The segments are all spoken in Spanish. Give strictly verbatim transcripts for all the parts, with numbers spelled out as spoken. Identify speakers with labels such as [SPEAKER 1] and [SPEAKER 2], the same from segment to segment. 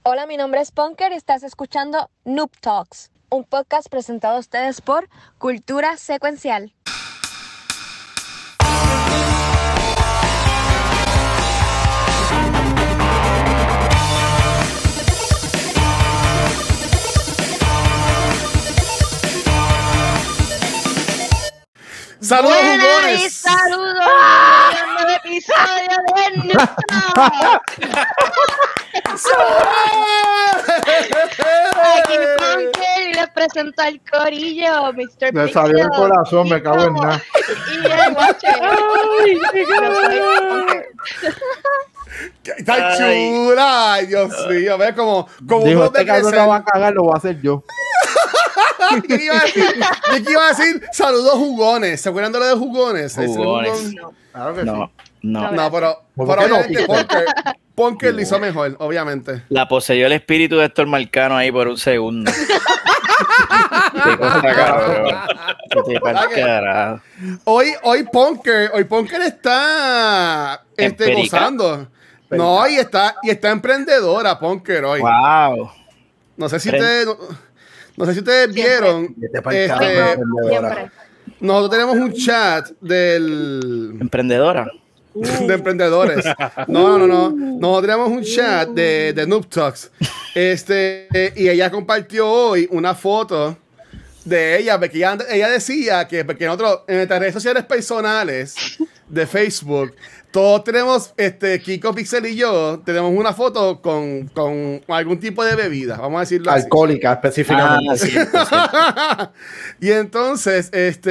[SPEAKER 1] Hola, mi nombre es Punker y estás escuchando Noob Talks, un podcast presentado a ustedes por Cultura Secuencial.
[SPEAKER 2] ¡Saludos, jugones!
[SPEAKER 1] Y saludos a un nuevo episodio de Noob Talks. Aquí Punker y les presento al corillo, mister
[SPEAKER 3] Me
[SPEAKER 1] Pixel.
[SPEAKER 3] salió el corazón, me cago en nada.
[SPEAKER 1] Y el Watcher.
[SPEAKER 2] ¡Está chula! ¡Ay, Dios mío! Ve como, como
[SPEAKER 3] Dijo,
[SPEAKER 2] uno
[SPEAKER 3] este
[SPEAKER 2] de
[SPEAKER 3] cabrón
[SPEAKER 2] crecer.
[SPEAKER 3] no va a cagar, lo voy a hacer yo.
[SPEAKER 2] ¿Qué iba a decir? ¿Qué iba a decir? Saludos, jugones. ¿Se acuerdan de lo de jugones? ¿Ese
[SPEAKER 4] Jugones.
[SPEAKER 2] jugón?
[SPEAKER 1] No.
[SPEAKER 3] Claro que
[SPEAKER 4] No,
[SPEAKER 3] sí.
[SPEAKER 4] no.
[SPEAKER 2] No, pero,
[SPEAKER 3] ¿Por
[SPEAKER 2] pero
[SPEAKER 3] qué no,
[SPEAKER 2] obviamente
[SPEAKER 3] Pico?
[SPEAKER 2] Punker, Punker lo hizo mejor, obviamente.
[SPEAKER 4] La poseyó el espíritu de Héctor Marcano ahí por un segundo. Qué cosa, cabrón. Qué pa'l carajo.
[SPEAKER 2] Hoy, hoy Punker, hoy Punker está este,
[SPEAKER 4] Emperica.
[SPEAKER 2] gozando. No, y está, y está emprendedora, Punker, hoy.
[SPEAKER 4] Wow.
[SPEAKER 2] No sé si
[SPEAKER 4] Pre-
[SPEAKER 2] ustedes, no, no sé si ustedes vieron.
[SPEAKER 3] Vete pa'l
[SPEAKER 2] este,
[SPEAKER 3] carajo,
[SPEAKER 1] Siempre.
[SPEAKER 2] nosotros tenemos un chat del
[SPEAKER 4] Emprendedora.
[SPEAKER 2] de emprendedores. No, no, no. Nosotros tenemos un chat de, de Noob Talks. Este, y ella compartió hoy una foto de ella, porque ella, ella decía que porque nosotros en nuestras redes sociales personales de Facebook, todos tenemos, este, Kiko Pixel y yo, tenemos una foto con, con algún tipo de bebida, vamos a decirlo así.
[SPEAKER 3] Alcohólica, específicamente.
[SPEAKER 4] Ah, sí, sí, sí.
[SPEAKER 2] Y entonces,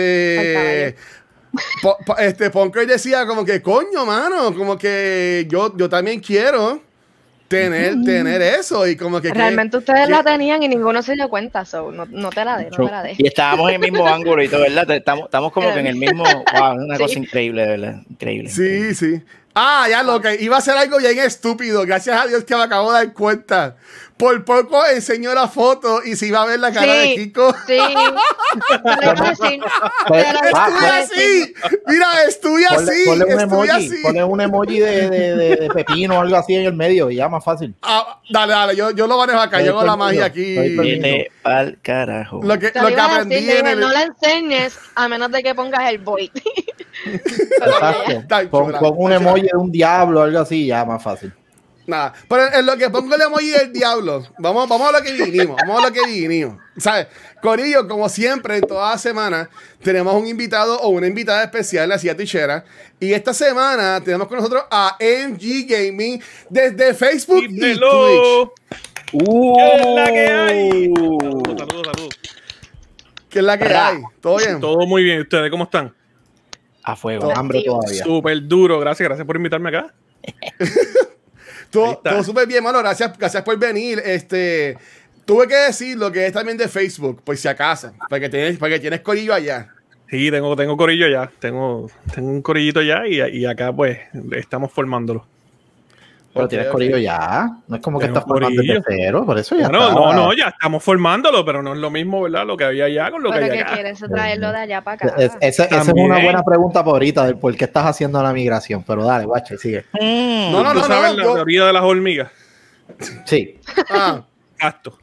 [SPEAKER 2] este, po- po- este Punker decía como que, coño, mano, como que yo, yo también quiero tener, tener eso. Y como que
[SPEAKER 1] Realmente
[SPEAKER 2] que-
[SPEAKER 1] ustedes
[SPEAKER 2] que-
[SPEAKER 1] la tenían y ninguno se dio cuenta, so no, no te la de, no te la de.
[SPEAKER 4] Y estábamos en el mismo ángulo y todo, ¿verdad? Estamos, estamos como que en el mismo. Wow, es una
[SPEAKER 1] Sí.
[SPEAKER 4] cosa increíble, de verdad. Increíble.
[SPEAKER 2] Sí, sí. Ah, ya lo que iba a ser algo bien estúpido. Gracias a Dios que me acabo de dar cuenta. Por poco enseñó la foto y se iba a ver la cara de
[SPEAKER 1] Sí,
[SPEAKER 2] Kiko.
[SPEAKER 1] sí. Te lo iba a decir.
[SPEAKER 3] Pues,
[SPEAKER 1] Te lo
[SPEAKER 3] ah,
[SPEAKER 2] Estuve
[SPEAKER 1] iba a
[SPEAKER 2] así. Mira, estuve
[SPEAKER 3] Ponle,
[SPEAKER 2] así.
[SPEAKER 3] ponle un
[SPEAKER 2] Estuve
[SPEAKER 3] emoji,
[SPEAKER 2] así.
[SPEAKER 3] ponle un emoji de, de, de, de pepino o algo así en el medio y ya más fácil.
[SPEAKER 2] Ah, dale, dale. Yo, yo lo manejo acá.
[SPEAKER 3] Estoy
[SPEAKER 2] Yo hago la
[SPEAKER 3] perdido,
[SPEAKER 2] magia
[SPEAKER 3] estoy
[SPEAKER 2] aquí.
[SPEAKER 3] perdido.
[SPEAKER 4] Vete pa'l carajo.
[SPEAKER 2] Lo que,
[SPEAKER 1] Te
[SPEAKER 2] lo
[SPEAKER 1] lo
[SPEAKER 2] que
[SPEAKER 1] iba a
[SPEAKER 2] aprendí
[SPEAKER 1] decir,
[SPEAKER 2] en
[SPEAKER 1] dije,
[SPEAKER 2] el...
[SPEAKER 1] no la enseñes a menos de que pongas el void. Pero ya, ya.
[SPEAKER 3] Exacto.
[SPEAKER 2] Está
[SPEAKER 3] Pon,
[SPEAKER 2] chula,
[SPEAKER 3] pon un
[SPEAKER 2] está chula.
[SPEAKER 3] emoji de un diablo o algo así, ya más fácil.
[SPEAKER 2] Nada, pero en lo que pongo el emoji del diablo, vamos, vamos a lo que vinimos, vamos a lo que vinimos. ¿Sabes? Corillo, como siempre, en toda semana tenemos un invitado o una invitada especial, la Cia Tichera. Y esta semana tenemos con nosotros a M G Gaming desde Facebook y Twitch.
[SPEAKER 5] Dímelo.
[SPEAKER 4] Uh,
[SPEAKER 5] ¿Qué es la que hay? Saludos, saludos, saludos.
[SPEAKER 2] ¿Qué es la que
[SPEAKER 4] Ra.
[SPEAKER 2] hay? ¿Todo bien?
[SPEAKER 5] Todo muy bien. ¿Ustedes cómo están?
[SPEAKER 4] A fuego.
[SPEAKER 3] Con hambre todavía.
[SPEAKER 5] Súper duro. Gracias, gracias por invitarme acá. Ahí
[SPEAKER 2] Todo,
[SPEAKER 5] está.
[SPEAKER 2] todo súper bien, mano. Gracias, gracias por venir. Este, tuve que decir lo que es también de Facebook, por si acaso, porque tienes, porque tienes corillo allá.
[SPEAKER 5] Sí, tengo, tengo corillo ya. Tengo, tengo un corillito ya y, y acá pues estamos formándolo.
[SPEAKER 3] Pero
[SPEAKER 2] Ok,
[SPEAKER 3] tienes
[SPEAKER 2] ok.
[SPEAKER 3] corillo ya. No es como que
[SPEAKER 5] Tengo
[SPEAKER 3] estás formando desde
[SPEAKER 5] corillo.
[SPEAKER 3] cero, por eso ya
[SPEAKER 5] Bueno,
[SPEAKER 3] está.
[SPEAKER 5] no, no, ya estamos formándolo, pero no es lo mismo, ¿verdad? Lo que había allá con lo que
[SPEAKER 1] Pero
[SPEAKER 5] hay
[SPEAKER 1] que
[SPEAKER 5] acá.
[SPEAKER 1] quieres traerlo de allá para acá.
[SPEAKER 3] Es- esa, esa es
[SPEAKER 5] También.
[SPEAKER 3] una buena pregunta por ahorita del por qué estás haciendo la migración. Pero dale, guache, sigue.
[SPEAKER 4] Mm.
[SPEAKER 2] No, no,
[SPEAKER 5] ¿Tú
[SPEAKER 2] no,
[SPEAKER 5] sabes
[SPEAKER 2] no.
[SPEAKER 5] la
[SPEAKER 2] yo-
[SPEAKER 5] teoría de las hormigas?
[SPEAKER 3] Sí.
[SPEAKER 2] ah,
[SPEAKER 5] Gasto.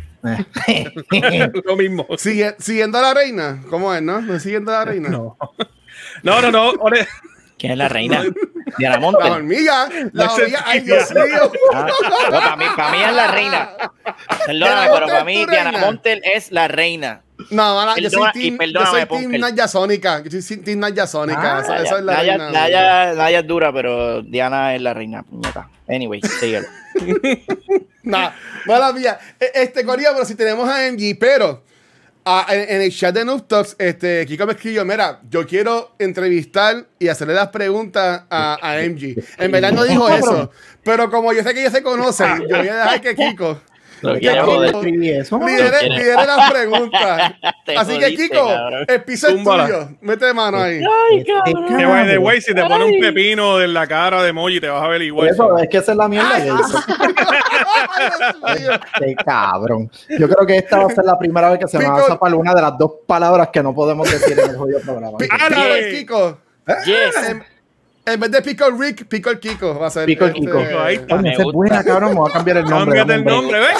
[SPEAKER 5] Lo mismo.
[SPEAKER 2] sigue- siguiendo a la reina. ¿Cómo es, no? ¿No siguiendo a la reina?
[SPEAKER 5] No. No, no, no. ore-
[SPEAKER 4] ¿Quién es la reina? Diana
[SPEAKER 2] La
[SPEAKER 4] Monte.
[SPEAKER 2] hormiga. La
[SPEAKER 5] No
[SPEAKER 2] hormiga.
[SPEAKER 5] sé
[SPEAKER 2] Ay,
[SPEAKER 5] si-
[SPEAKER 2] Dios mío.
[SPEAKER 4] Ah, no, para mí, para mí es la reina. Perdóname,
[SPEAKER 2] Diana
[SPEAKER 4] pero
[SPEAKER 2] Monte
[SPEAKER 4] para
[SPEAKER 2] es
[SPEAKER 4] mí
[SPEAKER 2] tu
[SPEAKER 4] Diana
[SPEAKER 2] reina.
[SPEAKER 4] Montel es la reina.
[SPEAKER 2] No, mala, yo soy
[SPEAKER 4] Perdona- y
[SPEAKER 2] team, yo
[SPEAKER 4] perdóname,
[SPEAKER 2] soy team
[SPEAKER 4] Punker.
[SPEAKER 2] Naya Sónica. Yo soy team Naya Sónica.
[SPEAKER 3] Ah,
[SPEAKER 2] esa, esa es la
[SPEAKER 4] Naya,
[SPEAKER 2] reina.
[SPEAKER 4] Naya- Naya es dura, pero Diana es la reina. Puñeta. Anyway, síguelo.
[SPEAKER 2] Nah, mala mía. E- Este, Corillo, pero si tenemos a M G, pero ah, en, en el chat de Noob Talks, este, Kiko me escribió, mira, yo quiero entrevistar y hacerle las preguntas a, a M G. En verdad no dijo eso, pero como yo sé que ellos se conocen, yo voy a dejar que Kiko
[SPEAKER 4] Lo
[SPEAKER 2] que
[SPEAKER 4] quiero
[SPEAKER 2] Kiko
[SPEAKER 4] joder.
[SPEAKER 3] Escribí eso.
[SPEAKER 2] lidere,
[SPEAKER 4] quiere.
[SPEAKER 2] lidere las preguntas.
[SPEAKER 4] Te
[SPEAKER 2] Así que,
[SPEAKER 4] jodiste,
[SPEAKER 2] Kiko,
[SPEAKER 4] cabrón.
[SPEAKER 2] el piso es
[SPEAKER 5] Túmbala.
[SPEAKER 2] tuyo. Mete mano ahí.
[SPEAKER 4] Ay,
[SPEAKER 3] Este
[SPEAKER 4] cabrón.
[SPEAKER 5] Que by the way, si te pone un
[SPEAKER 4] Ay.
[SPEAKER 5] pepino en la cara de emoji, te vas a ver igual.
[SPEAKER 3] Eso, es que esa es la mierda que hizo.
[SPEAKER 2] Ay, Dios mío.
[SPEAKER 3] Qué cabrón. Yo creo que esta va a ser la primera vez que se me va a
[SPEAKER 2] Pico.
[SPEAKER 3] zafar una de las dos palabras que no podemos decir en el jodido programa.
[SPEAKER 2] Pi-
[SPEAKER 5] Ah,
[SPEAKER 2] Kiko,
[SPEAKER 5] dale.
[SPEAKER 2] Kiko.
[SPEAKER 4] Yes.
[SPEAKER 2] Em, En vez de Pickle Rick, Pickle Kiko va a ser.
[SPEAKER 3] Pickle
[SPEAKER 2] este,
[SPEAKER 3] Kiko.
[SPEAKER 5] Ahí está.
[SPEAKER 3] Coño, esa es buena, cabrón. Me voy a cambiar el nombre.
[SPEAKER 5] Cámbiate el nombre, ¿ves?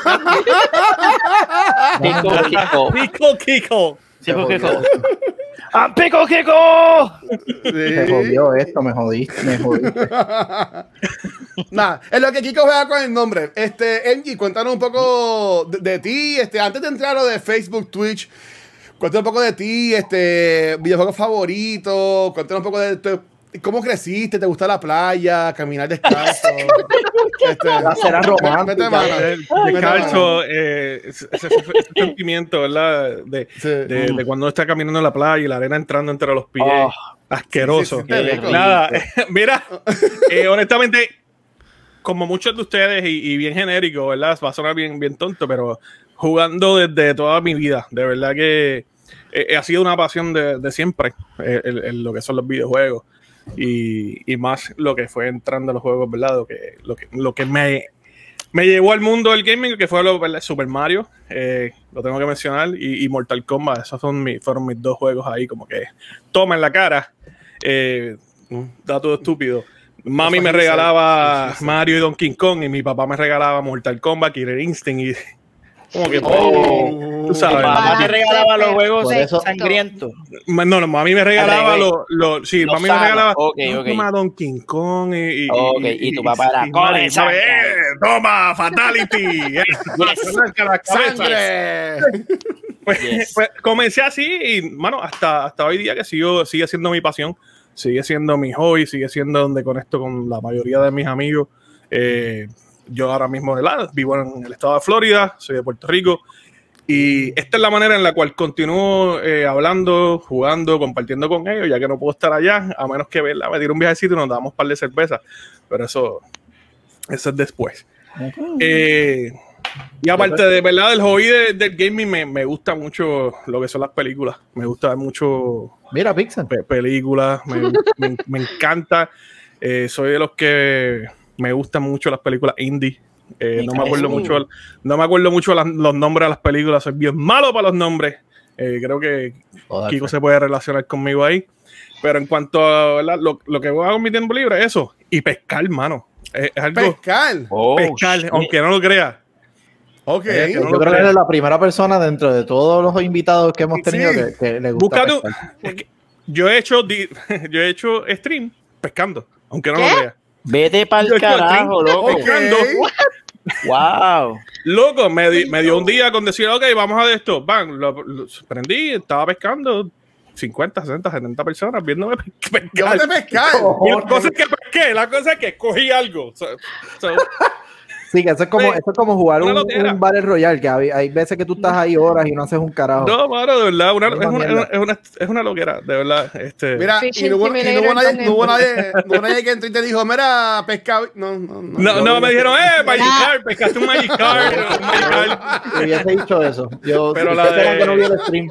[SPEAKER 4] Pico, Kiko.
[SPEAKER 5] Pico Kiko.
[SPEAKER 4] Pico, Kiko. ¡Ah, Pico, Kiko!
[SPEAKER 3] Me jodió esto, me jodiste, me jodiste.
[SPEAKER 2] Nada, es lo que Kiko juega con el nombre. Este, Engie, cuéntanos un poco de, de ti, este, antes de entrar a lo de Facebook, Twitch, cuéntanos un poco de ti, este, videojuegos favoritos, cuéntanos un poco de tu, cómo creciste, te gusta la playa, caminar descalzo. este,
[SPEAKER 3] La cena romántica.
[SPEAKER 2] Mete mano.
[SPEAKER 5] Descalzo, eh, ese, ese- ese sentimiento, ¿verdad? De,
[SPEAKER 2] Sí.
[SPEAKER 5] de, de cuando uno está caminando en la playa y la arena entrando entre los pies.
[SPEAKER 4] Oh,
[SPEAKER 5] Asqueroso.
[SPEAKER 2] Sí, sí, sí, rico.
[SPEAKER 5] Nada, mira, eh, honestamente, como muchos de ustedes y, y bien genérico, ¿verdad? Va a sonar bien, bien tonto, pero jugando desde toda mi vida, de verdad que eh, ha sido una pasión de, de siempre, eh, el- el- lo que son los videojuegos. Y, y más lo que fue entrando a los juegos, ¿verdad? Lo que, lo que, lo que me, me llevó al mundo del gaming, que fue lo, ¿verdad? Super Mario, eh, lo tengo que mencionar, y, y Mortal Kombat. Esos son mi, fueron mis dos juegos ahí, como que toma en la cara, eh, dato estúpido. Mami me regalaba Mario y Donkey Kong, y mi papá me regalaba Mortal Kombat, Killer Instinct, y como que,
[SPEAKER 2] Oh.
[SPEAKER 5] tú sabes.
[SPEAKER 4] mamá te regalaba los juegos
[SPEAKER 3] Por eso-
[SPEAKER 4] sangrientos.
[SPEAKER 5] Ma- No, no, mami me regalaba
[SPEAKER 4] Al revés.
[SPEAKER 5] los, los sí,
[SPEAKER 4] Los
[SPEAKER 5] mami me
[SPEAKER 4] sanos.
[SPEAKER 5] regalaba
[SPEAKER 4] Ok,
[SPEAKER 5] no,
[SPEAKER 4] ok.
[SPEAKER 5] toma Donkey Kong y, y,
[SPEAKER 4] Ok, y tu papá era,
[SPEAKER 5] y-
[SPEAKER 4] "Coge
[SPEAKER 5] y-
[SPEAKER 4] sangre".
[SPEAKER 5] eh, toma, fatality. eh, arranca la cabeza.
[SPEAKER 2] ¡Sangre!
[SPEAKER 5] Pues,
[SPEAKER 4] Yes.
[SPEAKER 5] pues, comencé así y, mano, hasta, hasta hoy día que sigo, sigue siendo mi pasión, sigue siendo mi hobby, sigue siendo donde conecto con la mayoría de mis amigos. Eh, yo ahora mismo, ¿verdad? Vivo en el estado de Florida, soy de Puerto Rico. Y esta es la manera en la cual continúo eh, hablando, jugando, compartiendo con ellos, ya que no puedo estar allá, a menos que ¿verdad? Me tire un viajecito y nos damos un par de cervezas. Pero eso, eso es después. Eh, y aparte de verdad del hobby de- del gaming, me, me gusta mucho lo que son las películas. Me gusta mucho
[SPEAKER 3] Mira, Pixel.
[SPEAKER 5] pe- películas, me, me- me encanta. Eh, soy de los que me gustan mucho las películas indie. Eh, no me acuerdo mucho, no me acuerdo mucho las- los nombres de las películas. Soy bien malo para los nombres. Eh, creo que
[SPEAKER 3] Joder,
[SPEAKER 5] Kiko se puede relacionar conmigo ahí. Pero en cuanto a ¿verdad? Lo, lo que hago en mi tiempo libre, eso. Y pescar, mano. Es, es algo.
[SPEAKER 2] Pescar.
[SPEAKER 4] Oh,
[SPEAKER 5] pescar,
[SPEAKER 4] shit.
[SPEAKER 5] aunque no lo creas.
[SPEAKER 2] Ok.
[SPEAKER 5] Eh, que no
[SPEAKER 3] Yo
[SPEAKER 5] lo
[SPEAKER 3] creo que
[SPEAKER 5] creas.
[SPEAKER 3] eres la primera persona dentro de todos los invitados que hemos tenido
[SPEAKER 2] Sí.
[SPEAKER 3] que, que le gusta
[SPEAKER 5] Busca tú.
[SPEAKER 3] pescar.
[SPEAKER 5] Es que yo he hecho di- yo he hecho stream pescando, aunque no
[SPEAKER 1] ¿Qué?
[SPEAKER 5] lo creas.
[SPEAKER 4] Vete para
[SPEAKER 5] Yo
[SPEAKER 4] el
[SPEAKER 5] he hecho
[SPEAKER 4] carajo,
[SPEAKER 5] stream
[SPEAKER 4] loco.
[SPEAKER 5] pescando.
[SPEAKER 4] Wow.
[SPEAKER 5] Loco, me, di- me dio un día con decir, ok, vamos a de esto. Bang, lo, lo prendí, estaba pescando cincuenta, sesenta, setenta personas viéndome pe-
[SPEAKER 2] Yo
[SPEAKER 5] pescar.
[SPEAKER 2] te pescar.
[SPEAKER 5] Y la cosa es que pesqué, la cosa es que cogí algo. So- so,
[SPEAKER 3] Sí, que eso es como,
[SPEAKER 5] Oye,
[SPEAKER 3] eso es como jugar
[SPEAKER 5] una
[SPEAKER 3] un,
[SPEAKER 5] loquera.
[SPEAKER 3] un Battle Royale, que hay, hay veces que tú estás ahí horas y no haces un carajo.
[SPEAKER 5] no, mano, de verdad, una-
[SPEAKER 3] Misma
[SPEAKER 5] es, una, es,
[SPEAKER 3] mierda.
[SPEAKER 5] una, es, una, es una loquera, de verdad. Este,
[SPEAKER 2] Mira, y
[SPEAKER 1] Fishing
[SPEAKER 2] no hubo, y no hubo
[SPEAKER 1] Simulator
[SPEAKER 2] nadie,
[SPEAKER 1] con
[SPEAKER 2] no hubo
[SPEAKER 1] el-
[SPEAKER 2] nadie, no hubo nadie que entró y te dijo, mira, pescado. No, no, no.
[SPEAKER 5] no, no, me dijeron, eh, Magic
[SPEAKER 1] Ah.
[SPEAKER 5] Card, pescaste un Magic Card, un Magic Card.
[SPEAKER 3] Te hubiese dicho eso. Yo
[SPEAKER 5] Pero
[SPEAKER 3] yo
[SPEAKER 5] la
[SPEAKER 3] espero
[SPEAKER 5] de-
[SPEAKER 3] que no vi el stream.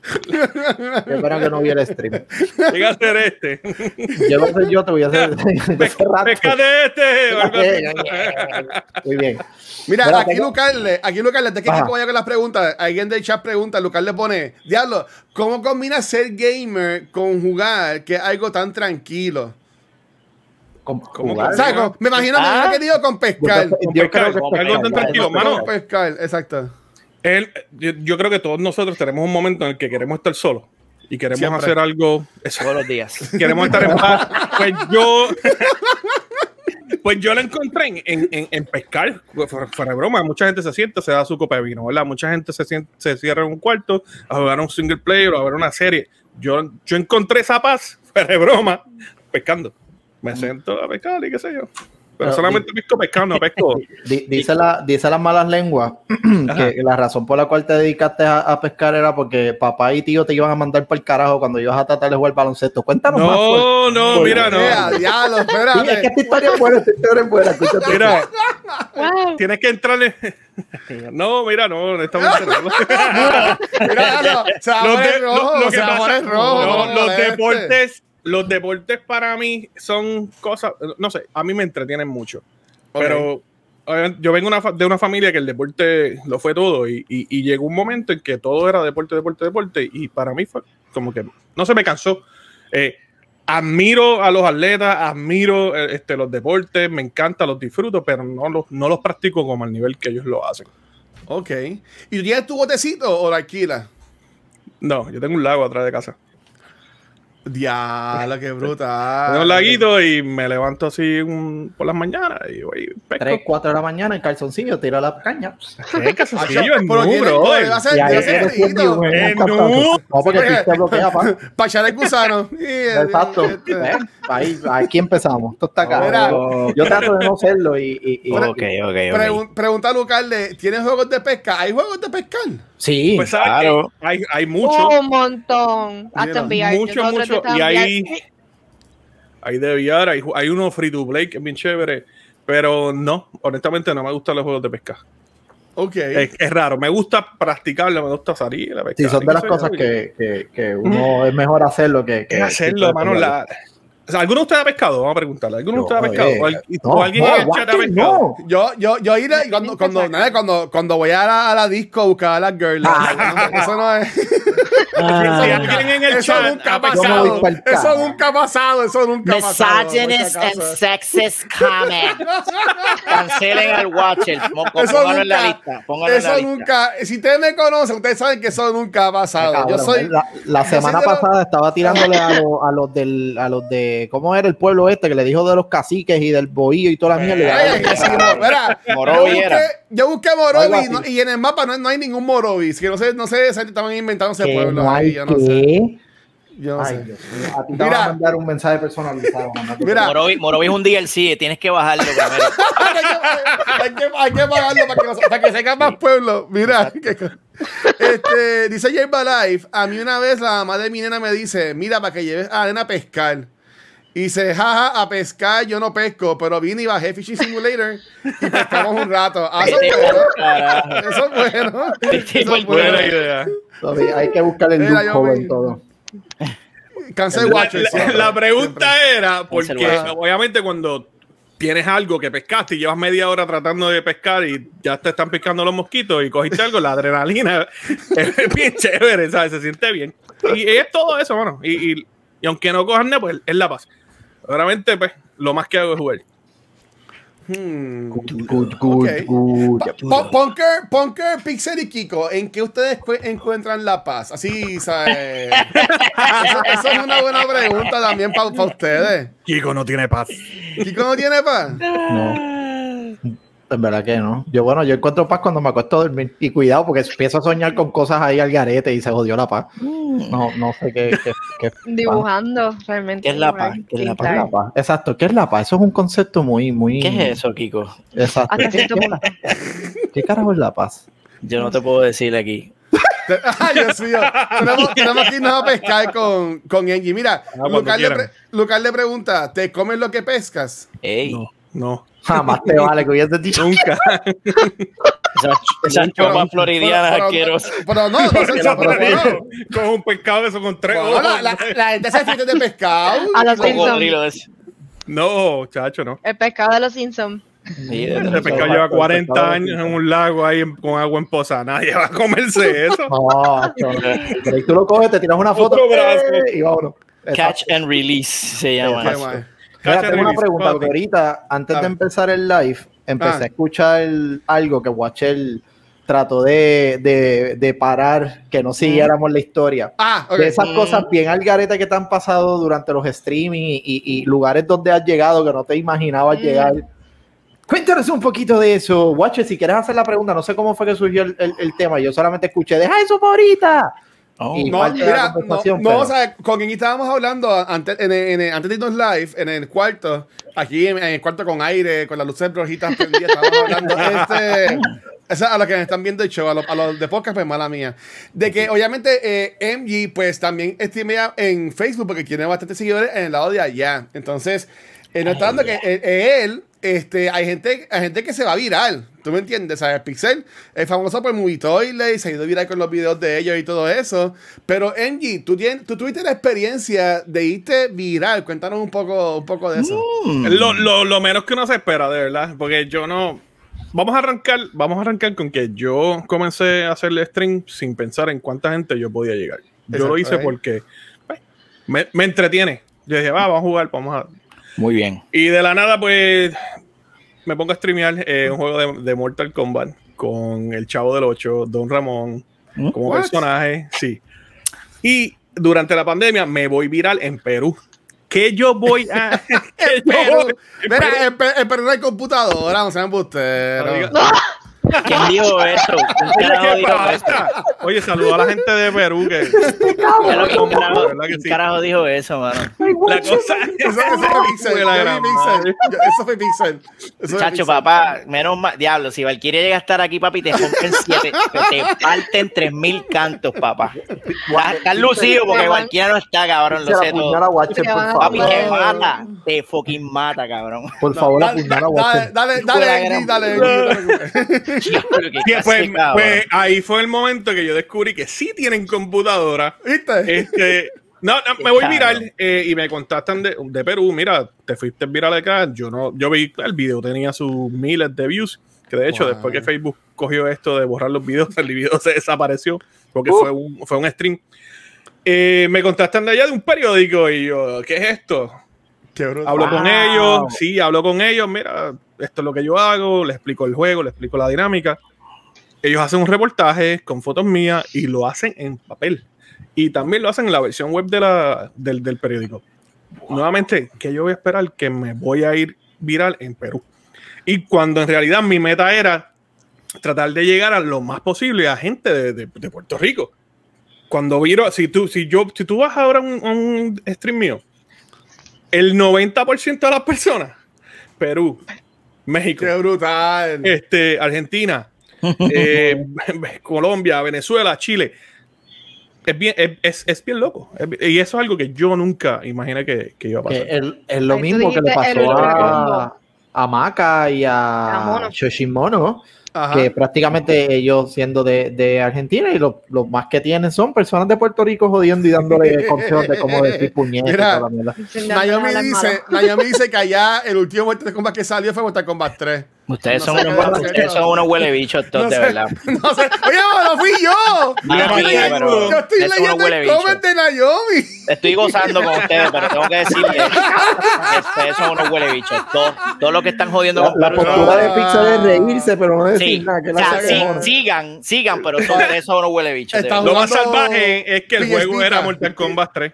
[SPEAKER 3] Yo espero que no vi el stream.
[SPEAKER 5] Llega a ser este.
[SPEAKER 3] Yo lo sé yo, te voy a hacer de hace rato.
[SPEAKER 5] Pescate este. o algo así.
[SPEAKER 3] Muy bien.
[SPEAKER 2] Mira,
[SPEAKER 3] Mira,
[SPEAKER 2] aquí
[SPEAKER 3] tengo-
[SPEAKER 2] Lucarle, aquí Lucarle, antes que
[SPEAKER 3] Ajá.
[SPEAKER 2] Kiko vaya con las preguntas, alguien del chat pregunta, Lucar le pone, diablo, ¿cómo combina ser gamer con jugar, que es algo tan tranquilo?
[SPEAKER 3] Con
[SPEAKER 5] ¿Cómo
[SPEAKER 3] jugar.
[SPEAKER 5] que-
[SPEAKER 2] O sea, con- me imagino, me
[SPEAKER 4] Ah.
[SPEAKER 2] imagino que digo con pescar.
[SPEAKER 3] Yo, yo creo que
[SPEAKER 5] Algo
[SPEAKER 3] es
[SPEAKER 5] tan
[SPEAKER 3] pescar,
[SPEAKER 5] tranquilo,
[SPEAKER 3] ya,
[SPEAKER 5] mano.
[SPEAKER 2] Con pescar, exacto.
[SPEAKER 5] Él, yo, yo creo que todos nosotros tenemos un momento en el que queremos estar solos y queremos
[SPEAKER 2] Siempre.
[SPEAKER 5] hacer algo. Eso,
[SPEAKER 4] Todos los días.
[SPEAKER 5] queremos estar en paz. Pues yo. Pues yo lo encontré en, en, en, en pescar, fuera, fuera de broma. Mucha gente se sienta, se da su copa de vino, ¿verdad? Mucha gente se, siente, se cierra en un cuarto a jugar un single player o a ver una serie. Yo, yo encontré esa paz, fuera de broma, pescando. Me siento a pescar y qué sé yo. Pero
[SPEAKER 3] Pero
[SPEAKER 5] solamente pesco pescando, no pesco.
[SPEAKER 3] Di- Dice, la, dice las malas lenguas que la razón por la cual te dedicaste a, a pescar era porque papá y tío te iban a mandar por el carajo cuando ibas a tratar de jugar baloncesto. Cuéntanos más. pues.
[SPEAKER 5] No, no,
[SPEAKER 3] por-
[SPEAKER 5] mira, no.
[SPEAKER 2] Mira, diablo,
[SPEAKER 3] Sí, es que
[SPEAKER 2] espérate.
[SPEAKER 3] esta historia es buena, esta historia es buena. Escúchate.
[SPEAKER 5] Mira,
[SPEAKER 1] Wow.
[SPEAKER 5] tienes que entrarle. No, mira, no, honestamente no.
[SPEAKER 2] Mira, no, se va a
[SPEAKER 5] Los
[SPEAKER 2] poner
[SPEAKER 5] de-
[SPEAKER 2] rojo,
[SPEAKER 5] lo- lo que
[SPEAKER 2] se va a
[SPEAKER 5] pasa-
[SPEAKER 2] poner rojo.
[SPEAKER 5] no,
[SPEAKER 2] no,
[SPEAKER 5] los
[SPEAKER 2] este.
[SPEAKER 5] deportes, los deportes para mí son cosas, no sé, a mí me entretienen mucho.
[SPEAKER 2] Ok.
[SPEAKER 5] Pero obviamente, yo vengo una fa- de una familia que el deporte lo fue todo y, y- y llegó un momento en que todo era deporte, deporte, deporte y para mí fue como que no se me cansó. Eh, admiro a los atletas, admiro este, los deportes, me encanta, los disfruto, pero no los, no los practico como al nivel que ellos lo hacen.
[SPEAKER 2] Ok. ¿Y tú tienes tu botecito o lo alquilas?
[SPEAKER 5] No, yo tengo un lago atrás de casa.
[SPEAKER 2] Diablo, qué brutal.
[SPEAKER 5] Tengo un laguito y me levanto así un, por las mañanas y voy pesco.
[SPEAKER 3] tres, cuatro de la mañana en calzoncillo, tira la caña.
[SPEAKER 5] ¿Qué calzoncillo? Es
[SPEAKER 2] Pero
[SPEAKER 5] nu,
[SPEAKER 2] tiene-
[SPEAKER 5] bro.
[SPEAKER 2] no, debe ser-
[SPEAKER 3] Y ahí
[SPEAKER 2] debe ser
[SPEAKER 3] tienes un
[SPEAKER 2] feíto.
[SPEAKER 3] dibujo en
[SPEAKER 5] Eh,
[SPEAKER 3] un cantazo.
[SPEAKER 5] no.
[SPEAKER 3] No, porque tú te bloquea, pa.
[SPEAKER 2] Para echar el gusano. Y,
[SPEAKER 3] Exacto.
[SPEAKER 2] este,
[SPEAKER 3] ¿Ves? Ahí, aquí empezamos. Esto está
[SPEAKER 2] Mira.
[SPEAKER 3] caro. Yo trato de no serlo y... y, y-
[SPEAKER 2] Bueno,
[SPEAKER 4] Ok, ok, ok.
[SPEAKER 2] pregun- pregunta a Lucarle, ¿tienes juegos de pesca? ¿Hay juegos de pescar?
[SPEAKER 3] Sí.
[SPEAKER 5] Pues sabes
[SPEAKER 4] Claro.
[SPEAKER 5] que hay, hay mucho,
[SPEAKER 1] Un montón. Hasta en V R.
[SPEAKER 5] mucho,
[SPEAKER 1] Nosotros
[SPEAKER 5] mucho.
[SPEAKER 1] estamos
[SPEAKER 5] Y
[SPEAKER 1] en V R.
[SPEAKER 5] hay, hay de V R, hay, ju- hay uno free to play que es bien chévere, pero no, honestamente no me gustan los juegos de pesca.
[SPEAKER 2] Ok.
[SPEAKER 5] Es, es raro, me gusta practicarlo, me gusta salir a pescar.
[SPEAKER 3] Sí, son de las
[SPEAKER 5] Qué sé
[SPEAKER 3] cosas
[SPEAKER 5] yo.
[SPEAKER 3] que, que, que uno es mejor hacerlo que... que
[SPEAKER 5] Es hacerlo,
[SPEAKER 3] que-
[SPEAKER 5] mano. La... O sea, ¿alguno de ustedes ha pescado? Vamos a preguntarle. ¿Alguno de
[SPEAKER 3] Yo,
[SPEAKER 5] ustedes ha pescado?
[SPEAKER 3] eh,
[SPEAKER 5] ¿O, al-
[SPEAKER 3] no,
[SPEAKER 5] o alguien
[SPEAKER 3] no,
[SPEAKER 5] en el chat ha
[SPEAKER 3] Walter,
[SPEAKER 5] pescado?
[SPEAKER 3] no.
[SPEAKER 2] Yo, yo, yo ir a- cuando, cuando, nada, cuando, cuando voy a la, a la disco a buscar a las girls. Eso no es.
[SPEAKER 5] Si alguien en el
[SPEAKER 2] Eso
[SPEAKER 5] chat
[SPEAKER 2] nunca ha
[SPEAKER 5] ha
[SPEAKER 3] Yo me
[SPEAKER 2] pasado.
[SPEAKER 3] voy pa'l
[SPEAKER 2] Eso
[SPEAKER 3] carajo.
[SPEAKER 2] nunca ha pasado. Eso nunca ha pasado.
[SPEAKER 4] Misogynist
[SPEAKER 2] por si
[SPEAKER 4] and
[SPEAKER 2] acaso.
[SPEAKER 4] sexist comment. Cancelen al Watcher. Mo-
[SPEAKER 2] Eso
[SPEAKER 4] Póngalo en la
[SPEAKER 2] nunca,
[SPEAKER 4] lista. Póngalo en la
[SPEAKER 2] eso
[SPEAKER 4] lista.
[SPEAKER 2] nunca, si ustedes me conocen, ustedes saben que eso nunca ha pasado.
[SPEAKER 3] Cabrón,
[SPEAKER 2] Yo soy,
[SPEAKER 3] la, la
[SPEAKER 2] yo
[SPEAKER 3] semana
[SPEAKER 2] soy de los-
[SPEAKER 3] pasada estaba tirándole a, los- a los del a los de ¿cómo era el pueblo este que le dijo de los caciques y del bohío y toda la mierda?
[SPEAKER 2] Ay, ay, sí, no, mira, yo
[SPEAKER 4] Morovi
[SPEAKER 2] busqué,
[SPEAKER 4] era.
[SPEAKER 2] yo busqué
[SPEAKER 3] Algo
[SPEAKER 2] Morovi
[SPEAKER 3] así.
[SPEAKER 2] no- y en el mapa no, no hay ningún Morovi. Que no sé, no sé, se estaban inventando ese
[SPEAKER 3] Que
[SPEAKER 2] pueblo
[SPEAKER 3] no
[SPEAKER 2] ahí,
[SPEAKER 3] hay
[SPEAKER 2] yo no sé.
[SPEAKER 3] que...
[SPEAKER 2] Yo no
[SPEAKER 3] Ay,
[SPEAKER 2] sé.
[SPEAKER 3] Dios mío. A ti te
[SPEAKER 2] Mira.
[SPEAKER 3] van a mandar un mensaje personalizado. mamá.
[SPEAKER 2] Mira.
[SPEAKER 4] Morovi, Morovi es un D L C, tienes que bajarlo primero.
[SPEAKER 2] hay, que, hay, que, hay que pagarlo para que, no- para que se haga más pueblo. Mira, qué co- este, dice Yerba Life, a mí una vez la mamá de mi nena me dice, mira, para que lleves a la nena a pescar. Y dice, jaja, a pescar yo no pesco, pero vine y bajé Fishing Simulator y pescamos un rato. Ah, eso es
[SPEAKER 4] Vete
[SPEAKER 2] bueno.
[SPEAKER 4] pa'l carajo.
[SPEAKER 2] Eso es bueno.
[SPEAKER 4] Vete
[SPEAKER 2] Eso
[SPEAKER 4] pa'l
[SPEAKER 2] es bueno.
[SPEAKER 5] Buena idea.
[SPEAKER 3] Todavía hay que buscar el
[SPEAKER 2] Mira,
[SPEAKER 3] look
[SPEAKER 2] yo
[SPEAKER 3] joven
[SPEAKER 2] vi.
[SPEAKER 3] todo.
[SPEAKER 2] Cancel
[SPEAKER 5] La,
[SPEAKER 2] Watcher.
[SPEAKER 5] la-
[SPEAKER 2] siempre.
[SPEAKER 5] la pregunta era, porque
[SPEAKER 4] Cancel Watcher.
[SPEAKER 5] obviamente cuando tienes algo que pescaste y llevas media hora tratando de pescar y ya te están picando los mosquitos y cogiste algo, la adrenalina es bien chévere, ¿sabes? Se siente bien. Y es todo eso, mano. Y, y, y aunque no cojan nada, pues es la paz. Realmente, pues, lo más que hago es jugar.
[SPEAKER 2] Hmm.
[SPEAKER 3] Good, good, good,
[SPEAKER 2] Ok.
[SPEAKER 3] good.
[SPEAKER 2] Po- Punker, Punker, Pixel y Kiko, ¿en qué ustedes cu- encuentran la paz? Así, ¿sabes? Eso, eso es una buena pregunta también para ustedes.
[SPEAKER 5] Kiko no tiene paz.
[SPEAKER 2] ¿Kiko no tiene paz?
[SPEAKER 3] No. En verdad que no. Yo, bueno, yo encuentro paz cuando me acuesto a dormir. Y cuidado, porque empiezo a soñar con cosas ahí al garete y se jodió la paz. No, no sé qué, qué, qué es
[SPEAKER 1] Dibujando realmente.
[SPEAKER 4] ¿Qué es la paz? ¿Qué es la
[SPEAKER 3] paz. ¿Qué es la paz? Exacto, ¿qué es la paz? Eso es un concepto muy, muy.
[SPEAKER 4] ¿Qué es eso, Kiko?
[SPEAKER 3] Exacto.
[SPEAKER 1] Hasta
[SPEAKER 3] ¿Qué,
[SPEAKER 1] cierto
[SPEAKER 3] qué-
[SPEAKER 1] punto.
[SPEAKER 3] ¿Qué carajo es la paz?
[SPEAKER 4] Yo no te puedo decir aquí.
[SPEAKER 2] Ay, Dios mío. Tenemos, tenemos que irnos a pescar con, con Angie. Mira,
[SPEAKER 5] cuando
[SPEAKER 2] Lucas le,
[SPEAKER 5] quieran.
[SPEAKER 2] pre- Lucas le pregunta, ¿te comes lo que pescas?
[SPEAKER 4] Ey,
[SPEAKER 5] No, no.
[SPEAKER 3] Jamás te vale que hubieses dicho.
[SPEAKER 5] Nunca.
[SPEAKER 4] esas, esas chopas floridianas
[SPEAKER 2] Pero-
[SPEAKER 4] asquerosas.
[SPEAKER 2] Pero no, no son
[SPEAKER 5] La
[SPEAKER 2] pero no.
[SPEAKER 5] con un pescado de eso con tres
[SPEAKER 2] Bueno,
[SPEAKER 5] ojos.
[SPEAKER 2] la, la, la gente se siente de pescado.
[SPEAKER 1] A los Simpsons.
[SPEAKER 4] Cocodrilo de ese.
[SPEAKER 5] No, chacho, no.
[SPEAKER 1] El pescado de los Simpsons.
[SPEAKER 4] Sí, de-
[SPEAKER 5] Ese pescado lleva cuarenta años en un lago ahí en- con agua en poza. Nadie va a comerse eso.
[SPEAKER 3] No, no, no. Pero ahí tú lo coges, te tiras una foto
[SPEAKER 5] Otro brazo.
[SPEAKER 3] ¡eh! y vámonos.
[SPEAKER 4] Catch and release se llama
[SPEAKER 2] Qué
[SPEAKER 4] eso.
[SPEAKER 2] mal.
[SPEAKER 3] Mira,
[SPEAKER 5] Catch and
[SPEAKER 3] tengo una
[SPEAKER 5] release,
[SPEAKER 3] pregunta,
[SPEAKER 5] papi.
[SPEAKER 3] porque ahorita, antes
[SPEAKER 2] A
[SPEAKER 3] de
[SPEAKER 2] ver.
[SPEAKER 3] empezar el live, empecé
[SPEAKER 2] Ah.
[SPEAKER 3] a escuchar el- algo que Watcher trató de, de, de parar, que no siguiéramos la historia.
[SPEAKER 2] Ah, ok.
[SPEAKER 3] De esas
[SPEAKER 4] Mm.
[SPEAKER 3] cosas bien al garete que te han pasado durante los streaming y, y- y lugares donde has llegado que no te imaginabas
[SPEAKER 1] Mm.
[SPEAKER 3] llegar. Cuéntanos un poquito de eso. Watcher, si quieres hacer la pregunta, no sé cómo fue que surgió el, el- el tema. Yo solamente escuché, deja eso para ahorita.
[SPEAKER 4] Oh,
[SPEAKER 3] Y
[SPEAKER 2] No,
[SPEAKER 3] parte de la
[SPEAKER 2] mira, no,
[SPEAKER 3] conversación,
[SPEAKER 2] no,
[SPEAKER 3] pero-
[SPEAKER 2] o sea, con quien estábamos hablando antes, en el- en el- antes de irnos live, en el cuarto, aquí en, en el cuarto con aire, con las luces rojitas prendidas, estábamos hablando, este, eso a los que me están viendo el show, a los, a los de podcast, pues mala mía, de que obviamente eh, M G, pues también streamea en Facebook, porque tiene bastantes seguidores en el lado de allá, entonces, eh, no está dando que eh, él, este, hay gente, hay gente que se va viral, ¿tú me entiendes? ¿Sabes? Pixel es famoso por Movie Toilet, se ha ido viral con los videos de ellos y todo eso. Pero, Angie, ¿tú, tienes, tú tuviste la experiencia de irte viral. Cuéntanos un poco, un poco de eso.
[SPEAKER 4] Mm.
[SPEAKER 5] Lo, lo, lo menos que uno se espera, de verdad. Porque yo no. Vamos a arrancar, vamos a arrancar con que yo comencé a hacerle stream sin pensar en cuánta gente yo podía llegar. Yo
[SPEAKER 2] Exacto,
[SPEAKER 5] lo hice
[SPEAKER 2] ¿eh?
[SPEAKER 5] porque pues, me, me entretiene. Yo dije, va, vamos a jugar, vamos a...
[SPEAKER 4] Muy bien.
[SPEAKER 5] Y de la nada, pues, me pongo a streamear eh, un juego de, de Mortal Kombat con el Chavo del ocho, Don Ramón,
[SPEAKER 4] ¿Mm?
[SPEAKER 5] como
[SPEAKER 2] What?
[SPEAKER 5] personaje, sí. Y durante la pandemia me voy viral en Perú. ¿Qué yo voy a...? ¿Qué yo voy-
[SPEAKER 2] Mira, el, pe- el perro de computadora, no sean embusteros.
[SPEAKER 4] ¿Quién dijo eso? ¿Quién carajo
[SPEAKER 5] ¿Qué
[SPEAKER 4] dijo eso?
[SPEAKER 5] pasa? Oye, saludo a la gente de Perú que...
[SPEAKER 4] ¿Quién carajo,
[SPEAKER 5] ¿Verdad que
[SPEAKER 4] quién
[SPEAKER 5] sí?
[SPEAKER 4] carajo dijo eso, mano?
[SPEAKER 5] La cosa...
[SPEAKER 2] Eso, eso fue Pixel.
[SPEAKER 5] Fue la
[SPEAKER 2] Yo vi
[SPEAKER 5] gran
[SPEAKER 2] Pixel.
[SPEAKER 5] madre.
[SPEAKER 2] Yo- Eso fue Pixel. Eso fue
[SPEAKER 4] Chacho,
[SPEAKER 2] Pixel.
[SPEAKER 4] papá, menos mal, diablo, si Valkyria llega a estar aquí, papi, te rompen siete, te parten tres mil cantos, papá. Estás lucido porque Valkyria no está, cabrón, lo
[SPEAKER 3] Se
[SPEAKER 4] sé
[SPEAKER 3] la
[SPEAKER 4] todo.
[SPEAKER 3] apuñala a Watcher,
[SPEAKER 1] Te van
[SPEAKER 3] por
[SPEAKER 1] a
[SPEAKER 4] Papi,
[SPEAKER 3] favor.
[SPEAKER 4] te mata, te fucking mata, cabrón.
[SPEAKER 3] Por favor,
[SPEAKER 2] Dale,
[SPEAKER 3] apuñala a
[SPEAKER 2] dale,
[SPEAKER 3] Watcher.
[SPEAKER 2] dale,
[SPEAKER 4] Hijo de la
[SPEAKER 2] dale,
[SPEAKER 4] gran
[SPEAKER 2] Angie, dale,
[SPEAKER 5] puta.
[SPEAKER 2] Angie, no te preocupes.
[SPEAKER 4] Diablo, qué
[SPEAKER 5] Sí,
[SPEAKER 4] clase,
[SPEAKER 5] pues,
[SPEAKER 4] cabrón.
[SPEAKER 5] pues, ahí fue el momento que yo descubrí que sí tienen computadora.
[SPEAKER 2] ¿Viste?
[SPEAKER 5] Este, no, no, me voy viral eh, y me contactan de, de Perú. Mira, te fuiste viral acá. Yo no, yo vi el video, tenía sus miles de views. Que de hecho,
[SPEAKER 2] Wow.
[SPEAKER 5] después que Facebook cogió esto de borrar los videos, el video se desapareció porque
[SPEAKER 2] Uh.
[SPEAKER 5] fue, un, fue un stream. Eh, me contactan de allá de un periódico y yo, ¿qué es esto?
[SPEAKER 2] Qué brutal.
[SPEAKER 5] Hablo con
[SPEAKER 4] Wow.
[SPEAKER 5] ellos, sí, hablo con ellos. Mira, esto es lo que yo hago. Les explico el juego, les explico la dinámica. Ellos hacen un reportaje con fotos mías y lo hacen en papel. Y también lo hacen en la versión web de la, del, del periódico. Nuevamente, que yo voy a esperar que me voy a ir viral en Perú. Y cuando en realidad mi meta era tratar de llegar a lo más posible a gente de, de, de Puerto Rico. Cuando viro, si tú, si yo, si tú vas ahora a un, a un stream mío, el noventa por ciento de las personas, Perú, México,
[SPEAKER 2] Qué brutal.
[SPEAKER 5] este, Argentina, eh, Colombia, Venezuela, Chile. Es bien, es, es, es bien loco. Es bien- y eso es algo que yo nunca imaginé que, que iba a
[SPEAKER 3] Que
[SPEAKER 5] pasar.
[SPEAKER 3] es, es lo
[SPEAKER 1] Ahí tú
[SPEAKER 3] mismo que le
[SPEAKER 1] dijiste el
[SPEAKER 3] pasó
[SPEAKER 1] ultra
[SPEAKER 3] a,
[SPEAKER 1] combo.
[SPEAKER 3] a Maka y
[SPEAKER 1] A
[SPEAKER 3] a
[SPEAKER 1] Mono.
[SPEAKER 3] Shoshimono,
[SPEAKER 2] Ajá.
[SPEAKER 3] que prácticamente ellos siendo de, de Argentina y lo, lo más que tienen son personas de Puerto Rico jodiendo y dándole consejos de cómo decir puñetas y
[SPEAKER 2] Mira.
[SPEAKER 3] toda la mierda.
[SPEAKER 2] Naomi dice, Naomi dice que allá el último Mortal Kombat que salió fue Mortal Kombat tres.
[SPEAKER 4] Ustedes
[SPEAKER 2] No
[SPEAKER 4] son
[SPEAKER 2] sé,
[SPEAKER 4] unos,
[SPEAKER 2] no sé,
[SPEAKER 4] ustedes
[SPEAKER 2] no.
[SPEAKER 4] son unos huele bichos todos,
[SPEAKER 2] No
[SPEAKER 4] de
[SPEAKER 2] sé,
[SPEAKER 4] verdad.
[SPEAKER 2] no sé. Oye, no fui yo.
[SPEAKER 4] Mira,
[SPEAKER 2] yo, estoy
[SPEAKER 4] mira,
[SPEAKER 2] leyendo,
[SPEAKER 4] pero
[SPEAKER 2] yo estoy
[SPEAKER 4] eso no
[SPEAKER 2] leyendo
[SPEAKER 4] huele
[SPEAKER 2] el
[SPEAKER 4] bicho.
[SPEAKER 2] comment de Naomi.
[SPEAKER 4] Estoy gozando con ustedes, pero tengo que decirles que ustedes son unos huele bichos. Todos, todos los que están jodiendo
[SPEAKER 3] La,
[SPEAKER 4] con
[SPEAKER 3] la
[SPEAKER 4] Perú son-
[SPEAKER 3] postura de Pixar es reírse, pero no decir
[SPEAKER 4] Sí,
[SPEAKER 3] nada. Que
[SPEAKER 4] o
[SPEAKER 3] la
[SPEAKER 4] sea,
[SPEAKER 3] saque
[SPEAKER 4] sí,
[SPEAKER 3] de mono.
[SPEAKER 4] sigan, sigan, pero son, ustedes son unos huele bichos. de
[SPEAKER 2] Está
[SPEAKER 4] verdad.
[SPEAKER 5] Lo más
[SPEAKER 2] jugando
[SPEAKER 5] salvaje es que el
[SPEAKER 2] P S
[SPEAKER 5] juego
[SPEAKER 2] Vita.
[SPEAKER 5] era Mortal Kombat tres.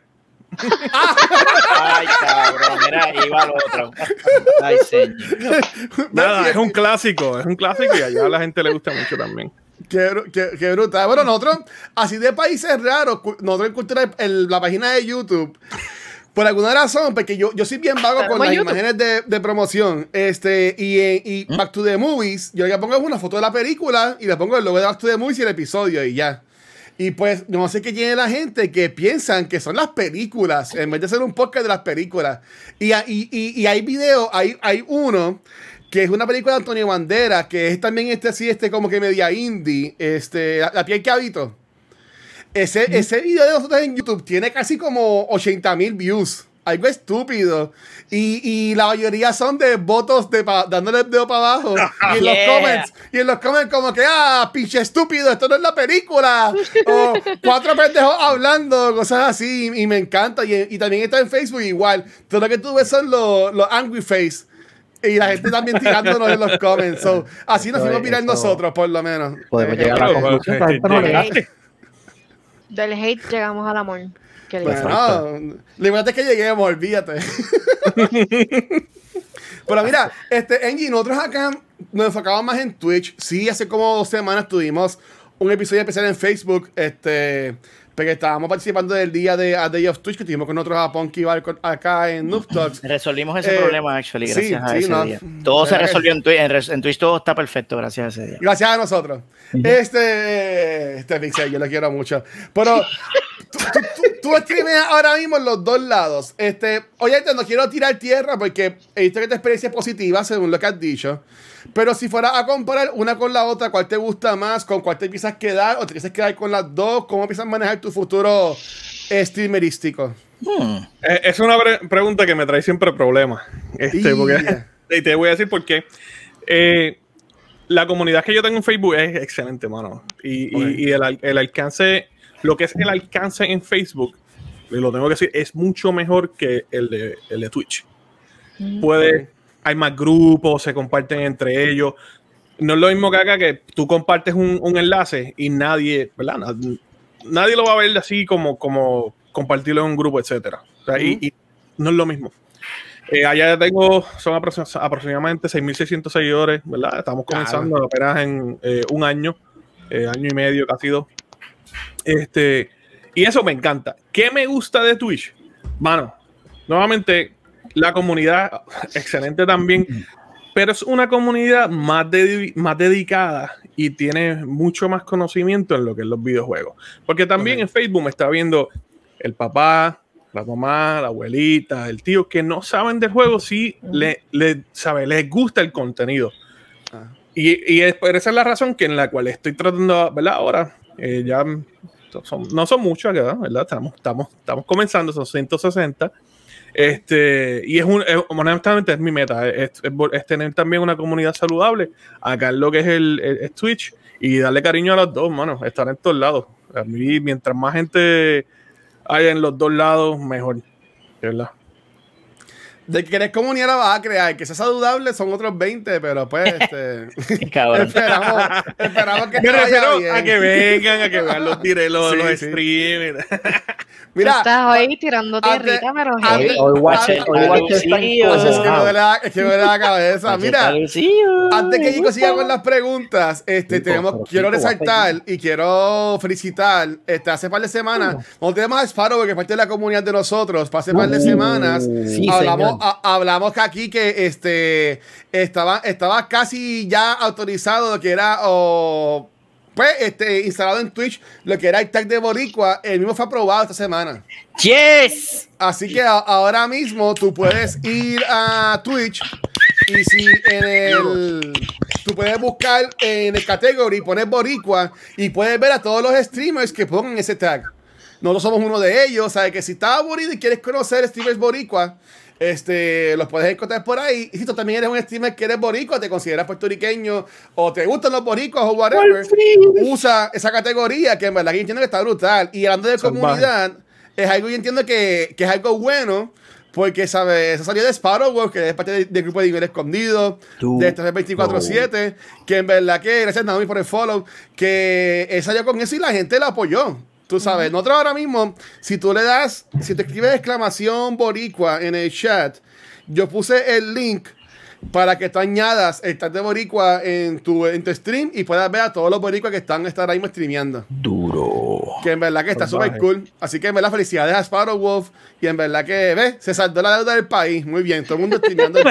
[SPEAKER 4] Ay, cabrón, mira, ahí va el otro. Ay, señor.
[SPEAKER 5] Nada, es un clásico, es un clásico y allá a la gente le gusta mucho también.
[SPEAKER 2] Qué, bru- qué- qué brutal. Bueno, nosotros, así de países raros, cu- nosotros en Cultura, el- la página de YouTube, por alguna razón, porque yo, yo soy bien vago con
[SPEAKER 1] Tenemos
[SPEAKER 2] las
[SPEAKER 1] YouTube.
[SPEAKER 2] imágenes de, de promoción, este, y, en- y Back to the Movies, yo le pongo una foto de la película y le pongo el logo de Back to the Movies y el episodio y ya. Y pues, no sé qué tiene la gente que piensan que son las películas, en vez de ser un podcast de las películas. Y, a- y, y, y hay videos, hay, hay uno que es una película de Antonio Banderas, que es también este así, este como que media indie, este, La, la piel que habito. Ese, ese video de nosotros en YouTube tiene casi como ochenta mil views. Algo estúpido. Y, y la mayoría son de votos de pa- dándole el dedo para abajo. Y en
[SPEAKER 4] Yeah.
[SPEAKER 2] los comments, y en los comments como que, ah, pinche estúpido, esto no es la película. O cuatro pendejos hablando, cosas así. Y me encanta. Y, y también está en Facebook igual. Todo lo que tú ves son los, los angry face. Y la gente también tirándonos en los comments. So, así nos
[SPEAKER 3] Eso
[SPEAKER 2] fuimos
[SPEAKER 3] es-
[SPEAKER 2] mirar
[SPEAKER 3] eso-
[SPEAKER 2] nosotros, por lo menos.
[SPEAKER 3] Podemos
[SPEAKER 2] Eh,
[SPEAKER 3] llegar a la
[SPEAKER 5] Pero,
[SPEAKER 3] conclusión que la
[SPEAKER 5] este,
[SPEAKER 3] gente no le da.
[SPEAKER 5] llegaste.
[SPEAKER 1] Del hate llegamos al amor. Qué lindo.
[SPEAKER 2] Bueno, lo importante es que lleguemos, olvídate. Pero mira, este, Angie, nosotros acá nos enfocamos más en Twitch. Sí, hace como dos semanas tuvimos un episodio especial en Facebook, este, porque estábamos participando del día de A Day of Twitch, que tuvimos con nosotros a Ponky Bar con- acá en Noob Talks.
[SPEAKER 4] Resolvimos ese
[SPEAKER 2] Eh,
[SPEAKER 4] problema, actually,
[SPEAKER 2] sí,
[SPEAKER 4] gracias a
[SPEAKER 2] sí,
[SPEAKER 4] ese
[SPEAKER 2] no.
[SPEAKER 4] día. Todo se
[SPEAKER 2] ¿Verdad que
[SPEAKER 4] resolvió en Twitch, en, res- en Twitch todo está perfecto gracias a ese día.
[SPEAKER 2] Gracias a nosotros. Este, este Pixel, yo lo quiero mucho. Pero tú, tú, tú, tú streameas ahora mismo en los dos lados. Este, oye, te no quiero tirar tierra porque he visto que tu experiencia es positiva, según lo que has dicho. Pero si fuera a comparar una con la otra, ¿cuál te gusta más? ¿Con cuál te empiezas a quedar? ¿O te empiezas a quedar con las dos? ¿Cómo empiezas a manejar tu futuro streamerístico?
[SPEAKER 4] Hmm.
[SPEAKER 5] Eh, Es una pre- pregunta que me trae siempre problemas. Este, porque,
[SPEAKER 2] Yeah.
[SPEAKER 5] y te voy a decir por qué. Eh, la comunidad que yo tengo en Facebook es excelente, mano. Y, y-
[SPEAKER 2] Ok.
[SPEAKER 5] y el, al- el alcance, lo que es el alcance en Facebook y lo tengo que decir, es mucho mejor que el de, el de Twitch. Puede, hay más grupos, se comparten entre ellos. No es lo mismo que acá, que tú compartes un, un enlace y nadie, ¿verdad? Nadie, nadie lo va a ver así como, como compartirlo en un grupo, etcétera. O sea, uh-huh. y, y no es lo mismo. Eh, allá tengo, son aproxim- aproximadamente seis mil seiscientos seguidores, ¿verdad? Estamos comenzando claro. apenas en eh, un año, eh, año y medio, casi dos. Este, y eso me encanta. ¿Qué me gusta de Twitch? Mano, nuevamente, la comunidad, excelente también, pero es una comunidad más, de, más dedicada y tiene mucho más conocimiento en lo que es los videojuegos. Porque también okay. en Facebook me está viendo el papá, la mamá, la abuelita, el tío, que no saben del juego, sí le, le, sabe, les gusta el contenido. Ah. Y, y es, esa es la razón que en la cual estoy tratando, ¿verdad? Ahora, eh, ya son, no son muchos, ¿verdad? Estamos, estamos, estamos comenzando, son ciento sesenta. Este, y es un, es, honestamente es mi meta, es, es, es tener también una comunidad saludable acá en lo que es el, el, el Twitch y darle cariño a los dos, mano, estar en todos lados. A mí, mientras más gente haya en los dos lados, mejor, ¿verdad?
[SPEAKER 2] De que querés comunidad la vas a crear, que sea saludable son otros veinte, pero pues este, esperamos, esperamos que te vaya bien.
[SPEAKER 5] A que vengan, a que vean los directos, los, sí, los sí. streams.
[SPEAKER 1] Mira, tú estás hoy tirando tierrita, pero
[SPEAKER 3] hoy, hoy watch it, hoy watch it,
[SPEAKER 2] es que me duele la, es que me duele la cabeza. Mira, antes que Chico siga con las preguntas, este, tenemos, quiero resaltar y quiero felicitar, este, hace par de semanas, no tenemos a Sparrow, porque es parte de la comunidad de nosotros, hace par de semanas, sí, hablamos, a, hablamos que aquí que este, estaba, estaba casi ya autorizado, que era, o... Pues, este, instalado en Twitch, lo que era el tag de Boricua, el mismo fue aprobado esta semana.
[SPEAKER 4] ¡Yes!
[SPEAKER 2] Así que a, ahora mismo tú puedes ir a Twitch y si en el... Tú puedes buscar en el category, poner Boricua y puedes ver a todos los streamers que pongan ese tag. Nosotros somos uno de ellos, ¿sabes? Que si estás aburrido y quieres conocer streamers Boricua, Este, los puedes encontrar por ahí. Y si tú también eres un streamer que eres boricua, te consideras puertorriqueño o te gustan los boricuas o whatever, usa esa categoría que en verdad yo entiendo que está brutal. Y hablando de comunidad, es algo yo entiendo que, que es algo bueno, porque ¿sabes? Eso salió de Sparrow, que es parte del de grupo de nivel escondido, Tú, de este veinticuatro siete, no. que en verdad que, gracias Naomi por el follow, que él salió con eso y la gente lo apoyó. Tú sabes, uh-huh. nosotros ahora mismo, si tú le das, si te escribes exclamación boricua en el chat, yo puse el link para que tú añadas el tag de boricua en tu, en tu stream y puedas ver a todos los boricuas que están estar ahí mismo streameando.
[SPEAKER 3] Duro.
[SPEAKER 2] Que en verdad que está súper cool. Así que en verdad felicidades a Sparrow Wolf y en verdad que, ve, se saldó la deuda del país. Muy bien, todo el mundo streameando.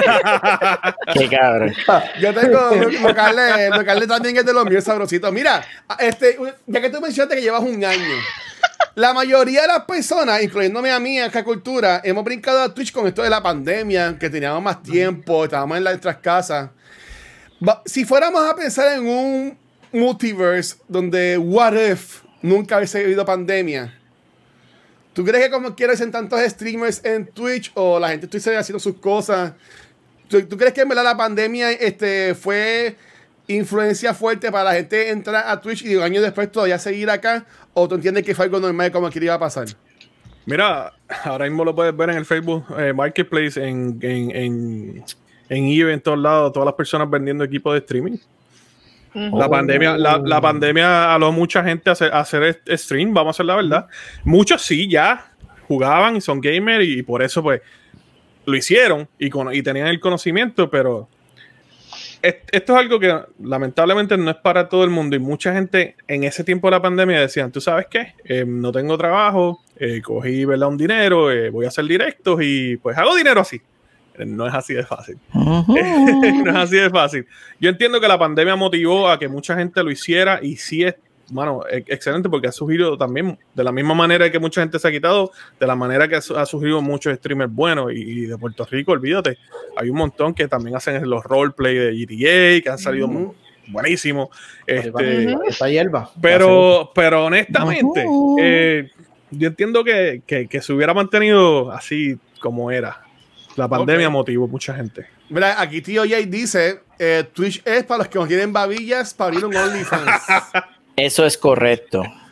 [SPEAKER 4] Qué cabrón.
[SPEAKER 2] Yo tengo locales, locales también es de los míos sabrositos. Mira, este, ya que tú mencionaste que llevas un año, la mayoría de las personas, incluyéndome a mí, en esta cultura, hemos brincado a Twitch con esto de la pandemia, que teníamos más tiempo, estábamos en nuestras casas. Si fuéramos a pensar en un multiverse donde what if nunca hubiese habido pandemia, ¿tú crees que como quieres en tantos streamers en Twitch o la gente estuviese haciendo sus cosas? ¿Tú, ¿Tú crees que en verdad la pandemia este, fue influencia fuerte para la gente entrar a Twitch y años después todavía seguir acá? ¿O tú entiendes que fue algo normal como que iba a pasar?
[SPEAKER 5] Mira, ahora mismo lo puedes ver en el Facebook eh, Marketplace, en, en, en, en eBay, en todos lados, todas las personas vendiendo equipos de streaming. Uh-huh. La pandemia, la, la pandemia aló a mucha gente a hacer, a hacer stream, vamos a hacer la verdad. Muchos sí ya jugaban y son gamers y, y por eso pues lo hicieron y, con, y tenían el conocimiento, pero esto es algo que lamentablemente no es para todo el mundo y mucha gente en ese tiempo de la pandemia decían, ¿tú sabes qué? Eh, no tengo trabajo, eh, cogí ¿verdad? un dinero, eh, voy a hacer directos y pues hago dinero así. No es así de fácil. Uh-huh. No es así de fácil. Yo entiendo que la pandemia motivó a que mucha gente lo hiciera y sí es, bueno, excelente porque ha surgido también de la misma manera que mucha gente se ha quitado, de la manera que ha surgido muchos streamers buenos y, y de Puerto Rico, olvídate, hay un montón que también hacen los roleplay de G T A que han salido uh-huh. buenísimos. Este,
[SPEAKER 3] uh-huh. Esta hierba.
[SPEAKER 5] Pero, pero honestamente, uh-huh. eh, yo entiendo que, que, que se hubiera mantenido así como era. La pandemia okay. motivó mucha gente.
[SPEAKER 2] Mira, aquí Tío Jay dice, eh, Twitch es para los que no tienen babillas para abrir un OnlyFans.
[SPEAKER 4] Eso es correcto.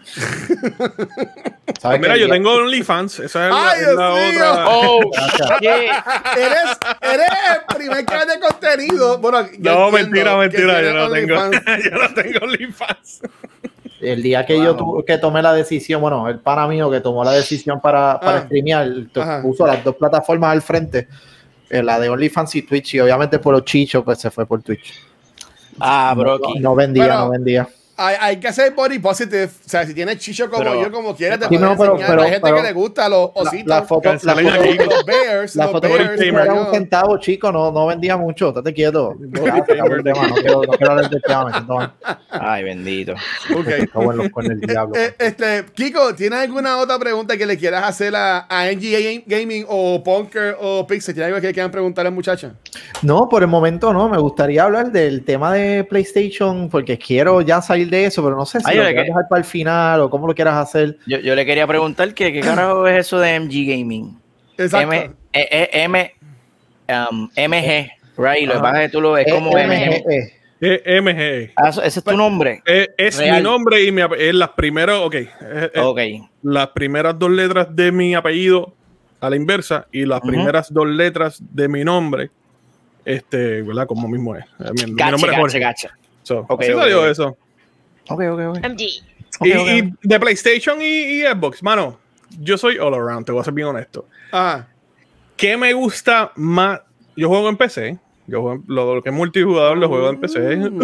[SPEAKER 3] ¿Sabes
[SPEAKER 5] Mira,
[SPEAKER 3] qué?
[SPEAKER 5] yo tengo OnlyFans. Esa es la,
[SPEAKER 2] ¡Ay,
[SPEAKER 5] es la
[SPEAKER 2] Dios mío!
[SPEAKER 5] otra.
[SPEAKER 4] Oh, shit.
[SPEAKER 2] Eres, eres el primer canal de contenido. Bueno, yo
[SPEAKER 5] No,
[SPEAKER 2] entiendo
[SPEAKER 5] mentira,
[SPEAKER 2] que
[SPEAKER 5] mentira. Yo
[SPEAKER 2] tiene
[SPEAKER 5] no tengo.
[SPEAKER 2] OnlyFans.
[SPEAKER 5] Yo no tengo OnlyFans.
[SPEAKER 3] El día que
[SPEAKER 4] Wow.
[SPEAKER 3] yo tu- que tomé la decisión, bueno, el pana mío que tomó la decisión para, para
[SPEAKER 2] Ah.
[SPEAKER 3] streamear, te-
[SPEAKER 2] Ajá.
[SPEAKER 3] puso las dos plataformas al frente, eh, la de OnlyFans y Twitch, y obviamente por los chichos, pues se fue por Twitch.
[SPEAKER 4] Ah,
[SPEAKER 3] No,
[SPEAKER 4] Brocky.
[SPEAKER 3] no vendía,
[SPEAKER 2] Pero-
[SPEAKER 3] no vendía.
[SPEAKER 2] Hay, hay que ser body positive. O sea, si tienes chicho como
[SPEAKER 4] Pero-
[SPEAKER 2] yo, como quieres, te
[SPEAKER 3] Sí,
[SPEAKER 2] puedes
[SPEAKER 3] no, pero-
[SPEAKER 2] enseñar.
[SPEAKER 3] pero-
[SPEAKER 2] Hay gente
[SPEAKER 3] pero-
[SPEAKER 2] que le gusta los
[SPEAKER 3] La,
[SPEAKER 2] ositos.
[SPEAKER 3] la foto, la
[SPEAKER 5] Cancelen
[SPEAKER 3] foto,
[SPEAKER 5] aquí.
[SPEAKER 2] los bears.
[SPEAKER 3] la
[SPEAKER 2] los
[SPEAKER 3] foto
[SPEAKER 2] bears,
[SPEAKER 3] de
[SPEAKER 2] como
[SPEAKER 3] era
[SPEAKER 2] yo.
[SPEAKER 3] un centavo, chico, no, no vendía mucho, estate quieto. Ya, se acabó el tema, no quiero, no quiero hablar del tema, me siento mal.
[SPEAKER 4] Ay, bendito.
[SPEAKER 2] Ok.
[SPEAKER 3] Me cago en los cuernos del diablo.
[SPEAKER 2] Eh, este, Kiko, ¿tienes alguna otra pregunta que le quieras hacer a, a N G A Gaming o Punker o Pixel? ¿Tienes algo que le quieran preguntar a la muchacha?
[SPEAKER 3] No, por el momento no, me gustaría hablar del tema de PlayStation porque quiero ya salir de eso, pero no sé si
[SPEAKER 4] Ay,
[SPEAKER 3] lo
[SPEAKER 4] ¿de
[SPEAKER 3] quieras
[SPEAKER 4] qué?
[SPEAKER 3] dejar para el final o cómo lo quieras hacer.
[SPEAKER 4] Yo, yo le quería preguntar que qué carajo es eso de M G Gaming.
[SPEAKER 2] Exacto.
[SPEAKER 4] M, eh, eh, M, um, M G, right? Lo que
[SPEAKER 3] Ajá.
[SPEAKER 4] pasa es que tú lo ves como
[SPEAKER 3] Eh,
[SPEAKER 4] M G.
[SPEAKER 3] M G E.
[SPEAKER 5] Eh, M G.
[SPEAKER 4] Ah, eso- ese es tu nombre.
[SPEAKER 5] Eh, es
[SPEAKER 4] Real.
[SPEAKER 5] mi nombre y mi ape- es las primeras, ok, eh, eh,
[SPEAKER 4] Ok.
[SPEAKER 5] las primeras dos letras de mi apellido a la inversa y las
[SPEAKER 4] Ujú.
[SPEAKER 5] primeras dos letras de mi nombre, este, ¿verdad? Como mismo es. Eh, Mi, mi
[SPEAKER 4] Gacha,
[SPEAKER 5] nombre es
[SPEAKER 4] gacha,
[SPEAKER 5] Jorge.
[SPEAKER 4] gacha.
[SPEAKER 5] So,
[SPEAKER 4] Ok,
[SPEAKER 5] así
[SPEAKER 4] ok,
[SPEAKER 5] salió
[SPEAKER 4] ok.
[SPEAKER 5] eso.
[SPEAKER 4] Ok, ok, ok.
[SPEAKER 1] M G.
[SPEAKER 5] Y,
[SPEAKER 4] Ok, ok.
[SPEAKER 5] y de PlayStation y, y Xbox, mano, yo soy all around, te voy a ser bien honesto.
[SPEAKER 2] Ah,
[SPEAKER 5] ¿Qué me gusta más? Yo juego en P C. Yo juego, lo, lo que es multijugador lo juego en P C.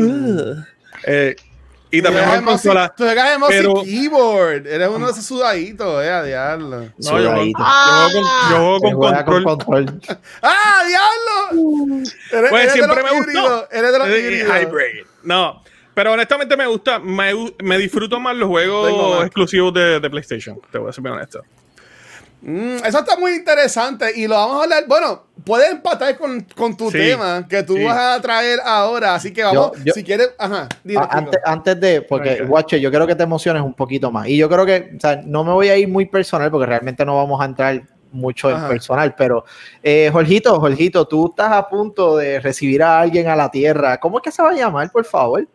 [SPEAKER 5] Eh, y
[SPEAKER 2] tú
[SPEAKER 5] también
[SPEAKER 2] juegas
[SPEAKER 5] juego en
[SPEAKER 2] en mouse-
[SPEAKER 5] consola.
[SPEAKER 2] Tú juegas en mouse y
[SPEAKER 5] pero-
[SPEAKER 2] keyboard. Eres uno de esos sudaditos, eh, a diablo.
[SPEAKER 5] No, yo juego, yo
[SPEAKER 4] Sudadito.
[SPEAKER 5] juego con, yo juego
[SPEAKER 3] Se
[SPEAKER 5] con
[SPEAKER 3] juega
[SPEAKER 5] control.
[SPEAKER 3] con control.
[SPEAKER 2] ¡Ah, diablo! Eres,
[SPEAKER 5] Pues
[SPEAKER 2] eres
[SPEAKER 5] siempre
[SPEAKER 2] de los
[SPEAKER 5] me gustó.
[SPEAKER 2] híbridos, Eres de los
[SPEAKER 5] Eh,
[SPEAKER 2] híbridos.
[SPEAKER 5] Hybrid. No, pero honestamente me gusta, me, gu- me disfruto más los
[SPEAKER 2] Tengo
[SPEAKER 5] juegos
[SPEAKER 2] más.
[SPEAKER 5] exclusivos de, de PlayStation. Te voy a ser bien honesto.
[SPEAKER 2] Mm, eso está muy interesante y lo vamos a hablar. Bueno, puedes empatar con, con tu
[SPEAKER 5] Sí,
[SPEAKER 2] tema que tú
[SPEAKER 5] sí.
[SPEAKER 2] vas a traer ahora. Así que vamos,
[SPEAKER 3] Yo- yo-
[SPEAKER 2] si quieres, ajá. dime,
[SPEAKER 3] Ah,
[SPEAKER 2] Kiko.
[SPEAKER 3] antes, antes de, porque,
[SPEAKER 5] Ok.
[SPEAKER 3] Watcher, yo quiero que te emociones un poquito más. Y yo creo que, o sea, no me voy a ir muy personal porque realmente no vamos a entrar mucho en
[SPEAKER 2] Ajá.
[SPEAKER 3] personal, pero eh, Jorgito, Jorgito, tú estás a punto de recibir a alguien a la tierra. ¿Cómo es que se va a llamar, por favor?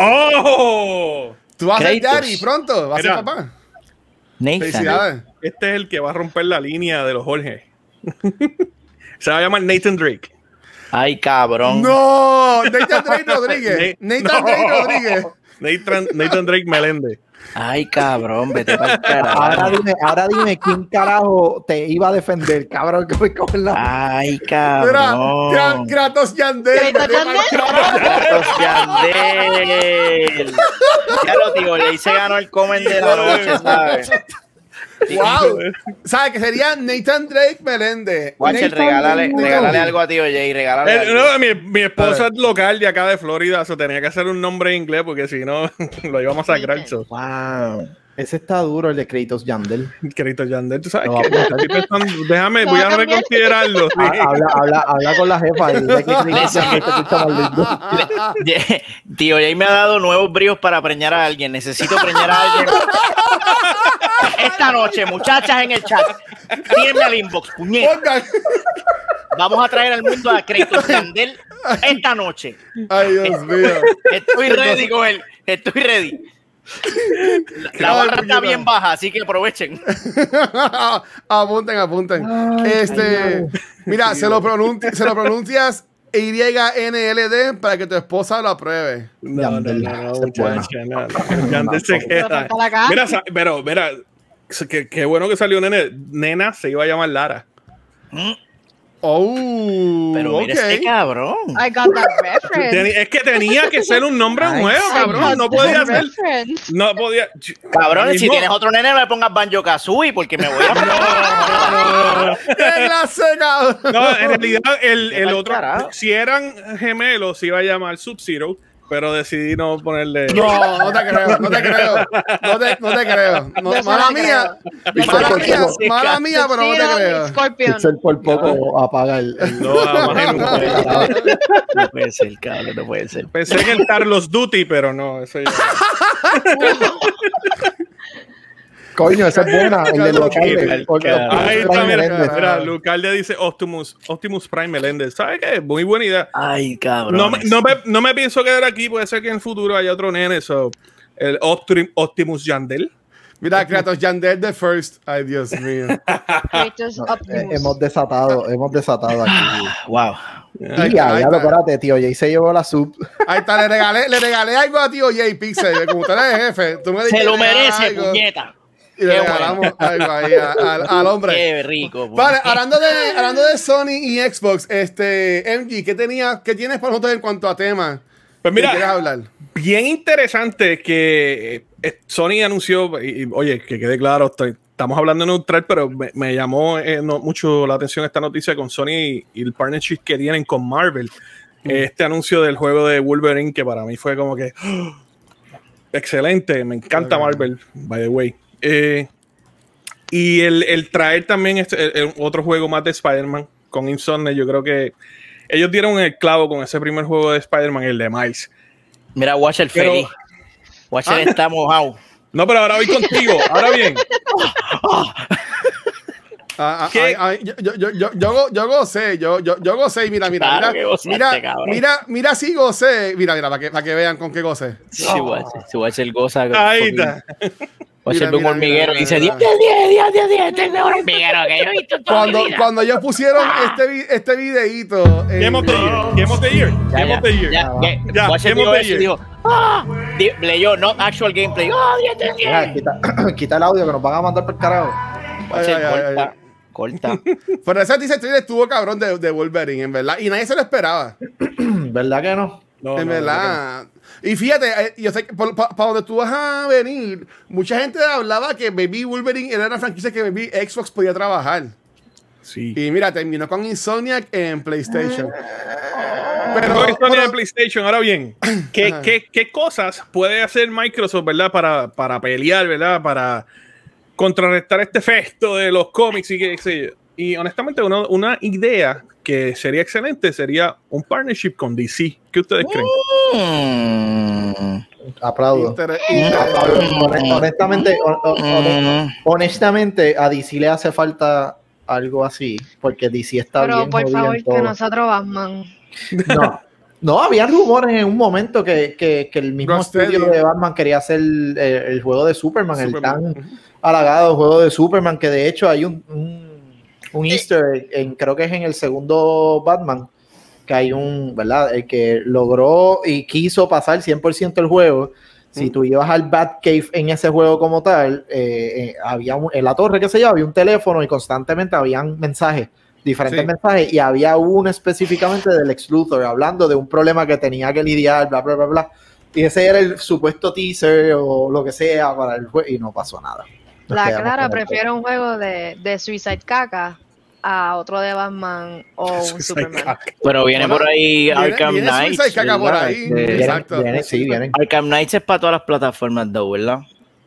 [SPEAKER 5] ¡Oh!
[SPEAKER 2] Tú vas a ser
[SPEAKER 4] Kratos.
[SPEAKER 2] daddy pronto, vas a ser
[SPEAKER 5] Mira.
[SPEAKER 2] papá.
[SPEAKER 4] Nathan.
[SPEAKER 2] Felicidades.
[SPEAKER 5] Este es el que va a romper la línea de los Jorge. Se va a llamar Nathan Drake.
[SPEAKER 4] Ay, cabrón.
[SPEAKER 2] No, Nathan Drake Rodríguez.
[SPEAKER 5] Na-
[SPEAKER 2] Nathan
[SPEAKER 5] no.
[SPEAKER 2] Drake Rodríguez.
[SPEAKER 5] Nathan, Nathan Drake Meléndez.
[SPEAKER 4] Ay, cabrón, vete para el
[SPEAKER 3] Ahora
[SPEAKER 4] carajo.
[SPEAKER 3] dime, ahora dime quién carajo te iba a defender, cabrón, que me cogen la...
[SPEAKER 4] Ay,
[SPEAKER 2] Mira,
[SPEAKER 4] cabrón.
[SPEAKER 2] Kra- Kratos Yandel.
[SPEAKER 1] Kratos
[SPEAKER 2] vete pa'l
[SPEAKER 1] Yandel.
[SPEAKER 2] carajo.
[SPEAKER 4] Kratos Yandel. Ya lo digo, le hice ganó el comen de la noche, ¿sabes?
[SPEAKER 2] Wow. ¿Sabes que sería Nathan Drake Meléndez?
[SPEAKER 4] Watcher,
[SPEAKER 2] Nathan
[SPEAKER 4] regálale,
[SPEAKER 2] Drake
[SPEAKER 4] regálale
[SPEAKER 2] Meléndez.
[SPEAKER 4] algo a tío Jay, regálale
[SPEAKER 5] Eh,
[SPEAKER 4] algo.
[SPEAKER 5] no, mi, mi esposa es local de acá de Florida, so tenía que hacer un nombre en inglés porque si no lo íbamos a sacrar. So.
[SPEAKER 3] Wow. Ese está duro, el de Kratos Yandel.
[SPEAKER 5] Querido Yandel, tú sabes
[SPEAKER 3] Lo va a
[SPEAKER 5] que
[SPEAKER 3] apuntar.
[SPEAKER 5] estoy pensando- déjame,
[SPEAKER 1] Lo
[SPEAKER 5] voy
[SPEAKER 1] va a
[SPEAKER 5] a
[SPEAKER 1] cambiar.
[SPEAKER 5] reconsiderarlo. sí.
[SPEAKER 3] Ha- Habla, habla, habla con la jefa y dile que Kratos Yandel se escucha más lindo.
[SPEAKER 4] Tío Jay me ha dado nuevos bríos para preñar a alguien. Necesito preñar a alguien. Esta noche, muchachas en el chat, tírenme al inbox, puñeta.
[SPEAKER 2] Pongan.
[SPEAKER 4] Vamos a traer al mundo a Kratos Yandel esta noche.
[SPEAKER 2] Ay, Dios mío.
[SPEAKER 4] Estoy ready con él. Estoy ready. La
[SPEAKER 2] Ay,
[SPEAKER 4] barra está
[SPEAKER 2] puñeta.
[SPEAKER 4] bien baja, así que aprovechen.
[SPEAKER 2] apunten, apunten. este, mira, se lo, pronunci- se lo pronuncias Y N L D para que tu esposa lo apruebe.
[SPEAKER 5] No, no,
[SPEAKER 3] Yandel,
[SPEAKER 5] no, no,
[SPEAKER 3] esa es buena.
[SPEAKER 5] muchacha, no, no. Yandel se queda.
[SPEAKER 1] falta la cara.
[SPEAKER 5] Mira, sa- pero, mira, qué, qué bueno que salió nene. Nena se iba a llamar Lara.
[SPEAKER 2] Oh,
[SPEAKER 4] Pero mira
[SPEAKER 2] ok.
[SPEAKER 4] este cabrón.
[SPEAKER 1] I got that reference.
[SPEAKER 5] Teni- Es que tenía que ser un nombre
[SPEAKER 3] Ay,
[SPEAKER 5] nuevo,
[SPEAKER 1] I
[SPEAKER 5] cabrón.
[SPEAKER 1] got
[SPEAKER 5] No
[SPEAKER 1] that
[SPEAKER 5] podía ser.
[SPEAKER 1] reference.
[SPEAKER 5] No podía.
[SPEAKER 4] Cabrón, si
[SPEAKER 5] Mismo-
[SPEAKER 4] tienes otro nene, no le pongas Banjo Kazooie porque me voy a.
[SPEAKER 2] ¡Qué clase, cabrón!
[SPEAKER 5] No, en realidad, el, el
[SPEAKER 4] pa'l
[SPEAKER 5] otro,
[SPEAKER 4] carajo.
[SPEAKER 5] si eran gemelos, se iba a llamar Sub-Zero, pero decidí no ponerle.
[SPEAKER 2] No, no te creo, no te creo. No te, no te creo. No,
[SPEAKER 1] Yo sí
[SPEAKER 2] mala
[SPEAKER 1] le
[SPEAKER 2] mía.
[SPEAKER 1] creo.
[SPEAKER 2] Mala
[SPEAKER 3] Yo
[SPEAKER 2] mía,
[SPEAKER 3] sí
[SPEAKER 2] mala mía, pero no te
[SPEAKER 1] Sub-Zero y
[SPEAKER 2] creo.
[SPEAKER 1] Scorpion.
[SPEAKER 3] Pixel por poco apaga el... el-
[SPEAKER 5] No, jamás nunca.
[SPEAKER 4] No puede ser, cabrón, no puede ser.
[SPEAKER 5] Pensé en el Carlos Duty, pero no, eso ya.
[SPEAKER 3] Coño, esa es buena, el de los
[SPEAKER 5] Ahí
[SPEAKER 3] Optimus
[SPEAKER 5] Ahí está,
[SPEAKER 3] Prime
[SPEAKER 5] mira,
[SPEAKER 3] Meléndez.
[SPEAKER 5] mira, Lucalde dice Optimus, Optimus Prime Meléndez. ¿Sabes qué? Muy buena idea.
[SPEAKER 4] Ay, cabrón.
[SPEAKER 5] No, me- no, me, no me pienso quedar aquí, puede ser que en el futuro haya otro nene, so, el Optim- Optimus Yandel.
[SPEAKER 2] Mira, Kratos, Yandel the First. Ay, Dios mío.
[SPEAKER 1] Kratos
[SPEAKER 3] No,
[SPEAKER 1] Optimus.
[SPEAKER 3] eh, hemos desatado, hemos desatado aquí.
[SPEAKER 4] Wow.
[SPEAKER 2] Ahí
[SPEAKER 3] Y ya,
[SPEAKER 2] ahí
[SPEAKER 3] ya lo
[SPEAKER 2] está.
[SPEAKER 3] espérate, tío. Jay se llevó la sub.
[SPEAKER 2] Ahí está, le regalé, le regalé algo a tío Jay Pixel. Como usted es jefe, tú me
[SPEAKER 4] Se
[SPEAKER 2] dijiste
[SPEAKER 4] lo
[SPEAKER 2] que le regalara
[SPEAKER 4] merece,
[SPEAKER 2] algo,
[SPEAKER 4] puñeta.
[SPEAKER 2] y le
[SPEAKER 4] Qué
[SPEAKER 2] regalamos algo ahí a- al, al hombre.
[SPEAKER 4] Qué rico.
[SPEAKER 2] Vale,
[SPEAKER 4] puñeta.
[SPEAKER 2] hablando de, hablando de Sony y Xbox, este, M G, ¿qué, tenía, ¿qué tienes para nosotros en cuanto a temas?
[SPEAKER 5] Pues
[SPEAKER 2] ¿Qué quieres
[SPEAKER 5] mira,
[SPEAKER 2] hablar?
[SPEAKER 5] bien interesante que eh, Sony anunció, y, y, oye, que quede claro, estoy- estamos hablando neutral, pero me, me llamó eh, no, mucho la atención esta noticia con Sony y, y el partnership que tienen con Marvel. Este anuncio del juego de Wolverine, que para mí fue como que ¡oh! Excelente, me encanta
[SPEAKER 2] Ok.
[SPEAKER 5] Marvel, by the way. Eh, y el, el traer también este, el- el otro juego más de Spider-Man con Insomnia, yo creo que ellos dieron el clavo con ese primer juego de Spider-Man, el de Miles.
[SPEAKER 4] Mira, Watcher
[SPEAKER 5] Pero-
[SPEAKER 4] feliz. Watcher
[SPEAKER 2] Ah.
[SPEAKER 4] está mojado.
[SPEAKER 5] No, pero ahora voy contigo. Ahora bien,
[SPEAKER 2] Ah, ah,
[SPEAKER 5] ¿Qué?
[SPEAKER 2] ay, ay, yo, yo, yo, yo, yo, go- yo gocé, yo, yo, yo gocé, y mira, mira,
[SPEAKER 4] Claro que
[SPEAKER 2] mira,
[SPEAKER 4] gozaste,
[SPEAKER 2] mira,
[SPEAKER 4] cabrón.
[SPEAKER 2] mira, mira si gocé, mira, mira, para que, para que vean con qué gocé.
[SPEAKER 4] Sí, Watcher, sí, Watcher goza.
[SPEAKER 5] ahí está.
[SPEAKER 4] Watcher
[SPEAKER 2] Mira,
[SPEAKER 4] ve un
[SPEAKER 2] mira,
[SPEAKER 4] hormiguero
[SPEAKER 2] mira,
[SPEAKER 4] y dice:
[SPEAKER 2] mira.
[SPEAKER 4] diez de diez, diez de diez, este es el mejor hormiguero que yo he visto en toda
[SPEAKER 2] Cuando,
[SPEAKER 4] mi vida.
[SPEAKER 2] cuando ellos pusieron este, vi- este videíto, en-
[SPEAKER 5] Game of the Year. Game of the Year.
[SPEAKER 4] Ya,
[SPEAKER 5] Game
[SPEAKER 4] ya,
[SPEAKER 5] of the Year.
[SPEAKER 4] ya, ya.
[SPEAKER 5] Ya,
[SPEAKER 4] Watcher
[SPEAKER 5] Game of
[SPEAKER 4] dijo
[SPEAKER 5] the
[SPEAKER 4] eso y
[SPEAKER 5] Year.
[SPEAKER 4] dijo: ¡ah! Di- Leyó, no actual gameplay. ¡ah, diez de
[SPEAKER 3] Mira,
[SPEAKER 4] diez!
[SPEAKER 3] quita, quita el audio que nos van a mandar por el carajo.
[SPEAKER 4] Watcher,
[SPEAKER 2] Ay, ay, ay,
[SPEAKER 4] corta, corta.
[SPEAKER 2] Pero ese teaser trailer estuvo cabrón de, de Wolverine, en verdad. Y nadie se lo esperaba.
[SPEAKER 3] ¿Verdad que no?
[SPEAKER 5] No,
[SPEAKER 2] en
[SPEAKER 5] no,
[SPEAKER 2] verdad. Y fíjate, eh, yo sé que para donde tú vas a venir, mucha gente hablaba que Baby Wolverine era una franquicia que Baby Xbox podía trabajar.
[SPEAKER 5] Sí.
[SPEAKER 2] Y mira, terminó con Insomniac en PlayStation.
[SPEAKER 5] Pero,
[SPEAKER 2] Pero,
[SPEAKER 5] Sony
[SPEAKER 2] pero-
[SPEAKER 5] de PlayStation, ahora bien, ¿qué,
[SPEAKER 2] Ajá.
[SPEAKER 5] qué, qué cosas puede hacer Microsoft, verdad, para, para pelear, verdad, para contrarrestar este efecto de los cómics y qué sé yo? Y honestamente, una, una idea que sería excelente sería un partnership con D C. ¿Qué ustedes creen?
[SPEAKER 4] Mm,
[SPEAKER 3] Aplaudo.
[SPEAKER 2] Inter-
[SPEAKER 4] Mm.
[SPEAKER 2] inter-
[SPEAKER 3] Hon- Honestamente, hon- hon-
[SPEAKER 4] mm.
[SPEAKER 3] honestamente, a D C le hace falta algo así, porque D C está
[SPEAKER 1] Pero
[SPEAKER 3] bien
[SPEAKER 1] por
[SPEAKER 3] jodido
[SPEAKER 1] favor,
[SPEAKER 3] en
[SPEAKER 1] que
[SPEAKER 3] todo.
[SPEAKER 1] nosotros Batman.
[SPEAKER 3] No, no, había rumores en un momento que, que, que el mismo
[SPEAKER 2] Rocksteady.
[SPEAKER 3] estudio de Batman quería hacer el, el juego de Superman, el
[SPEAKER 2] Superman.
[SPEAKER 3] tan halagado juego de Superman, que de hecho hay un, un, un easter egg, en, creo que es en el segundo Batman, que hay un, ¿verdad? El que logró y quiso pasar cien por ciento el juego. Si tú ibas al Batcave en ese juego como tal, eh, eh, había un, en la torre, qué sé yo, había un teléfono y constantemente habían mensajes, diferentes
[SPEAKER 2] Sí.
[SPEAKER 3] mensajes, y había uno específicamente del Lex Luthor hablando de un problema que tenía que lidiar, bla, bla, bla, bla. Y ese era el supuesto teaser o lo que sea para el juego, y no pasó nada. Nos
[SPEAKER 1] La
[SPEAKER 3] quedamos
[SPEAKER 1] Clara
[SPEAKER 3] con el
[SPEAKER 1] prefiere un juego de, de Suicide Caca a otro de Batman o un
[SPEAKER 5] Suicide
[SPEAKER 1] Superman.
[SPEAKER 5] Caca.
[SPEAKER 4] Pero viene
[SPEAKER 2] Bueno,
[SPEAKER 4] por ahí
[SPEAKER 2] viene-
[SPEAKER 4] Arkham
[SPEAKER 2] viene
[SPEAKER 4] Knights.
[SPEAKER 2] Suicide Caca por
[SPEAKER 4] ¿verdad?
[SPEAKER 2] ahí.
[SPEAKER 4] Este,
[SPEAKER 3] Vienen,
[SPEAKER 2] Exacto.
[SPEAKER 3] vienen, sí, vienen.
[SPEAKER 4] Arkham Knights es para todas las plataformas, though, ¿verdad?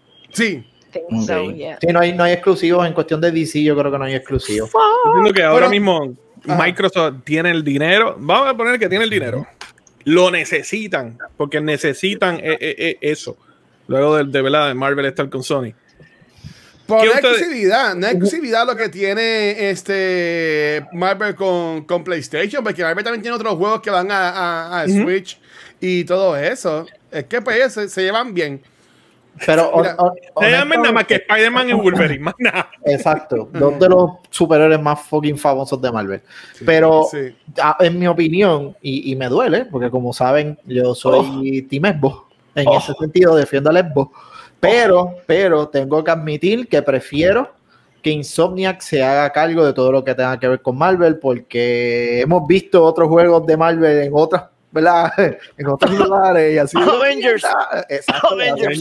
[SPEAKER 2] Sí.
[SPEAKER 1] Think so,
[SPEAKER 4] Ok.
[SPEAKER 1] yeah.
[SPEAKER 3] Sí, no hay, no hay exclusivos en cuestión de D C, yo creo que no hay exclusivos.
[SPEAKER 5] Entiendo que ahora
[SPEAKER 2] Bueno,
[SPEAKER 5] mismo
[SPEAKER 2] ajá.
[SPEAKER 5] Microsoft tiene el dinero. Vamos a poner que tiene el dinero. Lo necesitan, porque necesitan eh, eh, eh, eso. Luego de, de, ¿verdad? de Marvel estar con Sony.
[SPEAKER 2] Por
[SPEAKER 5] ¿Qué
[SPEAKER 2] no hay
[SPEAKER 5] ustedes-
[SPEAKER 2] exclusividad, no hay exclusividad lo que tiene este Marvel con, con PlayStation, porque Marvel también tiene otros juegos que van a, a- a
[SPEAKER 5] Ujú.
[SPEAKER 2] Switch y todo eso. Es que pues se, se llevan bien.
[SPEAKER 3] Pero
[SPEAKER 2] Mira,
[SPEAKER 3] hon- hon-
[SPEAKER 5] Se llaman nada más que
[SPEAKER 3] honestamente-
[SPEAKER 5] Spider-Man y Wolverine, más nada.
[SPEAKER 3] Exacto, dos de los superhéroes más fucking famosos de Marvel. Pero
[SPEAKER 2] Sí.
[SPEAKER 3] a- en mi opinión, y, y me duele, porque como saben, yo soy Team Xbox, en
[SPEAKER 4] Oh.
[SPEAKER 3] ese sentido defiendo al Xbox, pero, pero tengo que admitir que prefiero que Insomniac se haga cargo de todo lo que tenga que ver con Marvel, porque hemos visto otros juegos de Marvel en otras, ¿verdad? En otros lugares y así.
[SPEAKER 4] Avengers.
[SPEAKER 3] Exacto.
[SPEAKER 4] Avengers.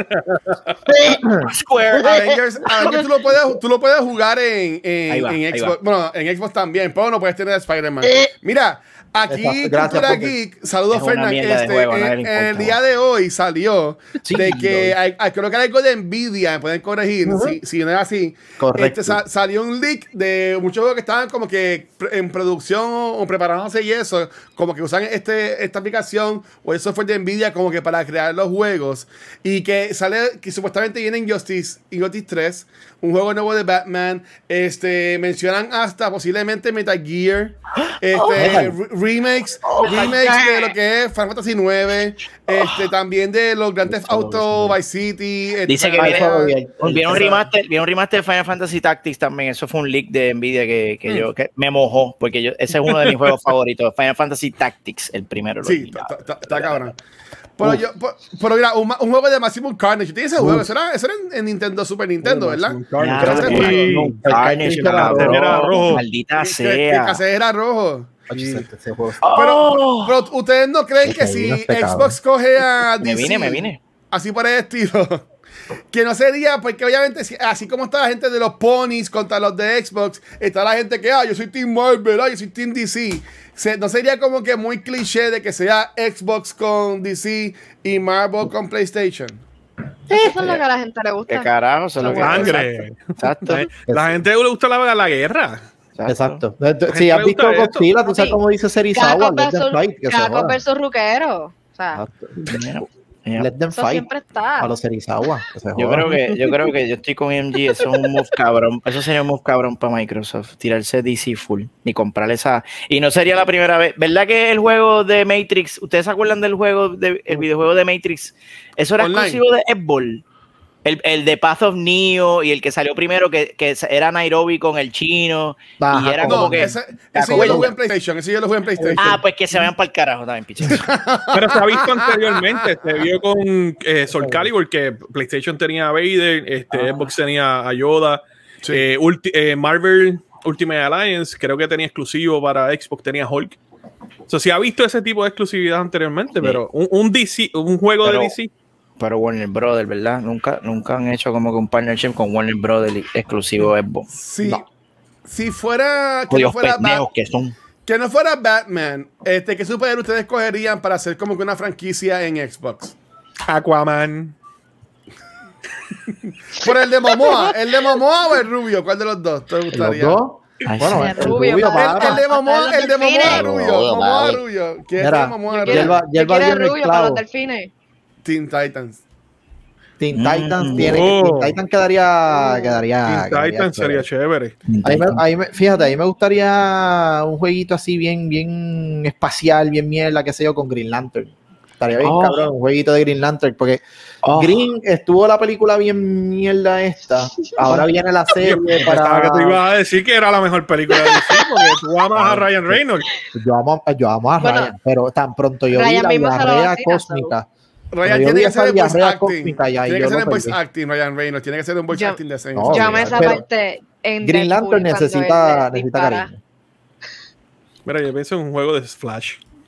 [SPEAKER 4] Square.
[SPEAKER 2] Avengers, Avengers tú, lo puedes, tú lo puedes jugar en, en,
[SPEAKER 4] Ahí va,
[SPEAKER 2] en
[SPEAKER 4] ahí
[SPEAKER 2] Xbox.
[SPEAKER 4] va.
[SPEAKER 2] Bueno, en Xbox también, pero no puedes tener a Spider-Man. Mira, aquí
[SPEAKER 3] Exacto, gracias,
[SPEAKER 2] Cultura
[SPEAKER 3] Pepe.
[SPEAKER 2] Geek, saludos
[SPEAKER 4] Es una
[SPEAKER 2] Fernan.
[SPEAKER 4] mierda de
[SPEAKER 2] Este,
[SPEAKER 4] juego, a nadie le
[SPEAKER 2] en- en
[SPEAKER 4] importa,
[SPEAKER 2] el día de hoy salió
[SPEAKER 3] Sí,
[SPEAKER 2] de que
[SPEAKER 3] lo-
[SPEAKER 2] hay, hay- creo que hay algo de Nvidia, me pueden corregir
[SPEAKER 3] Ujú.
[SPEAKER 2] si, si no es así.
[SPEAKER 3] Correcto.
[SPEAKER 2] Este, sa- salió un leak de muchos juegos que estaban como que pre- en producción o, o preparándose y eso, como que usan este este, esta aplicación o el software de Nvidia como que para crear los juegos y que sale, que supuestamente viene Injustice, Injustice tres, un juego nuevo de Batman, este, mencionan hasta posiblemente Metal Gear, este,
[SPEAKER 3] Oh,
[SPEAKER 2] re- remakes,
[SPEAKER 4] Oh,
[SPEAKER 2] remakes de lo que es Final Fantasy nueve, este, también de los Grand Theft Auto, Vice City, este,
[SPEAKER 4] Dice que
[SPEAKER 3] Ah,
[SPEAKER 4] viene,
[SPEAKER 3] eso bien.
[SPEAKER 4] viene un remaster, viene un remaster de Final Fantasy Tactics también. Eso fue un leak de Nvidia que, que yo que me mojó, porque yo, ese es uno de mis juegos favoritos. Final Fantasy Tactics, el primero. lo
[SPEAKER 2] Sí,
[SPEAKER 4] olvidaba.
[SPEAKER 2] está- está está cabrón. Pero, yo, pero, pero mira, un, ma- un juego de Maximum Carnage. ¿Tienes ese juego? Eso era, eso era en, en Nintendo, Super Nintendo, ¿verdad?
[SPEAKER 4] Ya,
[SPEAKER 2] Pero ese
[SPEAKER 4] sí.
[SPEAKER 2] juego-
[SPEAKER 3] El
[SPEAKER 4] Carnage,
[SPEAKER 3] Carnage
[SPEAKER 4] cabrón,
[SPEAKER 3] era
[SPEAKER 5] era rojo.
[SPEAKER 4] Maldita
[SPEAKER 2] Que- que- que
[SPEAKER 4] sea.
[SPEAKER 2] casi era rojo.
[SPEAKER 3] Ese juego.
[SPEAKER 2] Pero,
[SPEAKER 4] Oh.
[SPEAKER 2] pero ustedes no creen que
[SPEAKER 3] Ok,
[SPEAKER 2] si
[SPEAKER 3] no sé,
[SPEAKER 2] Xbox coge a D
[SPEAKER 4] Me
[SPEAKER 2] C,
[SPEAKER 4] vine, me vine.
[SPEAKER 2] así por el estilo, que no sería, porque obviamente si- así como está la gente de los ponies contra los de Xbox, está la gente que, ah, yo soy Team Marvel, ah, yo soy Team D C. Se- no sería como que muy cliché de que sea Xbox con D C y Marvel con PlayStation.
[SPEAKER 1] Eso es lo que a la gente le
[SPEAKER 4] ¿Qué
[SPEAKER 1] gusta.
[SPEAKER 4] carajo? Eso es lo que-
[SPEAKER 5] Sangre.
[SPEAKER 4] Exacto.
[SPEAKER 5] La gente le gusta la, la guerra.
[SPEAKER 3] Exacto. Si
[SPEAKER 5] gente
[SPEAKER 3] has
[SPEAKER 5] le
[SPEAKER 3] visto
[SPEAKER 5] gusta esto.
[SPEAKER 3] Godzilla, tú sabes
[SPEAKER 1] Sí.
[SPEAKER 3] cómo dice Serizawa,
[SPEAKER 1] Caco
[SPEAKER 3] let them
[SPEAKER 1] versus,
[SPEAKER 3] fight, que se
[SPEAKER 1] Caco
[SPEAKER 3] jodan.
[SPEAKER 1] versus Ruquero. O sea,
[SPEAKER 3] Exacto.
[SPEAKER 4] Mira, mira.
[SPEAKER 3] Let them
[SPEAKER 1] eso
[SPEAKER 3] fight
[SPEAKER 1] siempre está.
[SPEAKER 3] a los Serizawa, que se
[SPEAKER 4] Yo
[SPEAKER 3] jodan.
[SPEAKER 4] creo que, yo creo que yo estoy con M G, eso es un move cabrón. Eso sería un move cabrón para Microsoft, tirarse D C full y comprar esa. Y no sería la primera vez. ¿Verdad que el juego de Matrix, ustedes se acuerdan del juego, de, el videojuego de Matrix? Eso era
[SPEAKER 2] Online.
[SPEAKER 4] exclusivo de Xbox. El, el de Path of Neo y el que salió primero, que, que era Nairobi con el chino.
[SPEAKER 3] Ajá,
[SPEAKER 4] y era
[SPEAKER 3] como
[SPEAKER 4] como
[SPEAKER 2] No,
[SPEAKER 4] que.
[SPEAKER 2] ese,
[SPEAKER 4] ¿te
[SPEAKER 2] ese yo lo
[SPEAKER 4] acuerdas?
[SPEAKER 2] jugué en PlayStation. Ese yo lo jugué en PlayStation.
[SPEAKER 4] Ah, pues que se vayan para el carajo también, piche.
[SPEAKER 5] Pero se ha visto anteriormente, se vio con eh, Soul Calibur que PlayStation tenía a Vader, este, Xbox tenía a Yoda,
[SPEAKER 2] Sí.
[SPEAKER 5] eh, ulti- eh, Marvel Ultimate Alliance creo que tenía exclusivo para Xbox, tenía Hulk. O sea, se ha visto ese tipo de exclusividad anteriormente, pero un, un D C, un juego
[SPEAKER 4] Pero-
[SPEAKER 5] de D C.
[SPEAKER 4] Pero Warner Brothers, ¿verdad? Nunca, nunca han hecho como que un partnership con Warner Brothers exclusivo Xbox.
[SPEAKER 2] Si,
[SPEAKER 3] No.
[SPEAKER 2] si fuera que no
[SPEAKER 4] Jodidos
[SPEAKER 2] fuera, Bat-
[SPEAKER 4] pendejos que son.
[SPEAKER 2] que no fuera Batman, este, ¿qué superhéroe ustedes cogerían para hacer como que una franquicia en Xbox?
[SPEAKER 5] Aquaman.
[SPEAKER 2] Por el de Momoa, el de Momoa o el rubio, ¿cuál de los dos te
[SPEAKER 3] ¿Los
[SPEAKER 2] gustaría?
[SPEAKER 3] dos?
[SPEAKER 4] Ay,
[SPEAKER 3] Bueno,
[SPEAKER 4] sí.
[SPEAKER 3] el
[SPEAKER 1] El
[SPEAKER 3] rubio,
[SPEAKER 1] rubio,
[SPEAKER 3] para.
[SPEAKER 2] El, el de Momoa, el de Momoa rubio,
[SPEAKER 4] Rubio,
[SPEAKER 2] Momoa
[SPEAKER 4] vale.
[SPEAKER 2] rubio. ¿Quién es
[SPEAKER 3] Mira,
[SPEAKER 2] el Momoa
[SPEAKER 1] Yo
[SPEAKER 2] rubio?
[SPEAKER 1] quiero,
[SPEAKER 3] Yerba-
[SPEAKER 1] yo
[SPEAKER 3] Yerba
[SPEAKER 1] quiero el
[SPEAKER 3] Viernes
[SPEAKER 1] rubio para los
[SPEAKER 3] Clavo.
[SPEAKER 1] delfines.
[SPEAKER 2] Teen Titans.
[SPEAKER 3] Teen
[SPEAKER 4] Mm.
[SPEAKER 3] Titans tiene
[SPEAKER 5] Oh.
[SPEAKER 3] Teen Titan quedaría, quedaría,
[SPEAKER 5] Teen
[SPEAKER 3] quedaría
[SPEAKER 5] Titan sería
[SPEAKER 3] chévere.
[SPEAKER 5] chévere.
[SPEAKER 3] Ahí me, ahí me- fíjate, ahí me gustaría un jueguito así bien, bien espacial, bien mierda, qué sé yo, con Green Lantern. Estaría bien
[SPEAKER 4] Oh.
[SPEAKER 3] cabrón, un jueguito de Green Lantern, porque
[SPEAKER 4] Oh.
[SPEAKER 3] Green estuvo la película bien mierda esta. Ahora viene la serie
[SPEAKER 5] Pensaba que tú
[SPEAKER 3] para.
[SPEAKER 5] ibas a decir que era la mejor película de D C porque tú amas a Ryan Reynolds.
[SPEAKER 3] Yo amo, yo amo a
[SPEAKER 1] Bueno,
[SPEAKER 3] Ryan, pero tan pronto yo vi
[SPEAKER 1] Ryan
[SPEAKER 3] la
[SPEAKER 1] mismo se lo
[SPEAKER 3] diarrea
[SPEAKER 1] vacila,
[SPEAKER 3] cósmica.
[SPEAKER 2] Ryan
[SPEAKER 3] yo
[SPEAKER 2] tiene
[SPEAKER 3] vi
[SPEAKER 2] que
[SPEAKER 3] esa
[SPEAKER 2] ser el voice
[SPEAKER 3] diarrea
[SPEAKER 2] acting.
[SPEAKER 3] cósmica y ahí
[SPEAKER 2] Tiene
[SPEAKER 3] yo
[SPEAKER 2] que ser
[SPEAKER 3] lo
[SPEAKER 2] el voice
[SPEAKER 3] perdí.
[SPEAKER 2] acting, Ryan Reynolds. Tiene que ser un voice
[SPEAKER 1] Yo-
[SPEAKER 2] acting decente.
[SPEAKER 3] No,
[SPEAKER 1] Yo amé esa
[SPEAKER 3] pero-
[SPEAKER 1] parte en
[SPEAKER 3] Green
[SPEAKER 1] Deadpool
[SPEAKER 3] Lantern
[SPEAKER 1] cuando
[SPEAKER 3] necesita,
[SPEAKER 1] él
[SPEAKER 3] necesita
[SPEAKER 1] dispara.
[SPEAKER 3] cariño.
[SPEAKER 5] Mira, yo pienso en un juego de Flash.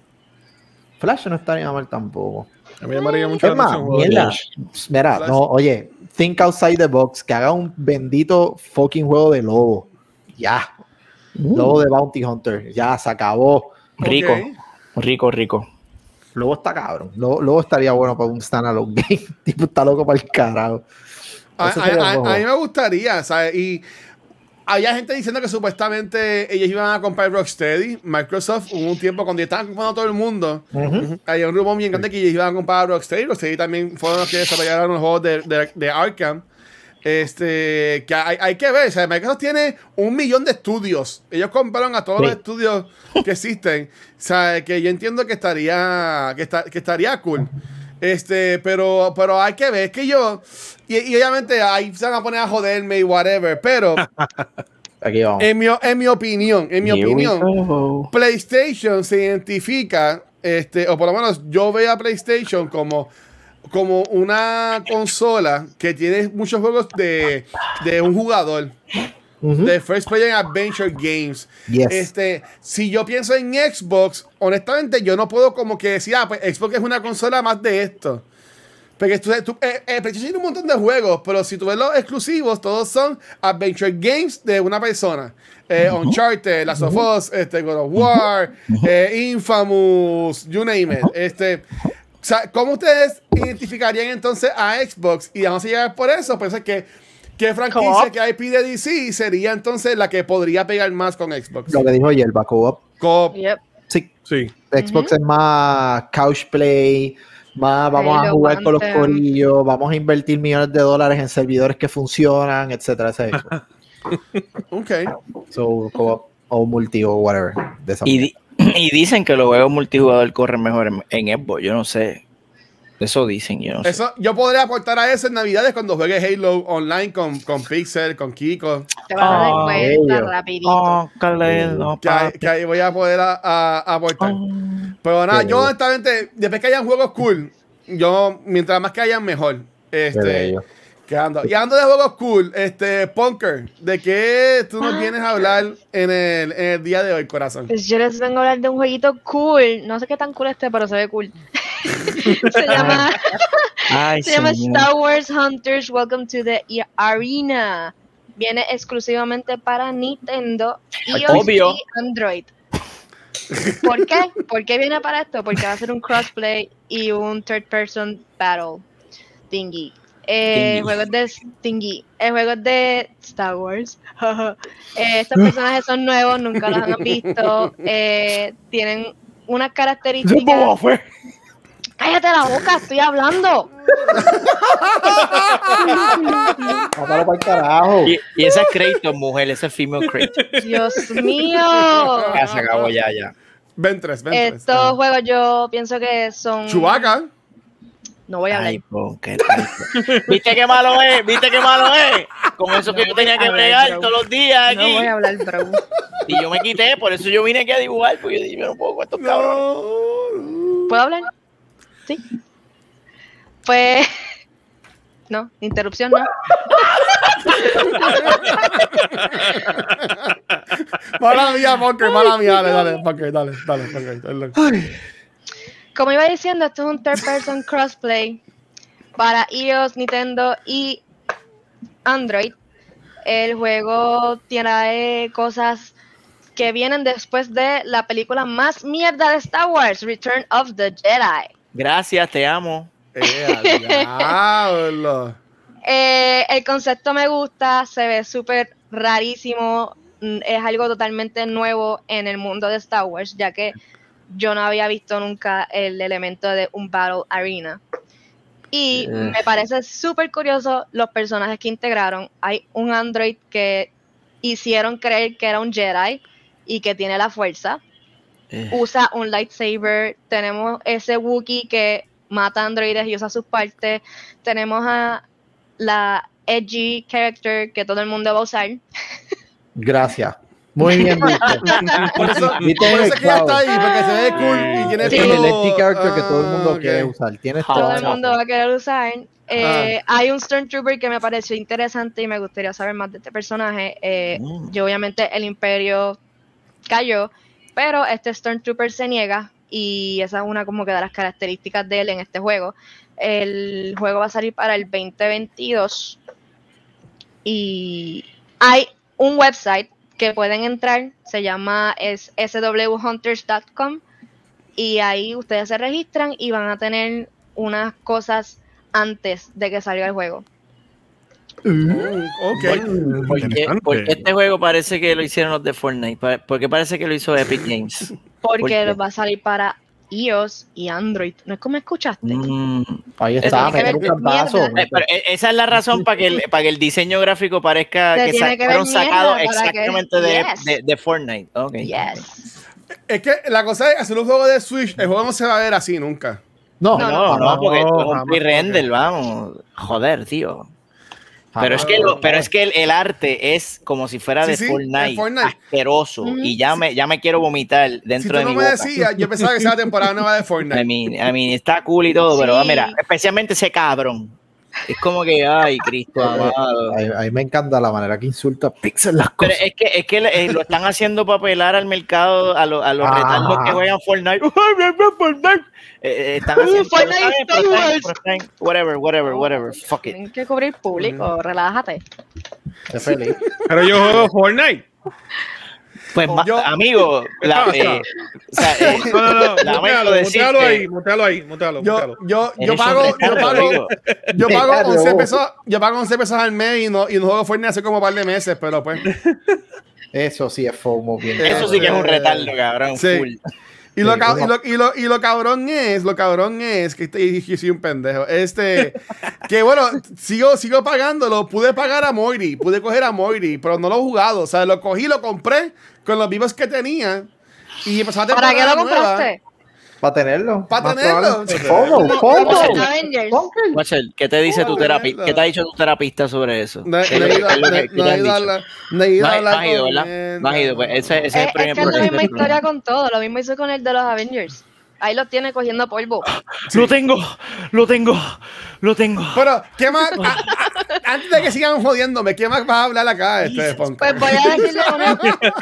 [SPEAKER 3] Flash no estaría mal tampoco.
[SPEAKER 5] A mí me llamaría mucho
[SPEAKER 3] Es
[SPEAKER 5] la
[SPEAKER 3] más,
[SPEAKER 5] atención un juego de
[SPEAKER 3] mierda.
[SPEAKER 5] Flash.
[SPEAKER 3] Mira,
[SPEAKER 2] Flash.
[SPEAKER 3] no, oye, think outside the box, que haga un bendito fucking juego de lobo. Ya. Lobo de Bounty Hunter. Ya, se acabó.
[SPEAKER 4] Rico,
[SPEAKER 2] Ok.
[SPEAKER 4] rico, rico.
[SPEAKER 3] Lobo está cabrón. Lobo, Lobo estaría bueno para un standalone game. Tipo, está loco para el carajo.
[SPEAKER 2] A,
[SPEAKER 3] Eso
[SPEAKER 2] a-
[SPEAKER 3] sería
[SPEAKER 2] a-
[SPEAKER 3] rojo.
[SPEAKER 2] a mí me gustaría, ¿sabes? Y había gente diciendo que supuestamente ellos iban a comprar Rocksteady. Microsoft, hubo un tiempo cuando estaban comprando a todo el mundo,
[SPEAKER 3] Ujú.
[SPEAKER 2] había un rumor bien grande que ellos iban a comprar Rocksteady. Rocksteady también fueron los que desarrollaron los juegos de, de, de Arkham. Este, que hay, hay que ver, o sea, Microsoft tiene un millón de estudios. Ellos compraron a todos
[SPEAKER 3] Sí.
[SPEAKER 2] los estudios que existen. O sea, que yo entiendo que estaría, que, está- que estaría cool. Este, pero, pero hay que ver, es que yo, y, y obviamente ahí se van a poner a joderme y whatever, pero
[SPEAKER 3] Aquí vamos.
[SPEAKER 2] en mi, en mi opinión, en mi
[SPEAKER 4] Here we
[SPEAKER 2] opinión,
[SPEAKER 4] go.
[SPEAKER 2] PlayStation se identifica, este, o por lo menos yo veo a PlayStation como, como una consola que tiene muchos juegos de, de un jugador,
[SPEAKER 3] Ujú.
[SPEAKER 2] de First Player Adventure Games.
[SPEAKER 3] Yes.
[SPEAKER 2] Este, si yo pienso en Xbox, honestamente yo no puedo como que decir, ah, pues Xbox es una consola más de esto. Porque tú, tú, eh, eh, PlayStation tiene un montón de juegos, pero si tú ves los exclusivos, todos son Adventure Games de una persona. Eh, Uncharted, Last of Us, este, God of War, eh, Infamous, you name it. Este, o sea, ¿cómo ustedes identificarían entonces a Xbox? Y vamos a llegar por eso. Pensé que ¿qué franquicia,
[SPEAKER 4] Co-op.
[SPEAKER 2] qué I P de D C sería entonces la que podría pegar más con Xbox?
[SPEAKER 3] Lo que dijo Yerba, co-op.
[SPEAKER 2] Co-op.
[SPEAKER 1] Yep.
[SPEAKER 3] Sí,
[SPEAKER 5] Sí.
[SPEAKER 3] Xbox uh-huh. es más couch play, más vamos
[SPEAKER 1] Ay,
[SPEAKER 3] a jugar con los
[SPEAKER 1] guante.
[SPEAKER 3] corillos, vamos a invertir millones de dólares en servidores que funcionan, etcétera, etcétera.
[SPEAKER 2] Ok.
[SPEAKER 3] So, co- o multi o whatever. De esa
[SPEAKER 4] Y, di- y dicen que los juegos multijugador corren mejor en, en Xbox, yo no sé. Eso dicen, yo no sé.
[SPEAKER 2] Eso, yo podría aportar a eso en Navidades cuando juegue Halo online con, con Pixel, con Kiko.
[SPEAKER 1] Te vas a dar
[SPEAKER 4] Oh,
[SPEAKER 1] cuenta
[SPEAKER 3] bello.
[SPEAKER 1] rapidito.
[SPEAKER 4] Oh, Caleno,
[SPEAKER 2] Que ahí,
[SPEAKER 4] papi.
[SPEAKER 2] que ahí voy a poder a, a- a aportar.
[SPEAKER 4] Oh.
[SPEAKER 2] Pero nada,
[SPEAKER 3] Qué
[SPEAKER 2] yo
[SPEAKER 3] bello.
[SPEAKER 2] honestamente, después que hayan juegos cool, yo, mientras más que hayan, mejor.
[SPEAKER 3] Qué
[SPEAKER 2] Este,
[SPEAKER 3] bello.
[SPEAKER 2] quedando. Y hablando de juegos cool, este, Punker, ¿de qué tú nos vienes a hablar en el, en el día de hoy, corazón?
[SPEAKER 1] Pues yo les vengo a hablar de un jueguito cool. No sé qué tan cool este, pero se ve cool. se llama,
[SPEAKER 4] Ay,
[SPEAKER 1] se llama
[SPEAKER 4] señor.
[SPEAKER 1] Star Wars Hunters Welcome to the Arena. Viene exclusivamente para Nintendo, iOS
[SPEAKER 4] Obvio.
[SPEAKER 1] y Android. ¿Por qué? ¿Por qué viene para esto? Porque va a ser un crossplay y un third person battle thingy. Eh,
[SPEAKER 4] Thingy.
[SPEAKER 1] juegos de thingy. El juego es de Star Wars. Eh, estos personajes son nuevos, nunca los han visto. Eh, tienen unas características. ¡Cállate la boca! ¡Estoy hablando!
[SPEAKER 3] Mátalo para el carajo.
[SPEAKER 4] Y, y esa es Kratos, mujer, esa es female Kratos.
[SPEAKER 1] ¡Dios mío!
[SPEAKER 4] Ya se acabó, ya, ya.
[SPEAKER 2] Ven tres, ven tres.
[SPEAKER 1] Estos juegos yo pienso que son...
[SPEAKER 2] Chewbacca.
[SPEAKER 1] No voy a hablar.
[SPEAKER 4] Ay, po, qué rico. ¿Viste qué malo es? ¿Viste qué malo es? Con eso que yo tenía que bregar todos los días
[SPEAKER 1] No
[SPEAKER 4] aquí.
[SPEAKER 1] voy a hablar, bro.
[SPEAKER 4] Y yo me quité, por eso yo vine aquí a dibujar, porque yo dije, yo no puedo con estos cabrones.
[SPEAKER 2] No.
[SPEAKER 1] ¿Puedo hablar? Sí. Pues... No, interrupción no.
[SPEAKER 2] Mala mía, Punker, mala mía. Dale, dale, Punker, dale, dale, Punker, dale.
[SPEAKER 1] Como iba diciendo, esto es un third person crossplay para iOS, Nintendo y Android. El juego tiene cosas que vienen después de la película más mierda de Star Wars, Return of the Jedi.
[SPEAKER 4] Gracias, te amo.
[SPEAKER 2] Eh, diablo.
[SPEAKER 1] Eh, el concepto me gusta, se ve súper rarísimo, mm, es algo totalmente nuevo en el mundo de Star Wars, ya que yo no había visto nunca el elemento de un Battle Arena. Y
[SPEAKER 3] Yeah.
[SPEAKER 1] me parece súper curioso los personajes que integraron. Hay un android que hicieron creer que era un Jedi y que tiene la fuerza.
[SPEAKER 4] Eh.
[SPEAKER 1] Usa un lightsaber. Tenemos ese Wookiee que mata androides y usa sus partes. Tenemos a la edgy character que todo el mundo va a usar.
[SPEAKER 3] Gracias. Muy bien dicho.
[SPEAKER 2] Por eso,
[SPEAKER 3] Viste
[SPEAKER 2] por
[SPEAKER 3] el
[SPEAKER 2] eso es que ya
[SPEAKER 3] clavo.
[SPEAKER 2] está ahí, porque se ve cool y tiene
[SPEAKER 1] Sí.
[SPEAKER 3] Es el
[SPEAKER 2] todo-
[SPEAKER 3] edgy character que todo el mundo
[SPEAKER 2] Ah, ok.
[SPEAKER 3] quiere usar. Tienes
[SPEAKER 4] Todo
[SPEAKER 3] toda
[SPEAKER 1] Todo el
[SPEAKER 3] la
[SPEAKER 1] mundo
[SPEAKER 3] razón.
[SPEAKER 1] va a querer usar. Eh, Hay un Stormtrooper que me pareció interesante y me gustaría saber más de este personaje. Eh,
[SPEAKER 4] Mm.
[SPEAKER 1] Yo obviamente el Imperio cayó, pero este Stormtrooper se niega y esa es una como que de las características de él en este juego. El juego va a salir para el veinte veintidós y hay un website que pueden entrar, se llama es s w hunters punto com y ahí ustedes se registran y van a tener unas cosas antes de que salga el juego.
[SPEAKER 2] Mm, ok.
[SPEAKER 4] ¿Por qué,
[SPEAKER 5] Interesante.
[SPEAKER 4] por qué este juego parece que lo hicieron los de Fortnite? Pa- ¿Por qué parece que lo hizo Epic Games? ¿Por
[SPEAKER 1] Porque
[SPEAKER 4] qué?
[SPEAKER 1] va a salir para iOS y Android. ¿No es como escuchaste?
[SPEAKER 4] Mm.
[SPEAKER 3] Ahí
[SPEAKER 1] Eso
[SPEAKER 3] está,
[SPEAKER 1] tiene que
[SPEAKER 3] meter un
[SPEAKER 1] ver con
[SPEAKER 3] cantazo.
[SPEAKER 1] mierda.
[SPEAKER 4] Eh, pero e- esa es la razón para que el, para que el diseño gráfico parezca
[SPEAKER 1] Se
[SPEAKER 4] que
[SPEAKER 1] tiene
[SPEAKER 4] sa-
[SPEAKER 1] que ver
[SPEAKER 4] fueron
[SPEAKER 1] mierda
[SPEAKER 4] sacados
[SPEAKER 1] para que-
[SPEAKER 4] exactamente de,
[SPEAKER 1] Yes.
[SPEAKER 4] de, de Fortnite. Okay.
[SPEAKER 1] Yes.
[SPEAKER 2] Es que la cosa es hacer un juego de Switch, el juego no se va a ver así nunca.
[SPEAKER 3] No,
[SPEAKER 4] No,
[SPEAKER 1] No,
[SPEAKER 4] no, no, porque esto es un
[SPEAKER 5] jamás,
[SPEAKER 4] pre-render, vamos. Joder, tío. Pero
[SPEAKER 3] jamás.
[SPEAKER 4] es que, lo- pero es que el, el arte es como si fuera
[SPEAKER 2] Sí,
[SPEAKER 4] de
[SPEAKER 2] sí,
[SPEAKER 4] Fortnite,
[SPEAKER 2] de Fortnite.
[SPEAKER 4] asqueroso.
[SPEAKER 1] Ujú.
[SPEAKER 4] Y ya me, ya me quiero vomitar
[SPEAKER 2] Si
[SPEAKER 4] dentro
[SPEAKER 2] tú
[SPEAKER 4] de
[SPEAKER 2] no
[SPEAKER 4] mi
[SPEAKER 2] me
[SPEAKER 4] boca.
[SPEAKER 2] decías, yo pensaba que sea la temporada nueva de
[SPEAKER 4] I
[SPEAKER 2] Fortnite.
[SPEAKER 4] mean, I mean, está cool y todo, pero ah,
[SPEAKER 1] Sí.
[SPEAKER 4] mira, especialmente ese cabrón. Es como que, ay, Cristo amado.
[SPEAKER 3] A, a mí me encanta la manera que insulta Pixel las
[SPEAKER 4] Pero
[SPEAKER 3] cosas.
[SPEAKER 4] es que, es que eh, lo están haciendo para apelar al mercado, a, lo- a los
[SPEAKER 3] Ah.
[SPEAKER 4] retardos que juegan Fortnite. Fortnite. Eh, eh, están haciendo
[SPEAKER 1] Uh, Fortnite
[SPEAKER 4] pero está bien,
[SPEAKER 1] Star
[SPEAKER 4] pero está bien,
[SPEAKER 1] Wars.
[SPEAKER 4] pero está bien. Whatever, whatever, whatever. Fuck it.
[SPEAKER 1] Tienen que cubrir público, relájate.
[SPEAKER 3] Sé feliz.
[SPEAKER 5] Pero yo juego Fortnite.
[SPEAKER 4] Pues, ma-
[SPEAKER 2] Yo-
[SPEAKER 4] amigo, la, eh, o sea, eh,
[SPEAKER 5] No, no, no.
[SPEAKER 4] Lamento
[SPEAKER 5] Mutealo,
[SPEAKER 4] decirte-
[SPEAKER 5] mutealo ahí, mutealo ahí, mutealo,
[SPEAKER 2] Yo,
[SPEAKER 5] mutealo.
[SPEAKER 2] yo, yo
[SPEAKER 4] eres un
[SPEAKER 2] pago, yo
[SPEAKER 4] retardo,
[SPEAKER 2] pago,
[SPEAKER 4] amigo.
[SPEAKER 2] yo pago
[SPEAKER 3] Retardo.
[SPEAKER 2] once pesos, yo pago once pesos al mes y no, y no juego Fortnite hace como un par de meses, pero pues.
[SPEAKER 3] Eso sí es FOMO bien.
[SPEAKER 4] Eso sí que es un retardo, cabrón.
[SPEAKER 2] Sí.
[SPEAKER 4] Full.
[SPEAKER 2] Y lo, ca- y, lo, y, lo, y lo cabrón es, lo cabrón es, que este, yo soy un pendejo, este, que bueno, sigo, sigo pagándolo, pude pagar a Moiri, pude coger a Moiri, pero no lo he jugado, o sea, lo cogí, lo compré con los vivos que tenía y empezó a
[SPEAKER 1] ¿Para qué lo compraste?
[SPEAKER 3] Para tenerlo.
[SPEAKER 2] Para tenerlo.
[SPEAKER 3] ¿Cómo? ¿Cómo?
[SPEAKER 1] Avengers.
[SPEAKER 4] Watcher, ¿qué te dice tu terapista? ¿Qué te ha dicho tu terapista sobre eso?
[SPEAKER 2] No, no
[SPEAKER 4] ¿Qué-
[SPEAKER 2] he ido,
[SPEAKER 4] qué es lo
[SPEAKER 2] no,
[SPEAKER 4] que- qué
[SPEAKER 2] no
[SPEAKER 4] te
[SPEAKER 2] he
[SPEAKER 4] han
[SPEAKER 2] ido a
[SPEAKER 4] dicho?
[SPEAKER 2] la- no he ido
[SPEAKER 4] No
[SPEAKER 2] a
[SPEAKER 4] has-
[SPEAKER 2] hablar
[SPEAKER 4] no has ido,
[SPEAKER 2] con
[SPEAKER 4] ¿verdad?
[SPEAKER 2] él,
[SPEAKER 4] No has ido, pues ese, ese es el
[SPEAKER 1] Es, es
[SPEAKER 4] primer
[SPEAKER 1] que es la
[SPEAKER 4] problema.
[SPEAKER 1] misma historia con todo. Lo mismo hizo con el de los Avengers. Ahí lo tiene cogiendo polvo.
[SPEAKER 4] Lo tengo, lo tengo, lo tengo.
[SPEAKER 2] Pero, ¿qué más? a- a- antes de que sigan jodiéndome, ¿qué más vas a hablar acá, este Punk?
[SPEAKER 1] Pues voy a decirle una,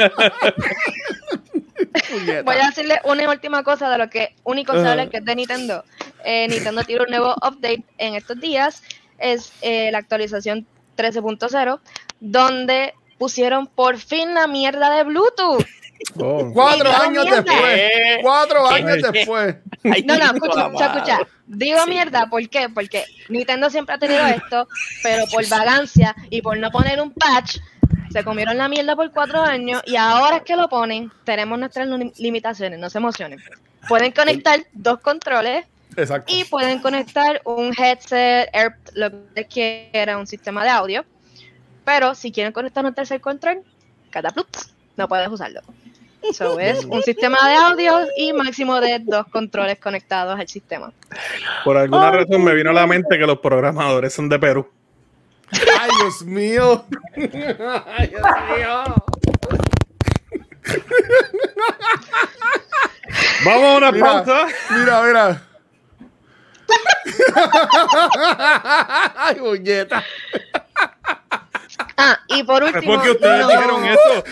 [SPEAKER 1] voy a decirle una última cosa de lo que único se habla, que es de Nintendo. Eh, Nintendo tiene un nuevo update en estos días. Es eh, la actualización trece punto cero, donde pusieron por fin la mierda de Bluetooth.
[SPEAKER 2] Oh. Cuatro
[SPEAKER 1] Digo
[SPEAKER 2] años
[SPEAKER 1] mierda.
[SPEAKER 2] después. Cuatro
[SPEAKER 4] ¿Qué?
[SPEAKER 2] años después.
[SPEAKER 4] Ay,
[SPEAKER 1] No, no,
[SPEAKER 4] chico,
[SPEAKER 1] escucha, escucha,
[SPEAKER 4] amado.
[SPEAKER 1] escucha. Digo
[SPEAKER 4] Sí.
[SPEAKER 1] mierda, ¿por qué? Porque Nintendo siempre ha tenido esto, pero por vagancia y por no poner un patch, se comieron la mierda por cuatro años y ahora es que lo ponen, tenemos nuestras lim- limitaciones, no se emocionen. Pueden conectar dos controles
[SPEAKER 2] Exacto.
[SPEAKER 1] y pueden conectar un headset, Air, lo que quiera, un sistema de audio, pero si quieren conectar un tercer control, cataplups, no puedes usarlo. Eso es un sistema de audio y máximo de dos controles conectados al sistema.
[SPEAKER 5] Por alguna razón me vino a la mente que los programadores son de Perú.
[SPEAKER 2] Ay, Dios mío. Ay, Dios mío.
[SPEAKER 5] Vamos a una
[SPEAKER 2] Mira,
[SPEAKER 5] pausa.
[SPEAKER 2] mira, mira. Ay, buñeta.
[SPEAKER 1] Ah, y por
[SPEAKER 5] Es
[SPEAKER 1] último,
[SPEAKER 5] porque ustedes
[SPEAKER 1] no-
[SPEAKER 5] dijeron eso.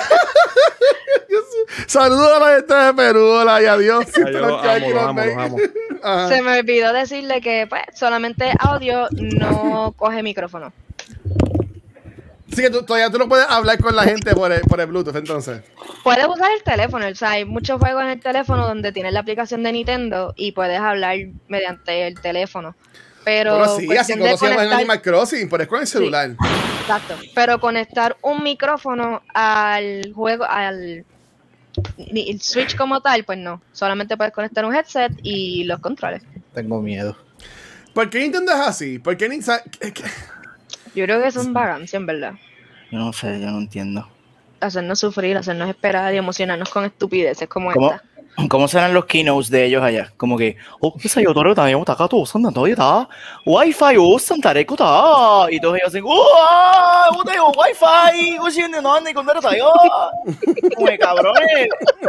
[SPEAKER 2] Saludos a la gente de Perú, hola y adiós.
[SPEAKER 5] Ay, yo los amo, los amo, los amo.
[SPEAKER 2] Ajá.
[SPEAKER 1] se me olvidó decirle que pues solamente audio no coge micrófono.
[SPEAKER 2] Así que tú, todavía tú no puedes hablar con la gente por el, por el Bluetooth, entonces.
[SPEAKER 1] Puedes usar el teléfono, o sea, hay muchos juegos en el teléfono donde tienes la aplicación de Nintendo y puedes hablar mediante el teléfono. Pero
[SPEAKER 2] Bueno, sí, así
[SPEAKER 1] cuestión
[SPEAKER 2] como
[SPEAKER 1] de
[SPEAKER 2] se llama en
[SPEAKER 1] conectar-
[SPEAKER 2] Animal Crossing, pero es con el celular.
[SPEAKER 1] Exacto. Pero conectar un micrófono al juego, al ni- el Switch como tal, pues no. Solamente puedes conectar un headset y los controles.
[SPEAKER 3] Tengo miedo.
[SPEAKER 2] ¿Por qué Nintendo es así? ¿Por qué Nintendo...
[SPEAKER 1] Yo creo que son vagancia, en verdad.
[SPEAKER 4] Yo no sé, yo no entiendo.
[SPEAKER 1] Hacernos sufrir, hacernos esperar y emocionarnos con estupideces como
[SPEAKER 4] ¿Cómo,
[SPEAKER 1] esta.
[SPEAKER 4] ¿Cómo serán los keynotes de ellos allá? Como que, oh, esa yo toro también, acá todo Santa Toyota, Wi-Fi, oh, Santa Recota, y todos ellos dicen, oh, yo tengo Wi-Fi, oh, si no, no, ni con tayo. Como que, cabrones,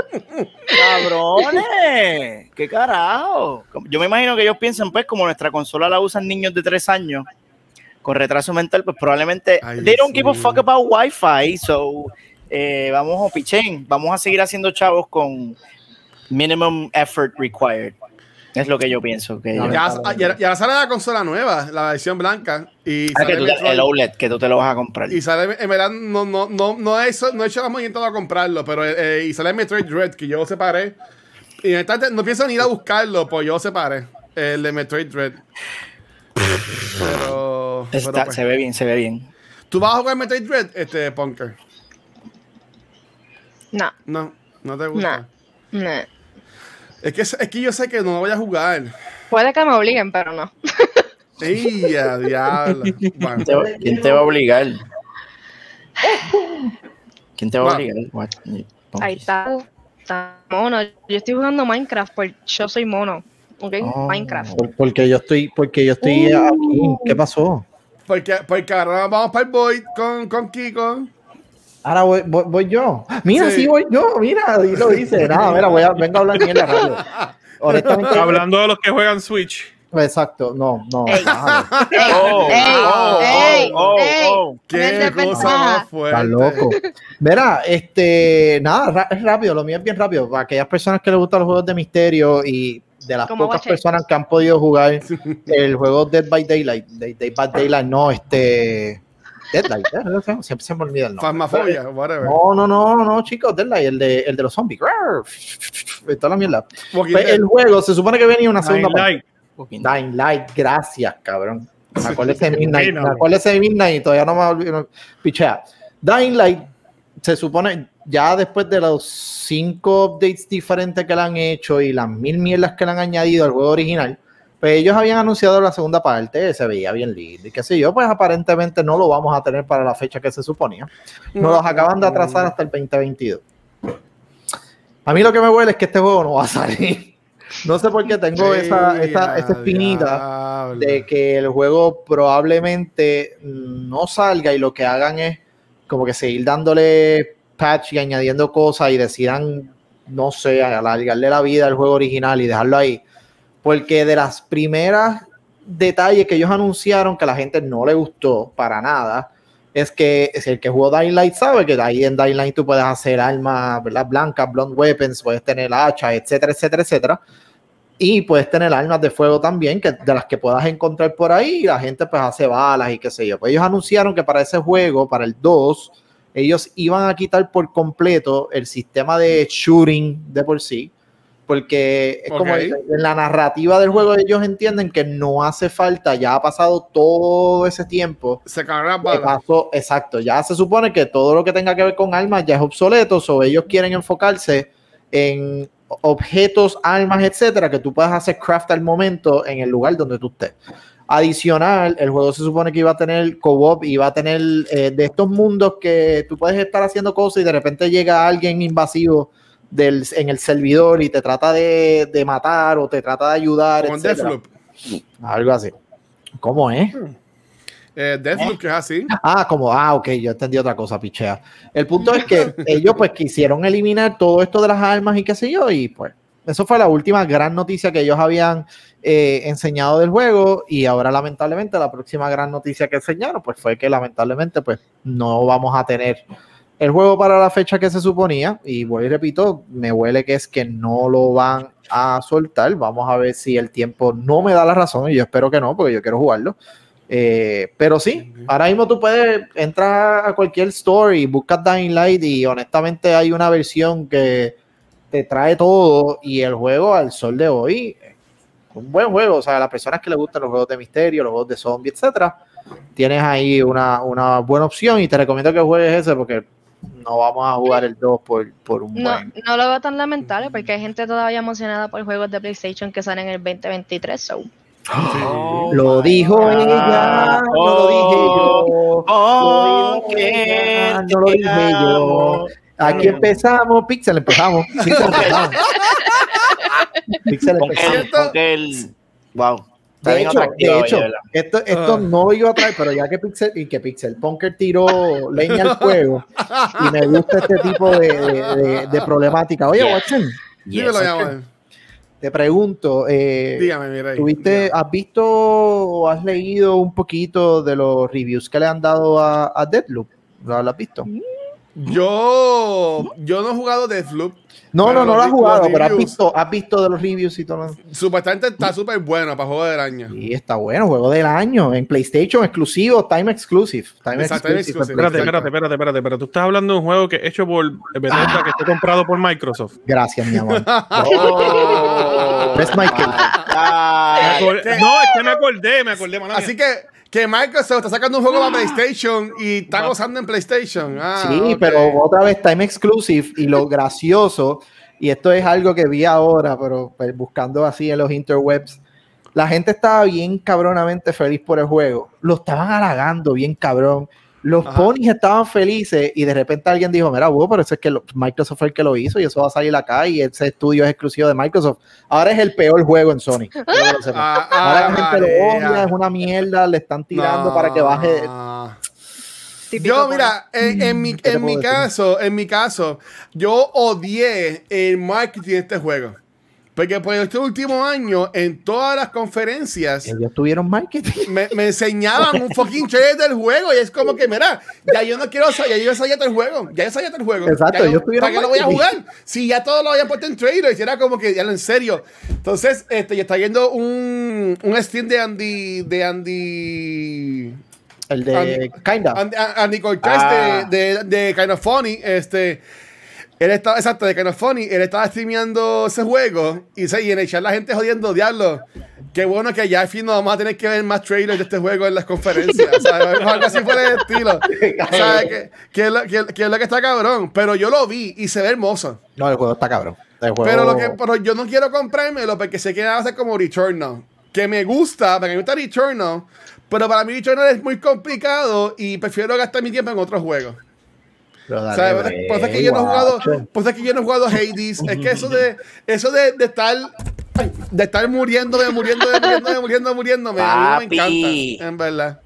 [SPEAKER 4] cabrones, qué carajo. Yo me imagino que ellos piensan, pues, como nuestra consola la usan niños de tres años, con retraso mental, pues probablemente,
[SPEAKER 2] Ay,
[SPEAKER 4] they don't
[SPEAKER 2] sí.
[SPEAKER 4] give a fuck about Wi-Fi, so, eh, vamos a pichén, vamos a seguir haciendo chavos con minimum effort required. Es lo que yo pienso. Que
[SPEAKER 3] No,
[SPEAKER 2] Ya, ya, ya sale la consola nueva, la versión blanca. Y
[SPEAKER 4] Ah,
[SPEAKER 2] sale
[SPEAKER 4] que tú te-
[SPEAKER 2] Metroid.
[SPEAKER 4] el O L E D, que tú te lo vas a comprar.
[SPEAKER 2] Y sale, en verdad, no, no, no, no, he, hecho, no he hecho la movimiento a comprarlo, pero eh, y sale Metroid Dread, que yo separé. Y en esta, no pienso ni ir a buscarlo, pues yo separé el de Metroid Dread. Pero,
[SPEAKER 4] Está-
[SPEAKER 2] pero, pues.
[SPEAKER 4] Se ve bien, se ve bien.
[SPEAKER 2] ¿Tú vas a jugar Metroid Dread, este Punker?
[SPEAKER 1] No,
[SPEAKER 2] No, no te gusta.
[SPEAKER 1] no, no.
[SPEAKER 2] Es que, es que yo sé que no lo voy a jugar.
[SPEAKER 1] Puede que me obliguen, pero no.
[SPEAKER 2] ¡Ey, a diablo! Bueno,
[SPEAKER 4] ¿Quién te va- ¿Quién te va a obligar? ¿Quién te va a
[SPEAKER 2] Va.
[SPEAKER 4] obligar? What?
[SPEAKER 1] Ahí está, está mono. Yo estoy jugando Minecraft porque yo soy mono. ¿Ok?
[SPEAKER 4] Oh.
[SPEAKER 1] Minecraft.
[SPEAKER 3] Por- porque yo estoy, porque yo estoy aquí. ¿Qué pasó?
[SPEAKER 2] porque, porque ahora vamos para el Void con, con Kiko.
[SPEAKER 3] Ahora voy, voy, voy yo. Mira,
[SPEAKER 2] Sí.
[SPEAKER 3] sí. voy yo. Mira, y lo dice. Nada, mira, voy a, vengo a hablar mierda rápido. Honestamente.
[SPEAKER 5] Hablando de los que juegan Switch.
[SPEAKER 3] Exacto, no, no.
[SPEAKER 1] Ey.
[SPEAKER 3] nada.
[SPEAKER 1] ¡Ey!
[SPEAKER 4] Oh,
[SPEAKER 1] ¡Ey!
[SPEAKER 4] oh,
[SPEAKER 1] ¡Ey!
[SPEAKER 4] oh,
[SPEAKER 1] ¡Ey!
[SPEAKER 4] oh.
[SPEAKER 2] ¡Qué
[SPEAKER 1] Vende
[SPEAKER 2] cosa
[SPEAKER 1] ventaja.
[SPEAKER 2] más fuerte!
[SPEAKER 3] Está loco. Mira, este, nada, ra- es rápido, lo mío es bien rápido. Para aquellas personas que les gustan los juegos de misterio y de las
[SPEAKER 1] Como
[SPEAKER 3] pocas
[SPEAKER 1] Watcher.
[SPEAKER 3] personas que han podido jugar el juego Dead by Daylight, Dead, Dead by Daylight, no, este, Deadlight, ¿eh? siempre se me olvida el nombre.
[SPEAKER 2] Fasmafobia, whatever.
[SPEAKER 3] No, no, no, no, chicos, Deadlight, el de, el de los zombies. Grrr, toda la mierda.
[SPEAKER 2] Walking
[SPEAKER 3] Pues,
[SPEAKER 2] Dead.
[SPEAKER 3] el juego se supone que venía una segunda
[SPEAKER 5] Dying
[SPEAKER 3] parte.
[SPEAKER 5] Light.
[SPEAKER 3] Dying Light, gracias, cabrón. Me acuerdo ese Midnight,
[SPEAKER 5] Sí, no.
[SPEAKER 3] me acuerdo ese Midnight y todavía no me olvido. Pichea. Dying Light se supone, ya después de los cinco updates diferentes que le han hecho y las mil mierdas que le han añadido al juego original, pues ellos habían anunciado la segunda parte, se veía bien lindo y qué sé yo, pues aparentemente no lo vamos a tener para la fecha que se suponía. Nos los acaban de atrasar hasta el veinte veintidós. A mí lo que me huele es que este juego no va a salir. No sé por qué tengo
[SPEAKER 2] Sí,
[SPEAKER 3] esa, esa, esa espinita
[SPEAKER 2] diablo.
[SPEAKER 3] de que el juego probablemente no salga y lo que hagan es como que seguir dándole patch y añadiendo cosas y decidan, no sé, alargarle la vida al juego original y dejarlo ahí. Porque de las primeras detalles que ellos anunciaron que a la gente no le gustó para nada, es que si el que jugó Dying Light sabe que ahí en Dying Light tú puedes hacer armas, ¿verdad? Blancas, blonde weapons, puedes tener hachas, etcétera, etcétera, etcétera. Y puedes tener armas de fuego también, que, de las que puedas encontrar por ahí, y la gente pues hace balas y qué sé yo. Pues ellos anunciaron que para ese juego, para el dos, ellos iban a quitar por completo el sistema de shooting de por sí, porque es como
[SPEAKER 2] Okay.
[SPEAKER 3] en la narrativa del juego ellos entienden que no hace falta, ya ha pasado todo ese tiempo.
[SPEAKER 2] Se cagaron las
[SPEAKER 3] que
[SPEAKER 2] balas.
[SPEAKER 3] pasó, exacto, ya se supone que todo lo que tenga que ver con armas ya es obsoleto, o ellos quieren enfocarse en objetos, armas, etcétera, que tú puedas hacer craft al momento en el lugar donde tú estés. Adicional, el juego se supone que iba a tener co-op, iba a tener eh, de estos mundos que tú puedes estar haciendo cosas y de repente llega alguien invasivo del, en el servidor y te trata de, de matar o te trata de ayudar,
[SPEAKER 2] Con
[SPEAKER 3] etcétera.
[SPEAKER 2] Deathloop.
[SPEAKER 3] Algo así. ¿Cómo es?
[SPEAKER 2] Eh, Deathloop, que es así.
[SPEAKER 3] Ah, como, ah, ok, yo entendí otra cosa, pichea. El punto es que ellos pues quisieron eliminar todo esto de las armas y qué sé yo, y pues eso fue la última gran noticia que ellos habían eh, enseñado del juego, y ahora lamentablemente la próxima gran noticia que enseñaron pues fue que lamentablemente pues no vamos a tener el juego para la fecha que se suponía, y voy y repito, me huele que es que no lo van a soltar. Vamos a ver si el tiempo no me da la razón, y yo espero que no, porque yo quiero jugarlo. Eh, pero sí, ahora mismo tú puedes entrar a cualquier store y buscas Dying Light y honestamente hay una versión que te trae todo, y el juego al sol de hoy es un buen juego. O sea, a las personas que les gustan los juegos de misterio, los juegos de zombie, etcétera, tienes ahí una, una buena opción, y te recomiendo que juegues ese porque no vamos a jugar el dos por, por un
[SPEAKER 1] No,
[SPEAKER 3] buen...
[SPEAKER 1] no lo veo tan lamentable porque hay gente todavía emocionada por juegos de PlayStation que salen en el veinte veintitrés. So.
[SPEAKER 4] Oh,
[SPEAKER 3] Lo
[SPEAKER 4] my
[SPEAKER 3] dijo
[SPEAKER 4] God.
[SPEAKER 3] ella, no lo dije yo.
[SPEAKER 4] Oh,
[SPEAKER 3] Lo dijo ella,
[SPEAKER 4] que
[SPEAKER 3] no lo
[SPEAKER 4] te
[SPEAKER 3] dije yo.
[SPEAKER 4] amo.
[SPEAKER 3] Aquí empezamos, Pixel, empezamos. Pixel, empezamos. Pixel,
[SPEAKER 4] Con que
[SPEAKER 3] empezamos.
[SPEAKER 4] el, con que el, wow. Está
[SPEAKER 3] De
[SPEAKER 4] bien
[SPEAKER 3] hecho,
[SPEAKER 4] atractivo,
[SPEAKER 3] de hecho
[SPEAKER 4] oye, ¿verdad?
[SPEAKER 3] esto, esto
[SPEAKER 2] Ah.
[SPEAKER 3] no lo iba a traer, pero ya que Pixel, y que Pixel Punker tiró leña al fuego, y me gusta este tipo de, de, de- de problemática. Oye,
[SPEAKER 4] Yeah.
[SPEAKER 3] Watson,
[SPEAKER 2] Dímelo,
[SPEAKER 4] Yes.
[SPEAKER 2] llaman.
[SPEAKER 3] te pregunto, eh,
[SPEAKER 2] Dígame, mira ahí.
[SPEAKER 3] ¿tuviste,
[SPEAKER 2] Dígame.
[SPEAKER 3] has visto o has leído un poquito de los reviews que le han dado a, a Deathloop? ¿Lo has visto?
[SPEAKER 2] Yo, yo no he jugado Deathloop.
[SPEAKER 3] No,
[SPEAKER 2] pero
[SPEAKER 3] no, no
[SPEAKER 2] los
[SPEAKER 3] lo has
[SPEAKER 2] ri-
[SPEAKER 3] jugado,
[SPEAKER 2] los
[SPEAKER 3] pero has
[SPEAKER 2] reviews,
[SPEAKER 3] visto, has visto de los reviews y todo.
[SPEAKER 2] Supuestamente está súper bueno para juego del año.
[SPEAKER 3] Sí, está bueno, juego del año, en PlayStation exclusivo, time exclusive. Time
[SPEAKER 2] Exacto, time
[SPEAKER 3] exclusive.
[SPEAKER 2] exclusive.
[SPEAKER 5] Espérate,
[SPEAKER 2] Exacto.
[SPEAKER 5] espérate, espérate, espérate, pero tú estás hablando de un juego que es hecho por Bethesda, que está comprado por Microsoft.
[SPEAKER 3] Gracias, mi amor.
[SPEAKER 4] Oh,
[SPEAKER 3] Where's my cake?
[SPEAKER 5] Me
[SPEAKER 4] Ay,
[SPEAKER 5] acordé- no, es que me acordé, me acordé, mala
[SPEAKER 2] Así
[SPEAKER 5] mía.
[SPEAKER 2] que, que Microsoft está sacando un juego para PlayStation y está gozando en PlayStation. Ah,
[SPEAKER 3] Sí,
[SPEAKER 2] ok.
[SPEAKER 3] pero otra vez time exclusive, y lo gracioso, y esto es algo que vi ahora, pero pues, buscando así en los interwebs, la gente estaba bien cabronamente feliz por el juego, lo estaban halagando bien cabrón, los
[SPEAKER 2] Ajá.
[SPEAKER 3] ponis estaban felices, y de repente alguien dijo, mira, wow, pero eso es que lo- Microsoft fue el que lo hizo y eso va a salir acá y ese estudio es exclusivo de Microsoft. Ahora es el peor juego en Sony. Quiero que lo sepan.
[SPEAKER 2] Ah,
[SPEAKER 3] Ahora la
[SPEAKER 2] ah,
[SPEAKER 3] gente lo
[SPEAKER 2] María.
[SPEAKER 3] odia, es una mierda, le están tirando
[SPEAKER 2] No.
[SPEAKER 3] para que baje.
[SPEAKER 1] Típico
[SPEAKER 2] Yo,
[SPEAKER 1] Pony.
[SPEAKER 2] mira, en, en mi,
[SPEAKER 3] ¿Qué te
[SPEAKER 2] en
[SPEAKER 3] puedo
[SPEAKER 2] mi
[SPEAKER 3] decir?
[SPEAKER 2] caso, en mi caso, yo odié el marketing de este juego. Porque por este último año, en todas las conferencias,
[SPEAKER 3] Ellos tuvieron marketing.
[SPEAKER 2] me, me enseñaban un fucking trailer del juego y es como que, mira, ya yo no quiero saber, ya yo sabía todo el juego, ya yo sabía todo el juego.
[SPEAKER 3] Exacto,
[SPEAKER 2] Ya yo-
[SPEAKER 3] ellos tuvieron
[SPEAKER 2] ¿Para qué lo voy a
[SPEAKER 3] marketing.
[SPEAKER 2] jugar? Si ya todo lo habían puesto en trailers y era como que, ya en serio. Entonces, este, ya está viendo un, un stream de Andy, de Andy...
[SPEAKER 3] El de Kinda.
[SPEAKER 2] Andy, Andy Cortez
[SPEAKER 4] Ah.
[SPEAKER 2] de, de, de Kind of Funny, este... Él estaba, exacto, de que no es funny, él estaba streameando ese juego y, se, y en el chat la gente jodiendo, diablo. Qué bueno que ya al fin no vamos a tener que ver más trailers de este juego en las conferencias. O sea, algo así fuera de estilo. O sea, que, que, es lo, que, que es lo que está cabrón. Pero yo lo vi y se ve hermoso.
[SPEAKER 3] No, el juego está cabrón. El juego...
[SPEAKER 2] Pero, lo que, pero yo no quiero comprármelo porque sé que va a ser como Returnal. Que me gusta, porque me gusta Returnal. Pero para mí Returnal es muy complicado y prefiero gastar mi tiempo en otros juegos.
[SPEAKER 3] Dale,
[SPEAKER 2] o sea, por, por eso es que yo no he jugado,
[SPEAKER 3] guacho.
[SPEAKER 2] por eso es que yo no he jugado Hades. Es que eso de, eso de, de estar, de estar muriéndome, muriéndome, muriéndome, muriéndome, muriéndome, a mí no me encanta, en verdad.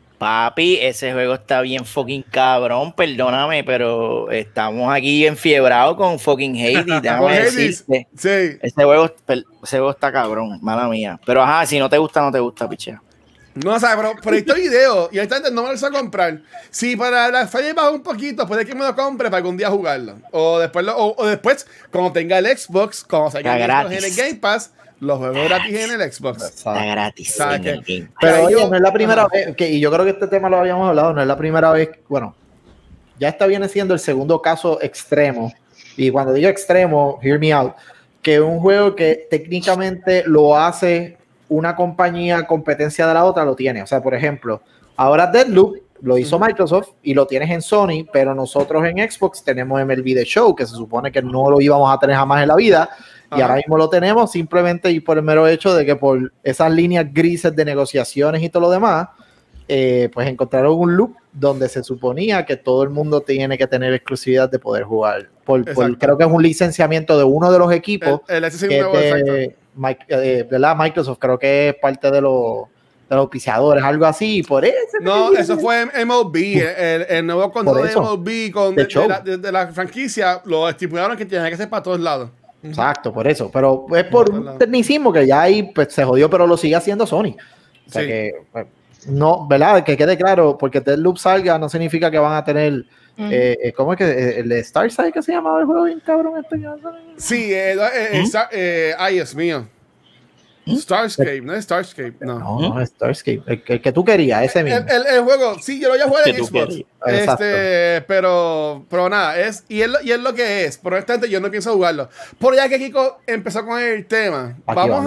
[SPEAKER 4] Papi, ese juego está bien fucking cabrón, perdóname, pero estamos aquí enfiebrados con fucking Hades, déjame decirte.
[SPEAKER 2] Sí.
[SPEAKER 4] Ese juego, ese juego está cabrón, mala mía. Pero ajá, si no te gusta, no te gusta, pichea.
[SPEAKER 2] No, o sea, pero, pero este video, y esta gente no me lo hizo comprar. Si para la falla baja un poquito, puede que me lo compre para algún día jugarlo. O después, lo, o, o después cuando tenga el Xbox, cuando salga en el Game Pass, los juegos gratis en el Xbox.
[SPEAKER 4] Está gratis.
[SPEAKER 2] O sea,
[SPEAKER 4] en
[SPEAKER 2] que,
[SPEAKER 4] el Game Pass.
[SPEAKER 3] Pero oye,
[SPEAKER 2] yo,
[SPEAKER 3] no es la primera
[SPEAKER 2] ajá.
[SPEAKER 3] vez, que, y yo creo que este tema lo habíamos hablado, no es la primera vez, bueno, ya está viene siendo el segundo caso extremo, y cuando digo extremo, hear me out, que un juego que técnicamente lo hace una compañía competencia de la otra, lo tiene. O sea, por ejemplo, ahora Deathloop lo hizo Microsoft y lo tienes en Sony, pero nosotros en Xbox tenemos M L B The Show, que se supone que no lo íbamos a tener jamás en la vida, y ahora mismo lo tenemos simplemente y por el mero hecho de que por esas líneas grises de negociaciones y todo lo demás, eh, pues encontraron un loop donde se suponía que todo el mundo tiene que tener exclusividad de poder jugar. Por, por, creo que es un licenciamiento de uno de los equipos, el, el que nuevo, de, Mike, eh, ¿verdad? Microsoft, creo que es parte de los de los auspiciadores, algo así, y por eso.
[SPEAKER 2] No, eso fue M L B, el, el nuevo contrato de M L B con, de, de, la, de, de la franquicia, lo estipularon que tenía que ser para todos lados.
[SPEAKER 3] Exacto, por eso, pero es por un tecnicismo que ya ahí pues, se jodió, pero lo sigue haciendo Sony. O sea sí. que, pues, no, ¿verdad? Que quede claro, porque Deathloop salga no significa que van a tener, mm. eh, ¿cómo es que el de Starside que se llamaba el juego bien cabrón? Este que
[SPEAKER 2] sí, eh, eh, ¿Mm? Star, eh, ay, es mío. ¿Mm? Starscape, no es Starscape, no.
[SPEAKER 3] No, no es Starscape, el, el que tú querías, ese mismo.
[SPEAKER 2] El, el, el juego, sí, yo lo voy a jugar en Xbox. Este, pero, pero nada, es, y es, lo, y es lo que es. Por honestamente, yo no pienso jugarlo. Por ya que Kiko empezó con el tema, Aquí vamos, vamos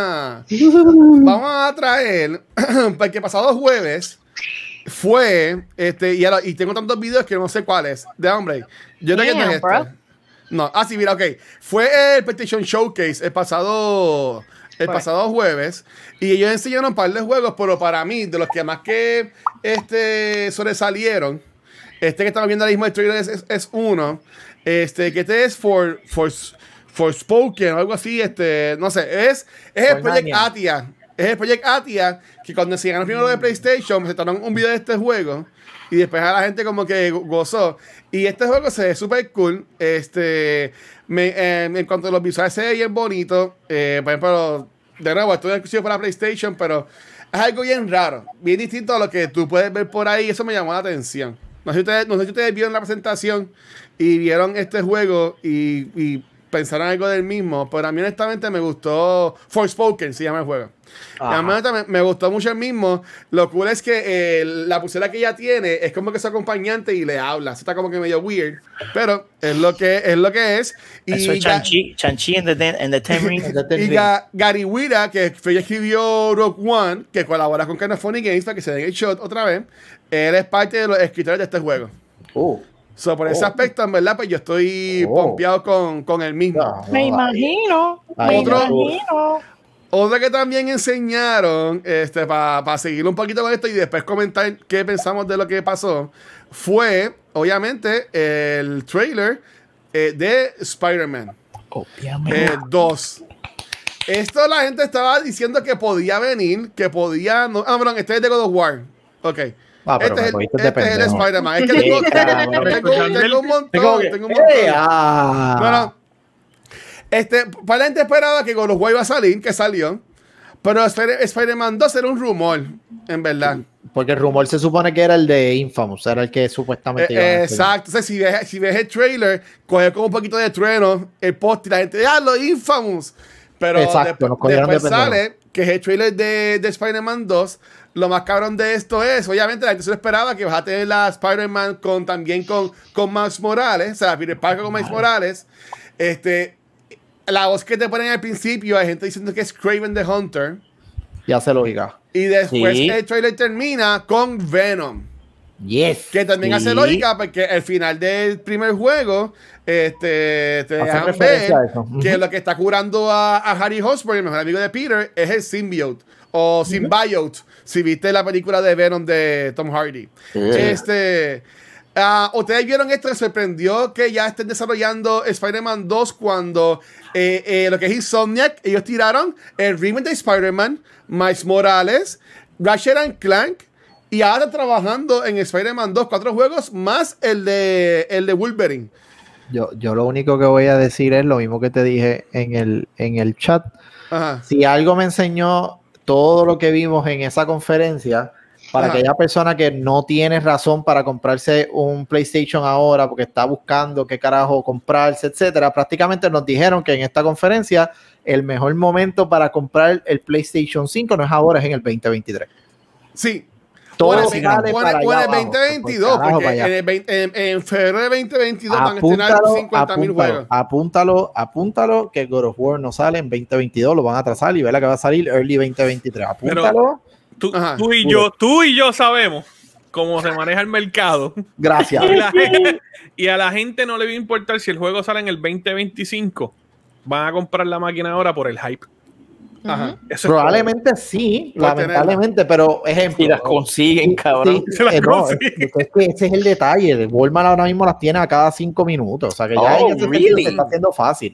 [SPEAKER 2] a vamos a traer, porque pasado jueves fue, este, y, ahora, y tengo tantos videos que no sé cuáles, de hombre. Yo no sé qué es esto. No, ah, sí, mira, ok. Fue el PlayStation Showcase el pasado. El bueno. pasado jueves, y ellos enseñaron un par de juegos, pero para mí, de los que más que este, sobresalieron, este que estamos viendo ahora mismo el trailer es, es, es uno, este que este es for, for, Forspoken o algo así, este, no sé, es, es el Project Atia, es el Project Atia, que cuando enseñaron primero de PlayStation, presentaron un video de este juego, y después a la gente como que gozó, y este juego se ve súper cool, este... Me, eh, en cuanto a los visuales se ve bien bonito, eh, por ejemplo, de nuevo, esto es exclusivo para PlayStation, pero es algo bien raro, bien distinto a lo que tú puedes ver por ahí, eso me llamó la atención. No sé si ustedes, no sé si ustedes vieron la presentación y vieron este juego y, y pensaron algo del mismo, pero a mí honestamente me gustó, Forspoken se llama el juego. Y a mí me, me gustó mucho el mismo. Lo cool es que eh, la pulsera que ella tiene es como que su acompañante y le habla. Eso está como que medio weird, pero es lo que es. Lo que es. Y
[SPEAKER 4] Eso es Chanchi, Chanchi en the, in the Ten Ring.
[SPEAKER 2] Y Ga, Gary Whitta, que escribió Rogue One, que colabora con Kind of Funny Games para que se den el shot otra vez. Él es parte de los escritores de este juego.
[SPEAKER 3] Oh.
[SPEAKER 2] So, por oh. ese aspecto, en verdad, pues yo estoy oh. pompeado con, con el mismo.
[SPEAKER 4] No, me imagino.
[SPEAKER 2] Ay,
[SPEAKER 4] me
[SPEAKER 2] otro,
[SPEAKER 4] imagino.
[SPEAKER 2] Otra que también enseñaron, este, para pa seguir un poquito con esto y después comentar qué pensamos de lo que pasó, fue, obviamente, el trailer eh, de Spider-Man eh, dos. Esto la gente estaba diciendo que podía venir, que podía... No, ah, perdón, este es de God of War. Ok.
[SPEAKER 3] Ah,
[SPEAKER 2] este es, este es el Spider-Man. Es que tengo, tengo, tengo un montón. Tengo un montón. No, no. Este, para la gente esperaba que God of War iba a salir, que salió. Pero Spider-Man dos era un rumor, en verdad.
[SPEAKER 3] Porque el rumor se supone que era el de Infamous, era el que supuestamente
[SPEAKER 2] eh,
[SPEAKER 3] iba a
[SPEAKER 2] hacer. Exacto. O sea, si ves, si ves el trailer, coge como un poquito de trueno, el post y la gente, ¡ah, lo Infamous! Pero
[SPEAKER 3] Exacto,
[SPEAKER 2] después, después sale que es el trailer de, de Spider-Man dos, lo más cabrón de esto es, obviamente la gente se lo esperaba que vas a tener la Spider-Man con, también con, con Miles Morales, o sea, Peter Parker con Miles Morales. Este, la voz que te ponen al principio, hay gente diciendo que es Kraven the Hunter.
[SPEAKER 3] Y hace lógica.
[SPEAKER 2] Y después
[SPEAKER 4] Sí.
[SPEAKER 2] el trailer termina con Venom.
[SPEAKER 3] Yes.
[SPEAKER 2] Que también
[SPEAKER 3] Sí.
[SPEAKER 2] hace lógica porque el final del primer juego este, te
[SPEAKER 3] Hace
[SPEAKER 2] dejan
[SPEAKER 3] referencia
[SPEAKER 2] ver
[SPEAKER 3] a eso.
[SPEAKER 2] que
[SPEAKER 3] Ujú.
[SPEAKER 2] lo que está curando a, a Harry Osborn, el mejor amigo de Peter, es el symbiote o symbiote, si viste la película de Venom de Tom Hardy. Este, ah, ustedes vieron esto, les sorprendió que ya estén desarrollando Spider-Man dos cuando eh, eh, lo que es Insomniac, ellos tiraron el remake de Spider-Man, Miles Morales, Ratchet and Clank, y ahora están trabajando en Spider-Man dos, cuatro juegos, más el de, el de Wolverine.
[SPEAKER 3] Yo, yo lo único que voy a decir es lo mismo que te dije en el, en el chat.
[SPEAKER 2] Ajá.
[SPEAKER 3] Si algo me enseñó todo lo que vimos en esa conferencia, para
[SPEAKER 2] Ajá.
[SPEAKER 3] aquella persona que no tiene razón para comprarse un PlayStation ahora porque está buscando qué carajo comprarse, etcétera, prácticamente nos dijeron que en esta conferencia el mejor momento para comprar el PlayStation cinco no es ahora, es en el veinte veintitrés.
[SPEAKER 2] Sí.
[SPEAKER 3] Todo
[SPEAKER 2] Bueno,
[SPEAKER 3] sale
[SPEAKER 2] bueno,
[SPEAKER 3] para
[SPEAKER 2] bueno,
[SPEAKER 3] allá
[SPEAKER 2] el
[SPEAKER 3] abajo,
[SPEAKER 2] veinte veintidós,
[SPEAKER 3] por carajo,
[SPEAKER 2] porque
[SPEAKER 3] para allá.
[SPEAKER 2] en, el veinte en, en febrero de veinte veintidós van a estrenar
[SPEAKER 3] Apúntalo,
[SPEAKER 2] cincuenta mil
[SPEAKER 3] apúntalo,
[SPEAKER 2] juegos.
[SPEAKER 3] apúntalo, apúntalo, que God of War no sale en veinte veintidós, lo van a atrasar y vela que va a salir early veinte veintitrés. Apúntalo.
[SPEAKER 5] Tú,
[SPEAKER 2] Ajá.
[SPEAKER 5] tú y yo, tú y yo sabemos cómo se maneja el mercado.
[SPEAKER 3] Gracias.
[SPEAKER 5] Y, la gente- y a la gente no le va a importar si el juego sale en el veinte veinticinco. Van a comprar la máquina ahora por el hype.
[SPEAKER 2] Ajá.
[SPEAKER 5] Eso es
[SPEAKER 3] Probablemente sí,
[SPEAKER 2] Por
[SPEAKER 3] lamentablemente, pero ejemplo.
[SPEAKER 4] Y las consiguen, cabrón.
[SPEAKER 3] Sí,
[SPEAKER 5] Se las
[SPEAKER 3] eh, no,
[SPEAKER 5] consiguen.
[SPEAKER 3] es, es que ese es el detalle. El Walmart ahora mismo las tiene a cada cinco minutos. O sea que ya
[SPEAKER 4] Oh,
[SPEAKER 3] en ese sentido
[SPEAKER 4] really?
[SPEAKER 3] se está haciendo fácil.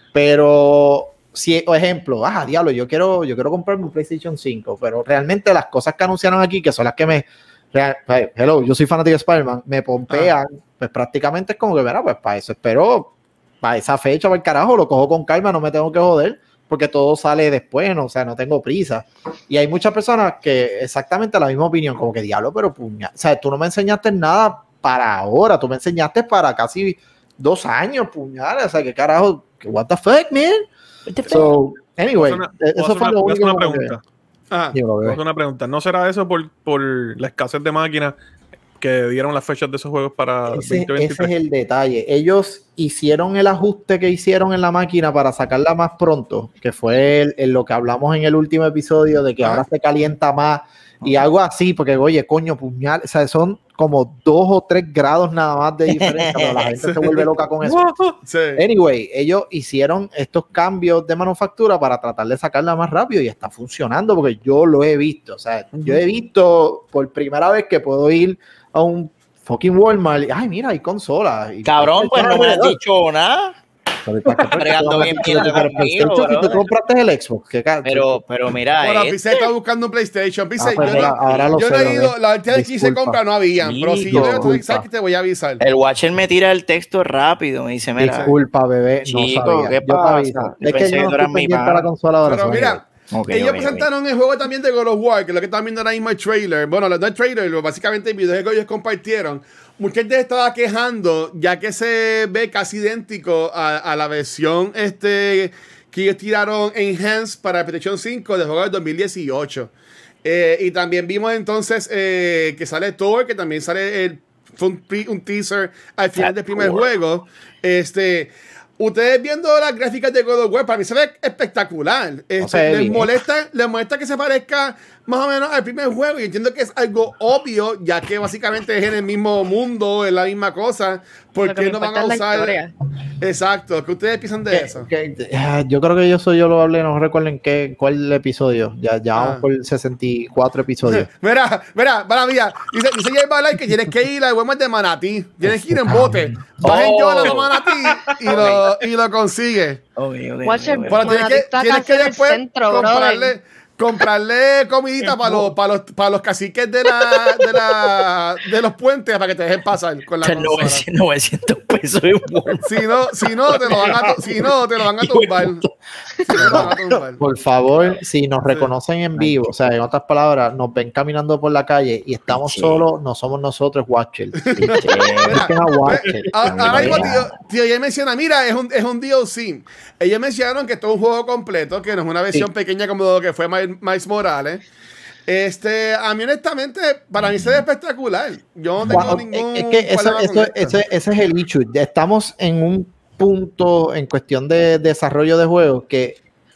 [SPEAKER 3] Pero, si, por ejemplo, ah, diablo, yo quiero, yo quiero comprarme un PlayStation cinco, pero realmente las cosas que anunciaron aquí, que son las que me. real- pues, hello, yo soy fanático de Spider-Man, me pompean, pues prácticamente es como que, mira, pues para eso espero, para esa fecha, para el carajo, lo cojo con calma, no me tengo que joder, porque todo sale después, no, o sea, no tengo prisa. Y hay muchas personas que exactamente la misma opinión, como que diablo, pero puña, o sea, tú no me enseñaste nada para ahora, tú me enseñaste para casi dos años, puñal, o sea, que carajo, que what the fuck, man. So, anyway,
[SPEAKER 5] Puedo hacer una-
[SPEAKER 3] eso
[SPEAKER 5] puedo
[SPEAKER 3] fue
[SPEAKER 5] hacer
[SPEAKER 3] lo
[SPEAKER 5] una-
[SPEAKER 3] único
[SPEAKER 5] puedo hacer una
[SPEAKER 3] que-
[SPEAKER 5] pregunta.
[SPEAKER 2] Ajá.
[SPEAKER 3] Digo,
[SPEAKER 5] Puedo
[SPEAKER 3] bebé.
[SPEAKER 5] hacer una pregunta. ¿No será eso por, por la escasez de máquinas que dieron las fechas de esos juegos para
[SPEAKER 3] Ese,
[SPEAKER 5] veinte
[SPEAKER 3] ese
[SPEAKER 5] veintitrés?
[SPEAKER 3] es el detalle. Ellos hicieron el ajuste que hicieron en la máquina para sacarla más pronto, que fue el- el lo que hablamos en el último episodio de que
[SPEAKER 2] Ajá.
[SPEAKER 3] ahora se calienta más y algo así, porque oye, coño, puñal, o sea, son como dos o tres grados nada más de diferencia, pero la gente se vuelve loca con eso.
[SPEAKER 2] Sí.
[SPEAKER 3] Anyway, ellos hicieron estos cambios de manufactura para tratar de sacarla más rápido y está funcionando porque yo lo he visto. O sea, yo he visto por primera vez que puedo ir a un fucking Walmart y, ay, mira, hay consolas. Y-
[SPEAKER 4] Cabrón, pues no me has dicho nada.
[SPEAKER 3] Pero, ¿para qué?
[SPEAKER 4] Bregando bien
[SPEAKER 3] Pero,
[SPEAKER 4] mierda
[SPEAKER 3] pero,
[SPEAKER 4] conmigo,
[SPEAKER 3] PlayStation, si tú
[SPEAKER 4] brother.
[SPEAKER 3] compraste el Xbox, ¿qué ca-
[SPEAKER 4] Pero, pero mira,
[SPEAKER 2] Bueno,
[SPEAKER 4] eh,
[SPEAKER 2] Pixel está buscando un PlayStation. Pixel,
[SPEAKER 3] Ah, pues
[SPEAKER 2] yo
[SPEAKER 3] mira,
[SPEAKER 2] no,
[SPEAKER 3] ahora lo
[SPEAKER 2] yo
[SPEAKER 3] sé,
[SPEAKER 2] no he
[SPEAKER 3] bebé.
[SPEAKER 2] ido, la última vez que hice
[SPEAKER 3] Disculpa.
[SPEAKER 2] compra no habían, pero si yo veo tu
[SPEAKER 3] Disculpa.
[SPEAKER 2] mensaje te voy a avisar.
[SPEAKER 4] el Watcher me tira el texto rápido. Me dice, mira,
[SPEAKER 3] Disculpa, bebé, no
[SPEAKER 4] Chico,
[SPEAKER 3] sabía.
[SPEAKER 4] ¿qué
[SPEAKER 3] Yo te
[SPEAKER 4] pasa?
[SPEAKER 3] aviso.
[SPEAKER 4] Yo
[SPEAKER 3] Es que
[SPEAKER 4] pensé
[SPEAKER 3] yo
[SPEAKER 4] que
[SPEAKER 3] no
[SPEAKER 4] tú eras
[SPEAKER 3] estoy
[SPEAKER 4] mi
[SPEAKER 3] pendiente a
[SPEAKER 4] pana.
[SPEAKER 3] la consola ahora.
[SPEAKER 2] Pero
[SPEAKER 3] so,
[SPEAKER 2] mira,
[SPEAKER 4] Ok,
[SPEAKER 2] ellos
[SPEAKER 4] ok,
[SPEAKER 2] presentaron el juego también de God of War, que es lo que están viendo ahora mismo el trailer. Bueno, no el trailer, pero básicamente el video que ellos compartieron. Mucha gente estaba quejando, ya que se ve casi idéntico a, a la versión este, que ellos tiraron Enhanced para PlayStation cinco del juego del dos mil dieciocho. Eh, y también vimos entonces eh, que sale Thor, que también sale el, fue un, pre- un teaser al final del primer juego. Este, ustedes viendo las gráficas de God of War, para mí se ve espectacular. Este,
[SPEAKER 3] se ve
[SPEAKER 2] les,
[SPEAKER 3] bien.
[SPEAKER 2] molesta, les molesta que se parezca más o menos al primer juego. Y entiendo que es algo obvio, ya que básicamente es en el mismo mundo, es la misma cosa. ¿Por
[SPEAKER 1] Lo que
[SPEAKER 2] qué
[SPEAKER 1] me
[SPEAKER 2] no van
[SPEAKER 1] importa
[SPEAKER 2] a
[SPEAKER 1] es la
[SPEAKER 2] usar?
[SPEAKER 1] historia.
[SPEAKER 2] Exacto, ¿qué ustedes piensan de
[SPEAKER 3] Que-
[SPEAKER 2] eso?
[SPEAKER 3] que- ah, yo creo que yo soy yo lo hablé, no recuerdo en qué, cuál episodio. Ya, ya vamos
[SPEAKER 2] Ah.
[SPEAKER 3] por sesenta y cuatro episodios.
[SPEAKER 2] Mira, mira, para mía. Dice, dice Jay Balay que tienes que ir al Walmart de Manatí. Tienes que ir en bote. Vas en
[SPEAKER 4] Oh.
[SPEAKER 2] Yola de Manatí y lo, y lo consigues.
[SPEAKER 4] ok, ok,
[SPEAKER 1] Watcher,
[SPEAKER 4] ok, ok.
[SPEAKER 2] Pero tienes
[SPEAKER 1] Manatí
[SPEAKER 2] que,
[SPEAKER 1] está
[SPEAKER 2] tienes
[SPEAKER 1] casi
[SPEAKER 2] que
[SPEAKER 1] en el
[SPEAKER 2] después
[SPEAKER 1] centro,
[SPEAKER 2] comprarle, comprarle comidita para los, para los, para los caciques de, la, de, la, de los puentes para que te dejen pasar con la consola.
[SPEAKER 4] novecientos, novecientos pesos en Walmart.
[SPEAKER 2] Si no, si no, te lo van a, to- si no, te lo van a tumbar. Si no, te lo van a tumbar.
[SPEAKER 3] Por favor, si nos reconocen en vivo, o sea, en otras palabras, nos ven caminando por la calle y estamos
[SPEAKER 4] Sí.
[SPEAKER 3] solos, no somos nosotros, Watcher.
[SPEAKER 2] Mira,
[SPEAKER 3] Busquen a Watcher.
[SPEAKER 2] a- ahora mismo,
[SPEAKER 4] Mira.
[SPEAKER 2] tío, tío, ella menciona, mira, es un, es un D L C. Ellos mencionaron que esto es un juego completo, que no es una versión
[SPEAKER 3] Sí.
[SPEAKER 2] pequeña como lo que fue Miles Miles Morales. Este, a mí honestamente, para mí se ve espectacular. Yo no tengo
[SPEAKER 3] Wow,
[SPEAKER 2] ningún
[SPEAKER 3] es que eso,
[SPEAKER 2] problema con
[SPEAKER 3] eso,
[SPEAKER 2] esto.
[SPEAKER 3] ese, ese es el issue. Ya estamos en un punto en cuestión de desarrollo de juegos que,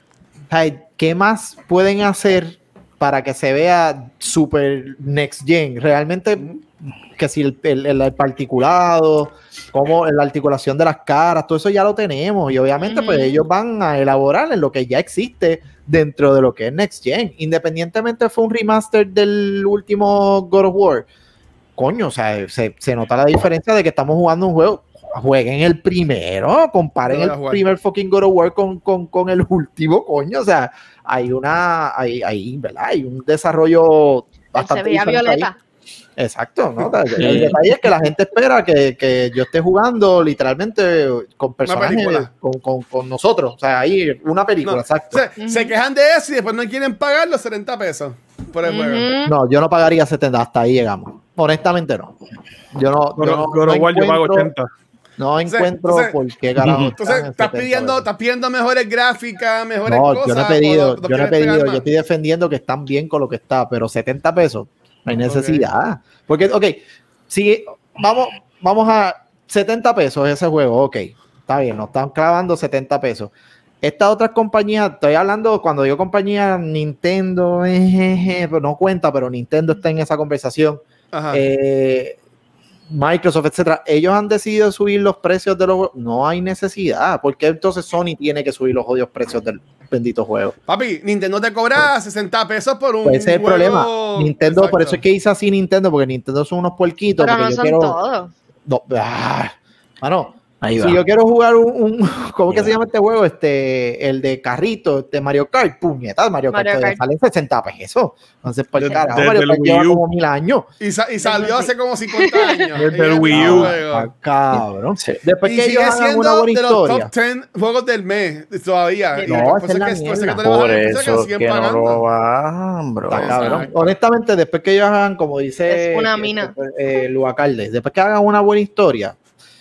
[SPEAKER 3] ay, ¿qué más pueden hacer para que se vea super next gen? Realmente, que si el, el, el particulado, como la articulación de las caras, todo eso ya lo tenemos y obviamente
[SPEAKER 1] Ujú.
[SPEAKER 3] pues ellos van a elaborar en lo que ya existe dentro de lo que es next gen, independientemente fue un remaster del último God of War. Coño, o sea, se, se nota la diferencia de que estamos jugando un juego. Jueguen el primero, comparen
[SPEAKER 2] Yo lo voy a
[SPEAKER 3] el
[SPEAKER 2] jugar.
[SPEAKER 3] primer fucking God of War con, con, con el último, coño. O sea, hay una, hay, hay, ¿verdad? Hay un desarrollo
[SPEAKER 1] Él se
[SPEAKER 3] bastante
[SPEAKER 1] veía
[SPEAKER 3] diferente ahí.
[SPEAKER 1] violeta.
[SPEAKER 3] Exacto, ¿no? El detalle es que la gente espera que, que yo esté jugando literalmente con personajes,
[SPEAKER 2] película.
[SPEAKER 3] con, con, con nosotros. O sea, ahí una película,
[SPEAKER 2] No,
[SPEAKER 3] exacto.
[SPEAKER 2] se,
[SPEAKER 1] Ujú.
[SPEAKER 2] se quejan de eso y después no quieren pagar los setenta pesos por el juego.
[SPEAKER 1] Ujú.
[SPEAKER 3] No, yo no pagaría setenta, hasta ahí llegamos. Honestamente no. Yo no,
[SPEAKER 5] God
[SPEAKER 3] yo
[SPEAKER 5] of-
[SPEAKER 3] no,
[SPEAKER 5] God
[SPEAKER 3] no
[SPEAKER 5] of War yo pago
[SPEAKER 3] encuentro,
[SPEAKER 5] ochenta.
[SPEAKER 3] no
[SPEAKER 2] Entonces-
[SPEAKER 3] encuentro
[SPEAKER 2] entonces-
[SPEAKER 3] por qué carajo.
[SPEAKER 2] Entonces,
[SPEAKER 3] están en
[SPEAKER 2] estás
[SPEAKER 3] setenta
[SPEAKER 2] pidiendo,
[SPEAKER 3] dólares.
[SPEAKER 2] estás pidiendo mejores gráficas, mejores
[SPEAKER 3] No,
[SPEAKER 2] cosas.
[SPEAKER 3] yo no he
[SPEAKER 2] o
[SPEAKER 3] pedido,
[SPEAKER 2] no- no
[SPEAKER 3] yo no he
[SPEAKER 2] quieres pegar
[SPEAKER 3] pedido,
[SPEAKER 2] más.
[SPEAKER 3] yo estoy defendiendo que están bien con lo que está, pero setenta pesos, no hay necesidad. Porque, ok, si vamos, vamos a setenta pesos ese juego, ok, está bien, nos están clavando setenta pesos. Estas otras compañías, estoy hablando, cuando digo compañía, Nintendo, eh, pero no cuenta, pero Nintendo está en esa conversación.
[SPEAKER 2] Ajá.
[SPEAKER 3] Eh, Microsoft, etcétera, ellos han decidido subir los precios de los juegos. No hay necesidad. ¿Por qué entonces Sony tiene que subir los odios precios del bendito juego?
[SPEAKER 2] Papi, Nintendo te cobra sesenta pesos por un
[SPEAKER 3] Pues ese es el
[SPEAKER 2] juego.
[SPEAKER 3] problema. Nintendo, por
[SPEAKER 2] Exacto.
[SPEAKER 3] eso es que hice así Nintendo, porque Nintendo son unos puerquitos.
[SPEAKER 1] Pero
[SPEAKER 3] porque
[SPEAKER 1] no
[SPEAKER 3] yo
[SPEAKER 1] son
[SPEAKER 3] quiero,
[SPEAKER 1] todos.
[SPEAKER 3] no, ah, mano,
[SPEAKER 4] Ahí
[SPEAKER 3] si
[SPEAKER 4] va.
[SPEAKER 3] yo quiero jugar un, un ¿cómo
[SPEAKER 4] Ahí
[SPEAKER 3] que se
[SPEAKER 4] va.
[SPEAKER 3] llama este juego? Este, el de carrito, este Mario Kart, puñetas, Mario Kart,
[SPEAKER 1] Mario
[SPEAKER 3] todavía
[SPEAKER 1] Kart.
[SPEAKER 3] salen sesenta pesos. Entonces, por
[SPEAKER 5] De-
[SPEAKER 3] carajo,
[SPEAKER 5] desde
[SPEAKER 3] Mario
[SPEAKER 5] el
[SPEAKER 3] Kart
[SPEAKER 5] Wii
[SPEAKER 3] lleva
[SPEAKER 5] U.
[SPEAKER 3] como mil años.
[SPEAKER 2] Y, sa- y salió hace como cincuenta años.
[SPEAKER 5] Desde
[SPEAKER 2] Y
[SPEAKER 5] el
[SPEAKER 2] ya
[SPEAKER 5] Wii
[SPEAKER 2] está
[SPEAKER 5] U.
[SPEAKER 2] juego.
[SPEAKER 3] Ah, cabrón.
[SPEAKER 4] Sí.
[SPEAKER 3] Después
[SPEAKER 2] Y
[SPEAKER 3] que ellos
[SPEAKER 2] sigue
[SPEAKER 3] hagan una
[SPEAKER 2] siendo
[SPEAKER 3] buena
[SPEAKER 2] de los
[SPEAKER 3] historia.
[SPEAKER 2] top diez juegos del mes todavía. Y
[SPEAKER 3] No,
[SPEAKER 2] por
[SPEAKER 3] esa
[SPEAKER 2] eso
[SPEAKER 3] es la
[SPEAKER 2] que- por eso que
[SPEAKER 3] mierda.
[SPEAKER 2] te le bajan
[SPEAKER 4] Por
[SPEAKER 2] el precio que
[SPEAKER 4] eso
[SPEAKER 2] siguen
[SPEAKER 4] que no
[SPEAKER 2] pagando.
[SPEAKER 4] lo bajan, bro.
[SPEAKER 3] Está cabrón.
[SPEAKER 2] Exacto.
[SPEAKER 3] Honestamente, después que ellos hagan, como dice
[SPEAKER 1] Es una
[SPEAKER 3] eh,
[SPEAKER 1] mina.
[SPEAKER 3] eh, Luacalde, después que hagan una buena historia,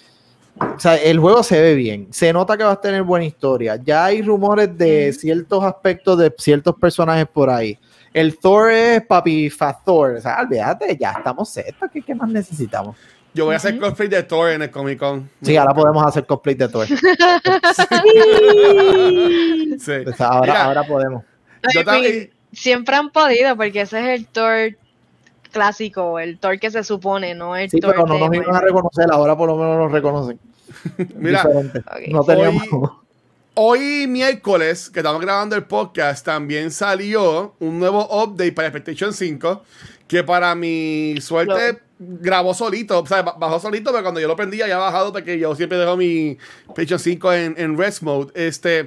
[SPEAKER 3] o sea, el juego se ve bien, se nota que va a tener buena historia. Ya hay rumores de
[SPEAKER 1] Ujú.
[SPEAKER 3] ciertos aspectos de ciertos personajes por ahí. El Thor es papi Fat Thor. O sea, olvídate, ya estamos set. ¿Qué, qué más necesitamos?
[SPEAKER 2] Yo voy a hacer
[SPEAKER 1] Ujú.
[SPEAKER 2] cosplay de Thor en el Comic Con.
[SPEAKER 3] Sí, ahora podemos hacer cosplay de Thor.
[SPEAKER 2] Sí.
[SPEAKER 3] O sea, ahora,
[SPEAKER 2] Mira,
[SPEAKER 3] ahora podemos.
[SPEAKER 2] yo
[SPEAKER 1] I
[SPEAKER 2] tam-
[SPEAKER 1] mean, siempre han podido, porque ese es el Thor clásico, el Thor que se supone, no el
[SPEAKER 3] Sí,
[SPEAKER 1] Thor
[SPEAKER 3] pero no
[SPEAKER 1] de
[SPEAKER 3] nos iban a
[SPEAKER 1] Marvel.
[SPEAKER 3] reconocer, ahora por lo menos nos reconocen.
[SPEAKER 2] Mira,
[SPEAKER 3] Diferente.
[SPEAKER 1] Ok.
[SPEAKER 3] No teníamos.
[SPEAKER 2] Hoy- Hoy miércoles, que estamos grabando el podcast, también salió un nuevo update para el PlayStation cinco, que para mi suerte grabó solito, o sea, ba- bajó solito, pero cuando yo lo prendí ya había bajado porque yo siempre dejo mi PlayStation cinco en, en rest mode. Este,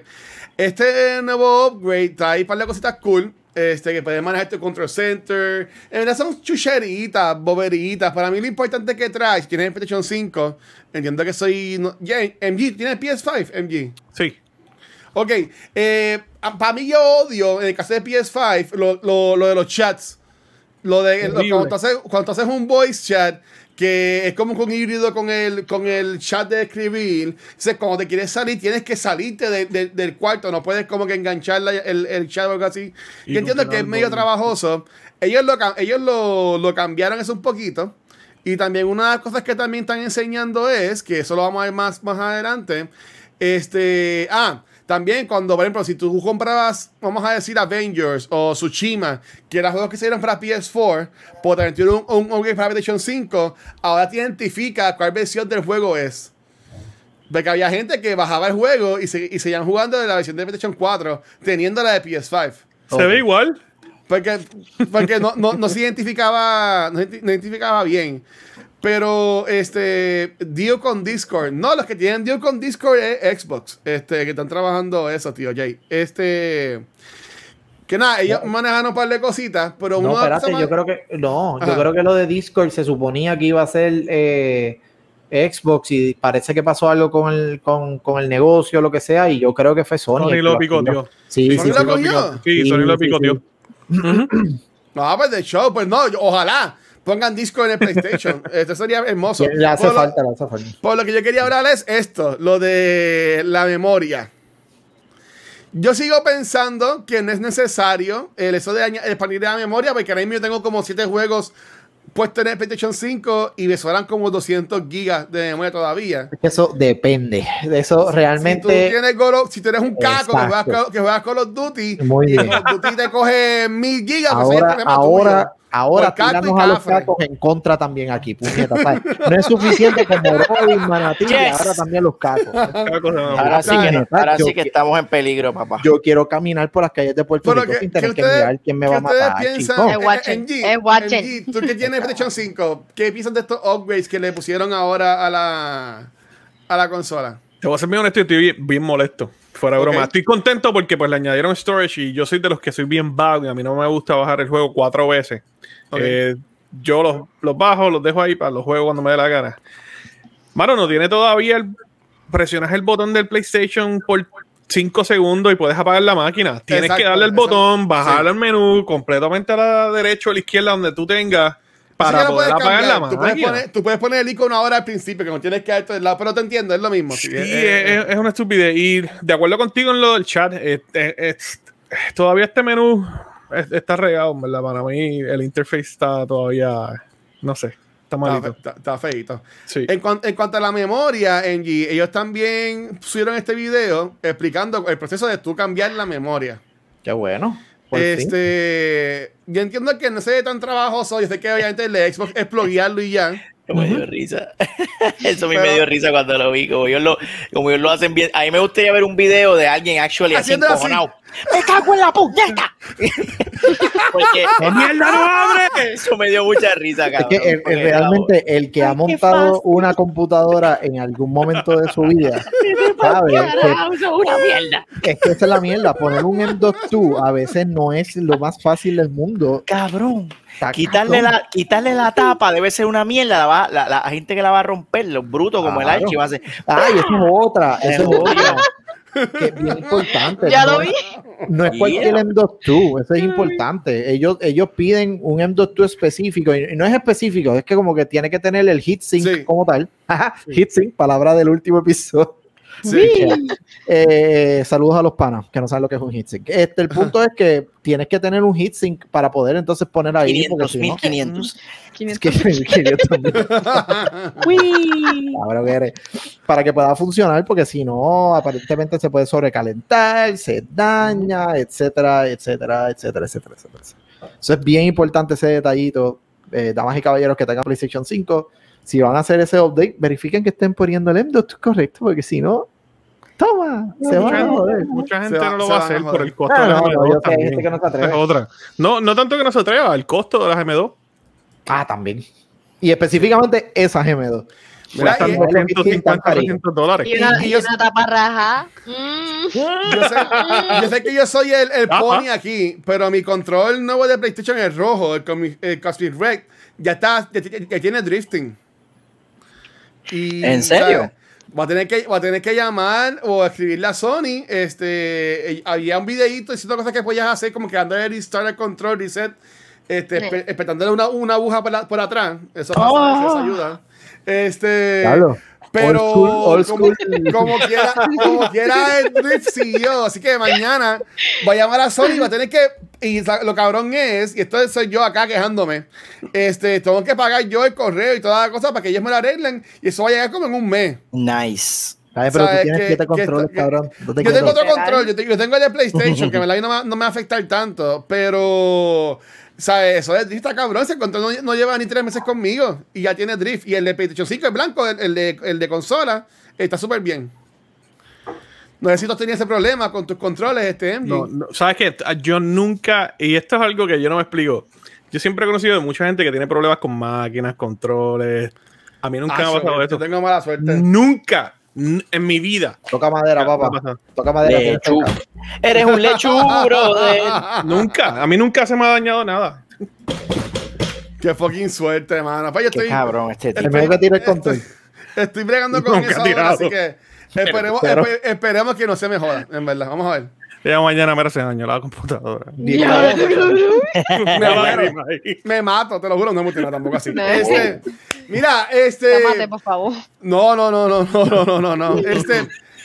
[SPEAKER 2] este nuevo upgrade trae un par de cositas cool. Este, que puedes manejar tu control center. En verdad son chucheritas, boberitas. Para mí lo importante que trae, si tienes el PlayStation cinco, entiendo que soy... No, yeah, M G, ¿tienes P S cinco, M G?
[SPEAKER 5] Sí.
[SPEAKER 2] Ok, eh, para mí yo odio, en el caso de P S cinco, lo, lo, lo de los chats. Lo de lo-
[SPEAKER 5] Horrible.
[SPEAKER 2] cuando, tú haces, cuando tú haces un voice chat, que es como un híbrido con el, con el chat de escribir. Entonces, cuando te quieres salir, tienes que salirte de- de- del cuarto. No puedes como que enganchar la- el, el chat o algo así.
[SPEAKER 5] Y
[SPEAKER 2] Yo entiendo que es
[SPEAKER 5] continuar
[SPEAKER 2] medio
[SPEAKER 5] con-
[SPEAKER 2] trabajoso. Ellos lo, cam- ellos lo, lo cambiaron eso un poquito. Y también una de las cosas que también están enseñando es, que eso lo vamos a ver más, más adelante, este, ah, también cuando, por ejemplo, si tú comprabas, vamos a decir Avengers o Tsushima, que eran juegos que salieron para P S cuatro, pero también tiene un, un upgrade para PlayStation cinco, ahora te identifica cuál versión del juego es. Porque había gente que bajaba el juego y, se, y seguían jugando de la versión de PlayStation cuatro, teniendo la de P S cinco.
[SPEAKER 5] Se
[SPEAKER 3] Ok.
[SPEAKER 5] ve igual.
[SPEAKER 2] Porque, porque no, no, no se identificaba, no, se identi- no identificaba bien. Pero, este, deal con Discord. No, los que tienen deal con Discord es Xbox. Este, que están trabajando eso, tío Jay. Este, que nada, ellos manejan un par de cositas, pero
[SPEAKER 3] No,
[SPEAKER 2] uno de las
[SPEAKER 3] espérate,
[SPEAKER 2] cosas
[SPEAKER 3] yo
[SPEAKER 2] más-
[SPEAKER 3] creo que no,
[SPEAKER 2] Ajá.
[SPEAKER 3] yo creo que lo de Discord se suponía que iba a ser eh, Xbox y parece que pasó algo con el con, con el negocio o lo que sea y yo creo que fue Sony.
[SPEAKER 5] Sony
[SPEAKER 3] el que
[SPEAKER 5] lo
[SPEAKER 3] activó.
[SPEAKER 5] picoteó.
[SPEAKER 3] Sí,
[SPEAKER 2] ¿Sony
[SPEAKER 3] sí,
[SPEAKER 2] lo
[SPEAKER 3] sí.
[SPEAKER 2] cogió?
[SPEAKER 5] Sí,
[SPEAKER 3] Sí,
[SPEAKER 5] Sony lo
[SPEAKER 3] sí,
[SPEAKER 5] picoteó.
[SPEAKER 3] sí.
[SPEAKER 2] No, pues de show, pues no, yo- ojalá pongan Discord en el PlayStation. Esto sería hermoso.
[SPEAKER 3] Le hace
[SPEAKER 2] Por lo-
[SPEAKER 3] falta, le hace falta.
[SPEAKER 2] Por lo que yo quería hablar es esto, lo de la memoria. Yo sigo pensando que no es necesario el eso de añadir- expandir la memoria, porque ahora mismo yo tengo como siete juegos puestos en el PlayStation cinco y me sobran como doscientos gigas de memoria todavía.
[SPEAKER 3] Eso depende. De eso
[SPEAKER 2] Si tú,
[SPEAKER 3] realmente.
[SPEAKER 2] tienes Goro- si tú eres un caco que juegas,
[SPEAKER 3] Exacto.
[SPEAKER 2] Call- que juegas Call of Duty
[SPEAKER 3] Muy
[SPEAKER 2] y
[SPEAKER 3] bien.
[SPEAKER 2] Call of Duty te coge mil gigas, pues ese es el
[SPEAKER 3] Ahora,
[SPEAKER 2] problema
[SPEAKER 3] ahora,
[SPEAKER 2] tuyo.
[SPEAKER 3] ahora
[SPEAKER 2] Por caco y
[SPEAKER 3] tiramos a los
[SPEAKER 2] cafre.
[SPEAKER 3] cacos en contra también aquí, puñeta, ¿sabes? No es suficiente como Robin, Manatí, y
[SPEAKER 4] Yes.
[SPEAKER 3] ahora también los cacos.
[SPEAKER 5] Cada cosa me
[SPEAKER 4] Ahora sí que,
[SPEAKER 3] Puñeta,
[SPEAKER 4] ahora
[SPEAKER 3] yo
[SPEAKER 4] sí que
[SPEAKER 3] qui-
[SPEAKER 4] estamos en peligro, papá.
[SPEAKER 3] Yo quiero caminar por las calles de Puerto
[SPEAKER 2] Pero
[SPEAKER 3] Rico
[SPEAKER 2] que,
[SPEAKER 3] sin
[SPEAKER 2] que
[SPEAKER 3] tener que,
[SPEAKER 2] ustedes,
[SPEAKER 3] mirar quién me
[SPEAKER 2] que
[SPEAKER 3] va a
[SPEAKER 2] ustedes
[SPEAKER 3] matar,
[SPEAKER 2] piensan,
[SPEAKER 3] chico.
[SPEAKER 1] Es watching,
[SPEAKER 2] en G,
[SPEAKER 1] es watching.
[SPEAKER 2] en G, tú que tienes PlayStation cinco, ¿qué piensas de estos upgrades que le pusieron ahora a la, a la consola?
[SPEAKER 5] Te voy a ser bien honesto y estoy bien, bien molesto. Fuera de
[SPEAKER 2] Ok.
[SPEAKER 5] broma. Estoy contento porque pues le añadieron storage y yo soy de los que soy bien vago y a mí no me gusta bajar el juego cuatro veces.
[SPEAKER 2] Ok.
[SPEAKER 5] Eh, yo los, los bajo, los dejo ahí para los juegos cuando me dé la gana. Mano, no tiene todavía el... Presionas el botón del PlayStation por cinco segundos y puedes apagar la máquina. Tienes
[SPEAKER 2] Exacto,
[SPEAKER 5] que darle el
[SPEAKER 2] eso-
[SPEAKER 5] botón, bajar
[SPEAKER 2] sí.
[SPEAKER 5] el menú completamente a la derecha o a la izquierda donde tú tengas para
[SPEAKER 2] Eso ya lo
[SPEAKER 5] poder
[SPEAKER 2] puedes
[SPEAKER 5] apagar
[SPEAKER 2] cambiar.
[SPEAKER 5] la
[SPEAKER 2] Tú puedes,
[SPEAKER 5] máquina.
[SPEAKER 2] poner, tú puedes poner el icono ahora al principio, que no tienes que darte del lado, pero te entiendo, es lo mismo.
[SPEAKER 5] Sí,
[SPEAKER 2] Sí, eh,
[SPEAKER 5] es, es una estupidez. Y de acuerdo contigo en lo del chat, eh, eh, eh, todavía este menú es- está regado, en ¿verdad? Para mí el interface está todavía, no sé, está malito.
[SPEAKER 2] Está, está, está feíto.
[SPEAKER 5] Sí.
[SPEAKER 2] En, cuan- en cuanto a la memoria, Engie, ellos también subieron este video explicando el proceso de tú cambiar la memoria.
[SPEAKER 3] Qué bueno. Por fin.
[SPEAKER 2] este, yo entiendo que no se ve tan trabajoso. Yo sé que obviamente el de Xbox es pluguearlo y ya.
[SPEAKER 4] Me dio risa. Eso a mí
[SPEAKER 2] Pero-
[SPEAKER 4] me dio risa cuando lo vi. Como ellos lo, como ellos lo hacen bien. A mí me gustaría ver un video de alguien actually así
[SPEAKER 2] Haciendo así.
[SPEAKER 4] encojonado. ¡Me cago en la puñeta! Porque
[SPEAKER 5] ¡Qué mierda no abre!
[SPEAKER 4] eso me dio mucha risa,
[SPEAKER 3] Es
[SPEAKER 4] cabrón.
[SPEAKER 3] que el- el-
[SPEAKER 4] porque
[SPEAKER 3] realmente el que ha
[SPEAKER 4] Ay, qué
[SPEAKER 3] montado
[SPEAKER 4] fácil.
[SPEAKER 3] una computadora en algún momento de su vida sabe
[SPEAKER 4] Carajo, eso es una mierda.
[SPEAKER 3] que, es que esa es la mierda. Poner un M dos dos a veces no es lo más fácil del mundo.
[SPEAKER 4] Cabrón.
[SPEAKER 3] Está
[SPEAKER 4] Quitarle
[SPEAKER 3] cabrón.
[SPEAKER 4] la, quitarle la tapa debe ser una mierda. La, va- la, la gente que la va a romper, los brutos como el
[SPEAKER 3] Claro.
[SPEAKER 4] Archie va a ser.
[SPEAKER 3] Ay, esa es otra. Esa es
[SPEAKER 4] Es
[SPEAKER 3] otra. Que es bien importante.
[SPEAKER 1] Ya
[SPEAKER 3] no
[SPEAKER 1] lo
[SPEAKER 3] es-
[SPEAKER 1] vi.
[SPEAKER 3] No es cualquier
[SPEAKER 4] Yeah.
[SPEAKER 3] M dos dos, eso es importante. Ellos, ellos piden un M dos dos específico y no es específico, es que como que tiene que tener el heatsink
[SPEAKER 2] Sí.
[SPEAKER 3] como tal. Heatsink, palabra del último episodio.
[SPEAKER 2] Sí.
[SPEAKER 3] Eh, saludos a los panas que no saben lo que es un heatsink. Este, el punto es que tienes que tener un heatsink para poder entonces poner ahí. porque
[SPEAKER 4] quinientos,
[SPEAKER 3] si no-
[SPEAKER 4] mil quinientos.
[SPEAKER 3] es que- quinientos mil. Ahora veré. Para que pueda funcionar, porque si no, aparentemente se puede sobrecalentar, se daña, etcétera, etcétera, etcétera, etcétera, etcétera. Eso es bien importante ese detallito. Eh, damas y caballeros que tengan PlayStation cinco, si van a hacer ese update, verifiquen que estén poniendo el M dos correcto, porque si no, toma, se van
[SPEAKER 5] Mucha,
[SPEAKER 3] a joder.
[SPEAKER 5] mucha gente
[SPEAKER 2] Se va-
[SPEAKER 5] no lo
[SPEAKER 2] se
[SPEAKER 5] va a
[SPEAKER 2] van a
[SPEAKER 5] hacer
[SPEAKER 2] joder.
[SPEAKER 5] por el costo
[SPEAKER 3] No,
[SPEAKER 5] de las
[SPEAKER 3] no,
[SPEAKER 5] M
[SPEAKER 3] no,
[SPEAKER 5] dos
[SPEAKER 3] yo sé, hay
[SPEAKER 5] también.
[SPEAKER 3] gente que no se atreve.
[SPEAKER 5] Esa es otra. No, no tanto que no se atreva, el costo de las M dos.
[SPEAKER 3] Ah, también. Y específicamente esas M dos.
[SPEAKER 2] Mira,
[SPEAKER 5] Cuestan
[SPEAKER 2] y-
[SPEAKER 5] doscientos cincuenta, trescientos dólares.
[SPEAKER 1] Y una,
[SPEAKER 2] Y
[SPEAKER 1] y
[SPEAKER 2] yo-
[SPEAKER 1] una tapa raja. Mm.
[SPEAKER 2] Yo sé, yo sé que yo soy el, el
[SPEAKER 5] Ajá.
[SPEAKER 2] pony aquí, pero mi control nuevo de PlayStation es rojo, el, Comi- el Cosmic Red, ya está, ya, ya- ya tiene drifting. Y,
[SPEAKER 4] ¿En serio?
[SPEAKER 2] ¿sabes? Va a tener que, va a tener que llamar o escribirle a Sony. Este, eh, había un videíto diciendo cosas que podías hacer, como que dándole restart el control, reset, este, espe- espetándole una, una aguja por, la- por atrás. Eso pasa,
[SPEAKER 4] Oh.
[SPEAKER 2] eso ayuda. Este,
[SPEAKER 3] Claro.
[SPEAKER 2] pero
[SPEAKER 3] Old school, old
[SPEAKER 2] como,
[SPEAKER 3] school.
[SPEAKER 2] como quiera, como quiera el drift siguió. Así que mañana va a llamar a Sony y va a tener que. Y sa- lo cabrón es, y esto soy yo acá quejándome. Este, tengo que pagar yo el correo y toda la cosa para que ellos me lo arreglen. Y eso va a llegar como en un mes.
[SPEAKER 4] Nice.
[SPEAKER 3] ¿Sabes? Pero tú
[SPEAKER 2] ¿Sabes
[SPEAKER 3] tienes
[SPEAKER 2] que-
[SPEAKER 3] siete
[SPEAKER 2] que
[SPEAKER 3] controles,
[SPEAKER 2] esto- que-
[SPEAKER 3] cabrón. No te
[SPEAKER 2] Yo tengo
[SPEAKER 3] quedes-
[SPEAKER 2] otro control, yo, te- yo tengo el de PlayStation, que me la no, me- no me va a afectar tanto, pero, ¿sabes? Eso de drift está cabrón, ese control no, no lleva ni tres meses conmigo y ya tiene drift. Y el de PlayStation cinco es blanco, el, el de, el de consola, está súper bien. No sé si tú has tenido ese problema con tus controles, este M G.
[SPEAKER 5] No, no, ¿sabes qué? Yo nunca, y esto es algo que yo no me explico. Yo siempre he conocido de mucha gente que tiene problemas con máquinas, controles. A mí nunca
[SPEAKER 2] Ah,
[SPEAKER 5] me ha pasado
[SPEAKER 2] yo
[SPEAKER 5] eso.
[SPEAKER 2] tengo mala suerte.
[SPEAKER 5] Nunca n- en mi vida.
[SPEAKER 3] Toca madera,
[SPEAKER 5] Ya,
[SPEAKER 3] papá.
[SPEAKER 5] ¿qué pasa?
[SPEAKER 3] Toca madera. tienes
[SPEAKER 4] Lechu.
[SPEAKER 3] que-
[SPEAKER 4] Eres un lechuro de.
[SPEAKER 5] Nunca. A mí nunca se me ha dañado nada.
[SPEAKER 2] Qué fucking suerte, mano. Pues yo
[SPEAKER 4] Qué
[SPEAKER 2] estoy,
[SPEAKER 4] cabrón este
[SPEAKER 3] El
[SPEAKER 4] tipo.
[SPEAKER 3] medio que tira el control.
[SPEAKER 2] estoy, estoy bregando con
[SPEAKER 5] Nunca
[SPEAKER 2] eso
[SPEAKER 5] ha
[SPEAKER 2] ahora,
[SPEAKER 5] tirado.
[SPEAKER 2] así que esperemos,
[SPEAKER 3] Pero-
[SPEAKER 2] espe- esperemos que no se me joda, en verdad. Vamos a ver.
[SPEAKER 5] Ya mañana me hace daño la computadora.
[SPEAKER 1] Ya.
[SPEAKER 2] Me
[SPEAKER 5] Ya,
[SPEAKER 2] muero.
[SPEAKER 5] ahí.
[SPEAKER 2] Me mato, te lo juro, no me muero tampoco así.
[SPEAKER 1] No.
[SPEAKER 2] Este, mira, este.
[SPEAKER 1] Llámate, por favor.
[SPEAKER 2] No, no, no, no, no, no, no, no, no. Este.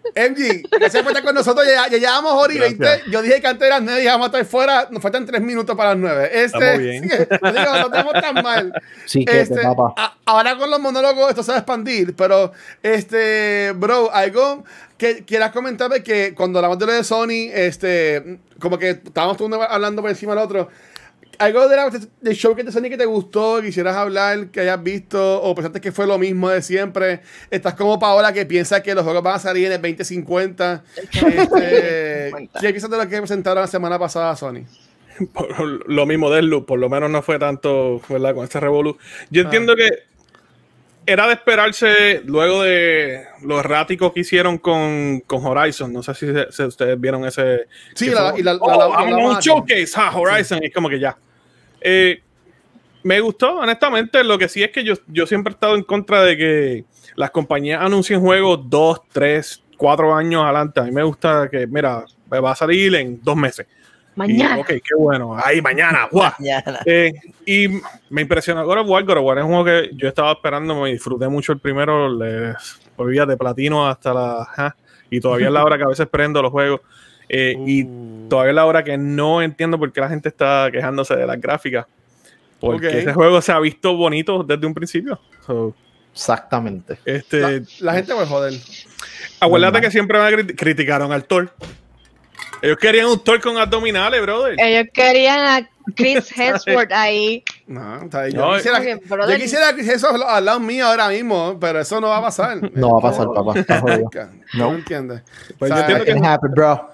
[SPEAKER 2] M G, gracias por estar con nosotros. Ya, ya llevamos hora y veinte. Yo dije que antes de las nueve y vamos a estar fuera. Nos faltan tres minutos para las nueve. Este,
[SPEAKER 5] Estamos bien.
[SPEAKER 2] Sí, no, digo, no estamos tan mal.
[SPEAKER 3] Sí, que
[SPEAKER 2] Este,
[SPEAKER 3] te papá.
[SPEAKER 2] a- ahora con los monólogos esto se va a expandir. Pero, este, bro, algo que quieras comentarme que cuando hablamos de lo de Sony, este, como que estábamos todos hablando por encima del otro. Algo de la, del show que de Sony que te gustó, quisieras hablar, que hayas visto, o pensaste que fue lo mismo de siempre. Estás como Paola que piensa que los juegos van a salir en el veinte cincuenta. Este, ¿Qué piensas de lo que presentaron la semana pasada a Sony?
[SPEAKER 5] Por lo mismo del loop, por lo menos no fue tanto, ¿verdad? Con este revolú. Yo entiendo
[SPEAKER 2] Ah.
[SPEAKER 5] que era de esperarse luego de lo errático que hicieron con, con Horizon. No sé si, se- si ustedes vieron ese.
[SPEAKER 2] Sí,
[SPEAKER 5] que
[SPEAKER 2] la-
[SPEAKER 5] fue,
[SPEAKER 2] y la- la-
[SPEAKER 5] "Oh,
[SPEAKER 2] la- la-
[SPEAKER 5] vamos a
[SPEAKER 2] la-
[SPEAKER 5] un
[SPEAKER 2] la-
[SPEAKER 5] showcase, ah, Horizon. Y es como que ya. Eh, me gustó, honestamente. Lo que sí es que yo, yo siempre he estado en contra de que las compañías anuncien juegos dos, tres, cuatro años adelante. A mí me gusta que, mira, va a salir en dos meses.
[SPEAKER 1] Mañana.
[SPEAKER 5] Y, ok, qué bueno. Ahí, mañana. ¡Guau!
[SPEAKER 4] Mañana.
[SPEAKER 5] Eh, y me impresionó God of War. God of War es un juego que yo estaba esperando, me disfruté mucho el primero, les volvía de platino hasta la... ajá, y todavía es la hora que a veces prendo los juegos. Eh,
[SPEAKER 2] Uh.
[SPEAKER 5] Y todavía es la hora que no entiendo por qué la gente está quejándose de las gráficas. Porque
[SPEAKER 2] Ok.
[SPEAKER 5] ese juego se ha visto bonito desde un principio. So,
[SPEAKER 3] Exactamente.
[SPEAKER 5] este,
[SPEAKER 2] La, la gente va a joder.
[SPEAKER 5] acuérdate
[SPEAKER 3] normal.
[SPEAKER 5] que siempre me crit- criticaron al Thor. Ellos querían un Thor con abdominales, brother.
[SPEAKER 1] Ellos querían a Chris Hemsworth ahí.
[SPEAKER 2] No, o sea, yo,
[SPEAKER 5] No,
[SPEAKER 2] quisiera,
[SPEAKER 1] oye,
[SPEAKER 2] yo
[SPEAKER 1] brother.
[SPEAKER 2] quisiera que eso al lado mío ahora mismo, pero eso no va a pasar.
[SPEAKER 3] No va a pasar, papá. Está jodido.
[SPEAKER 2] No entiendes.
[SPEAKER 5] Pues
[SPEAKER 2] O
[SPEAKER 5] yo
[SPEAKER 2] sea,
[SPEAKER 5] entiendo
[SPEAKER 3] That can happen, bro.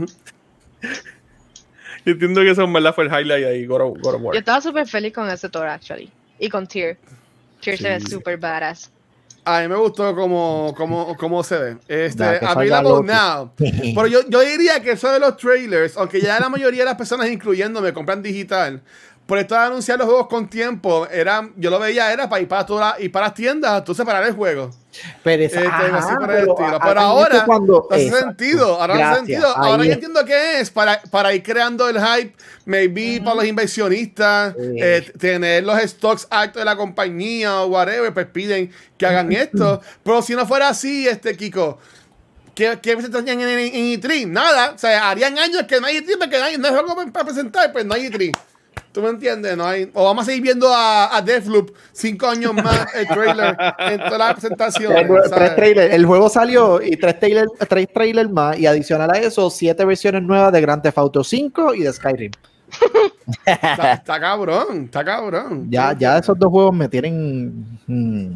[SPEAKER 5] Yo entiendo que eso en verdad fue el highlight ahí, God of, God of War.
[SPEAKER 1] Yo estaba súper feliz con ese Thor, actually. Y con Tyr. Tyr se ve súper badass.
[SPEAKER 2] A mí me gustó cómo, cómo, cómo se ve. Este,
[SPEAKER 3] Ya, que salga
[SPEAKER 2] available
[SPEAKER 3] Loki.
[SPEAKER 2] now. Pero yo, yo diría que eso de los trailers, aunque ya la mayoría de las personas, incluyéndome, compran digital, por esto de anunciar los juegos con tiempo, era, yo lo veía, era para ir para, toda, ir para las tiendas, entonces separar el juego.
[SPEAKER 3] Pero, es,
[SPEAKER 2] Este,
[SPEAKER 3] ajá,
[SPEAKER 2] así por el
[SPEAKER 3] pero
[SPEAKER 2] estilo.
[SPEAKER 3] a-
[SPEAKER 2] Pero
[SPEAKER 3] a-
[SPEAKER 2] ahora
[SPEAKER 3] cuando,
[SPEAKER 2] no hace
[SPEAKER 3] exacto.
[SPEAKER 2] sentido. Ahora no hace
[SPEAKER 3] Gracias,
[SPEAKER 2] sentido. Ahora
[SPEAKER 3] ahí
[SPEAKER 2] yo
[SPEAKER 3] es.
[SPEAKER 2] entiendo que es para, para ir creando el hype, maybe para los inversionistas,
[SPEAKER 3] Sí.
[SPEAKER 2] eh, tener los stocks altos de la compañía o whatever, pues piden que hagan esto. Pero si no fuera así, este Kiko, ¿qué, qué presentarían en, en, en E tres? Nada. O sea, harían años que no hay E tres porque no hay, no hay juego para presentar, pues no hay E tres. ¿Tú me entiendes? No hay, o vamos a seguir viendo a, a Deathloop cinco años más el trailer en todas las presentaciones.
[SPEAKER 3] Tres
[SPEAKER 2] ¿sabes?
[SPEAKER 3] trailers. El juego salió y tres trailers, tres trailers más. Y adicional a eso, siete versiones nuevas de Grand Theft Auto cinco y de Skyrim.
[SPEAKER 2] Está, está cabrón, está cabrón.
[SPEAKER 3] Ya, ya esos dos juegos me tienen. mm,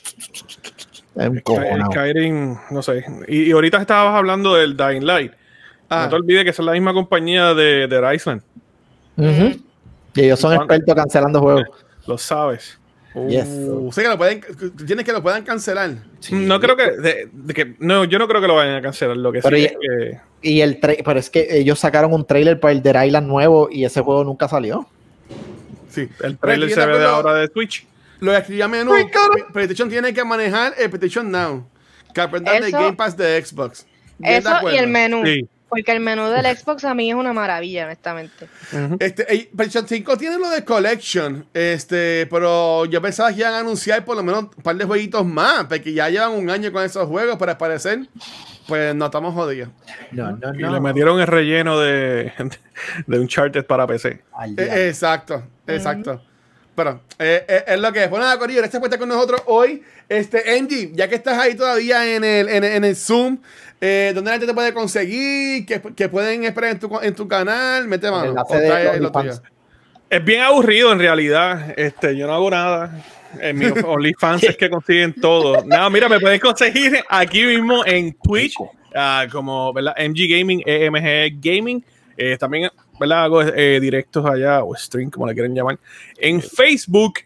[SPEAKER 3] es un
[SPEAKER 5] Sky-
[SPEAKER 3] cojonao.
[SPEAKER 5] Skyrim, no sé. Y, y ahorita estabas hablando del Dying Light.
[SPEAKER 2] Ah.
[SPEAKER 5] No te olvides que esa es la misma compañía de, de Island.
[SPEAKER 3] Ujú. Y ellos son
[SPEAKER 5] ¿Cuándo?
[SPEAKER 3] expertos cancelando juegos.
[SPEAKER 5] Lo sabes.
[SPEAKER 3] Yes.
[SPEAKER 2] Uh, sí que lo pueden, tienes que lo puedan cancelar.
[SPEAKER 5] No creo que, de- de que. No, yo no creo que lo vayan a cancelar. Lo que sí
[SPEAKER 3] Pero
[SPEAKER 5] es
[SPEAKER 3] ya-
[SPEAKER 5] que.
[SPEAKER 3] Y el tra- pero es que ellos sacaron un trailer para el Dead Island nuevo y ese juego nunca salió.
[SPEAKER 2] Sí.
[SPEAKER 5] El trailer
[SPEAKER 2] Yo
[SPEAKER 5] se
[SPEAKER 2] te
[SPEAKER 5] ve de
[SPEAKER 2] acuerdo-
[SPEAKER 5] ahora de Twitch.
[SPEAKER 2] Lo escribí a menú. PlayStation tiene que manejar el PlayStation Now. Que aprender del
[SPEAKER 1] Eso-
[SPEAKER 2] Game Pass de Xbox. Bien de
[SPEAKER 1] Eso y
[SPEAKER 2] acuerdo.
[SPEAKER 1] el menú.
[SPEAKER 5] Sí.
[SPEAKER 1] Porque el menú del Xbox a mí es una maravilla, honestamente.
[SPEAKER 2] Este, eh, PlayStation cinco tiene lo de Collection, este, pero yo pensaba que iban a anunciar por lo menos un par de jueguitos más, porque ya llevan un año con esos juegos, pero al parecer, pues no estamos jodidos.
[SPEAKER 3] No, no,
[SPEAKER 5] Y le metieron el relleno de, de Uncharted para P C.
[SPEAKER 2] Eh, exacto, exacto. Pero eh, eh, es lo que es. Pues nada, Corillo, gracias por estar con nosotros hoy. Este, Angie, ya que estás ahí todavía en el, en, en el Zoom, eh, ¿dónde la gente te puede conseguir? ¿Qué, qué pueden esperar en tu, en tu canal? Mete mano.
[SPEAKER 3] enlace
[SPEAKER 2] o
[SPEAKER 3] de
[SPEAKER 2] trae lo
[SPEAKER 3] OnlyFans.
[SPEAKER 2] tuyo.
[SPEAKER 5] Es bien aburrido en realidad. Este, yo no hago nada. En mi OnlyFans es que consiguen todo. No, mira, me pueden conseguir aquí mismo en Twitch, ah, como ¿verdad? M G Gaming, E M G Gaming. Eh, también ¿verdad? Hago eh, directos allá, o stream, como le quieren llamar, en Facebook.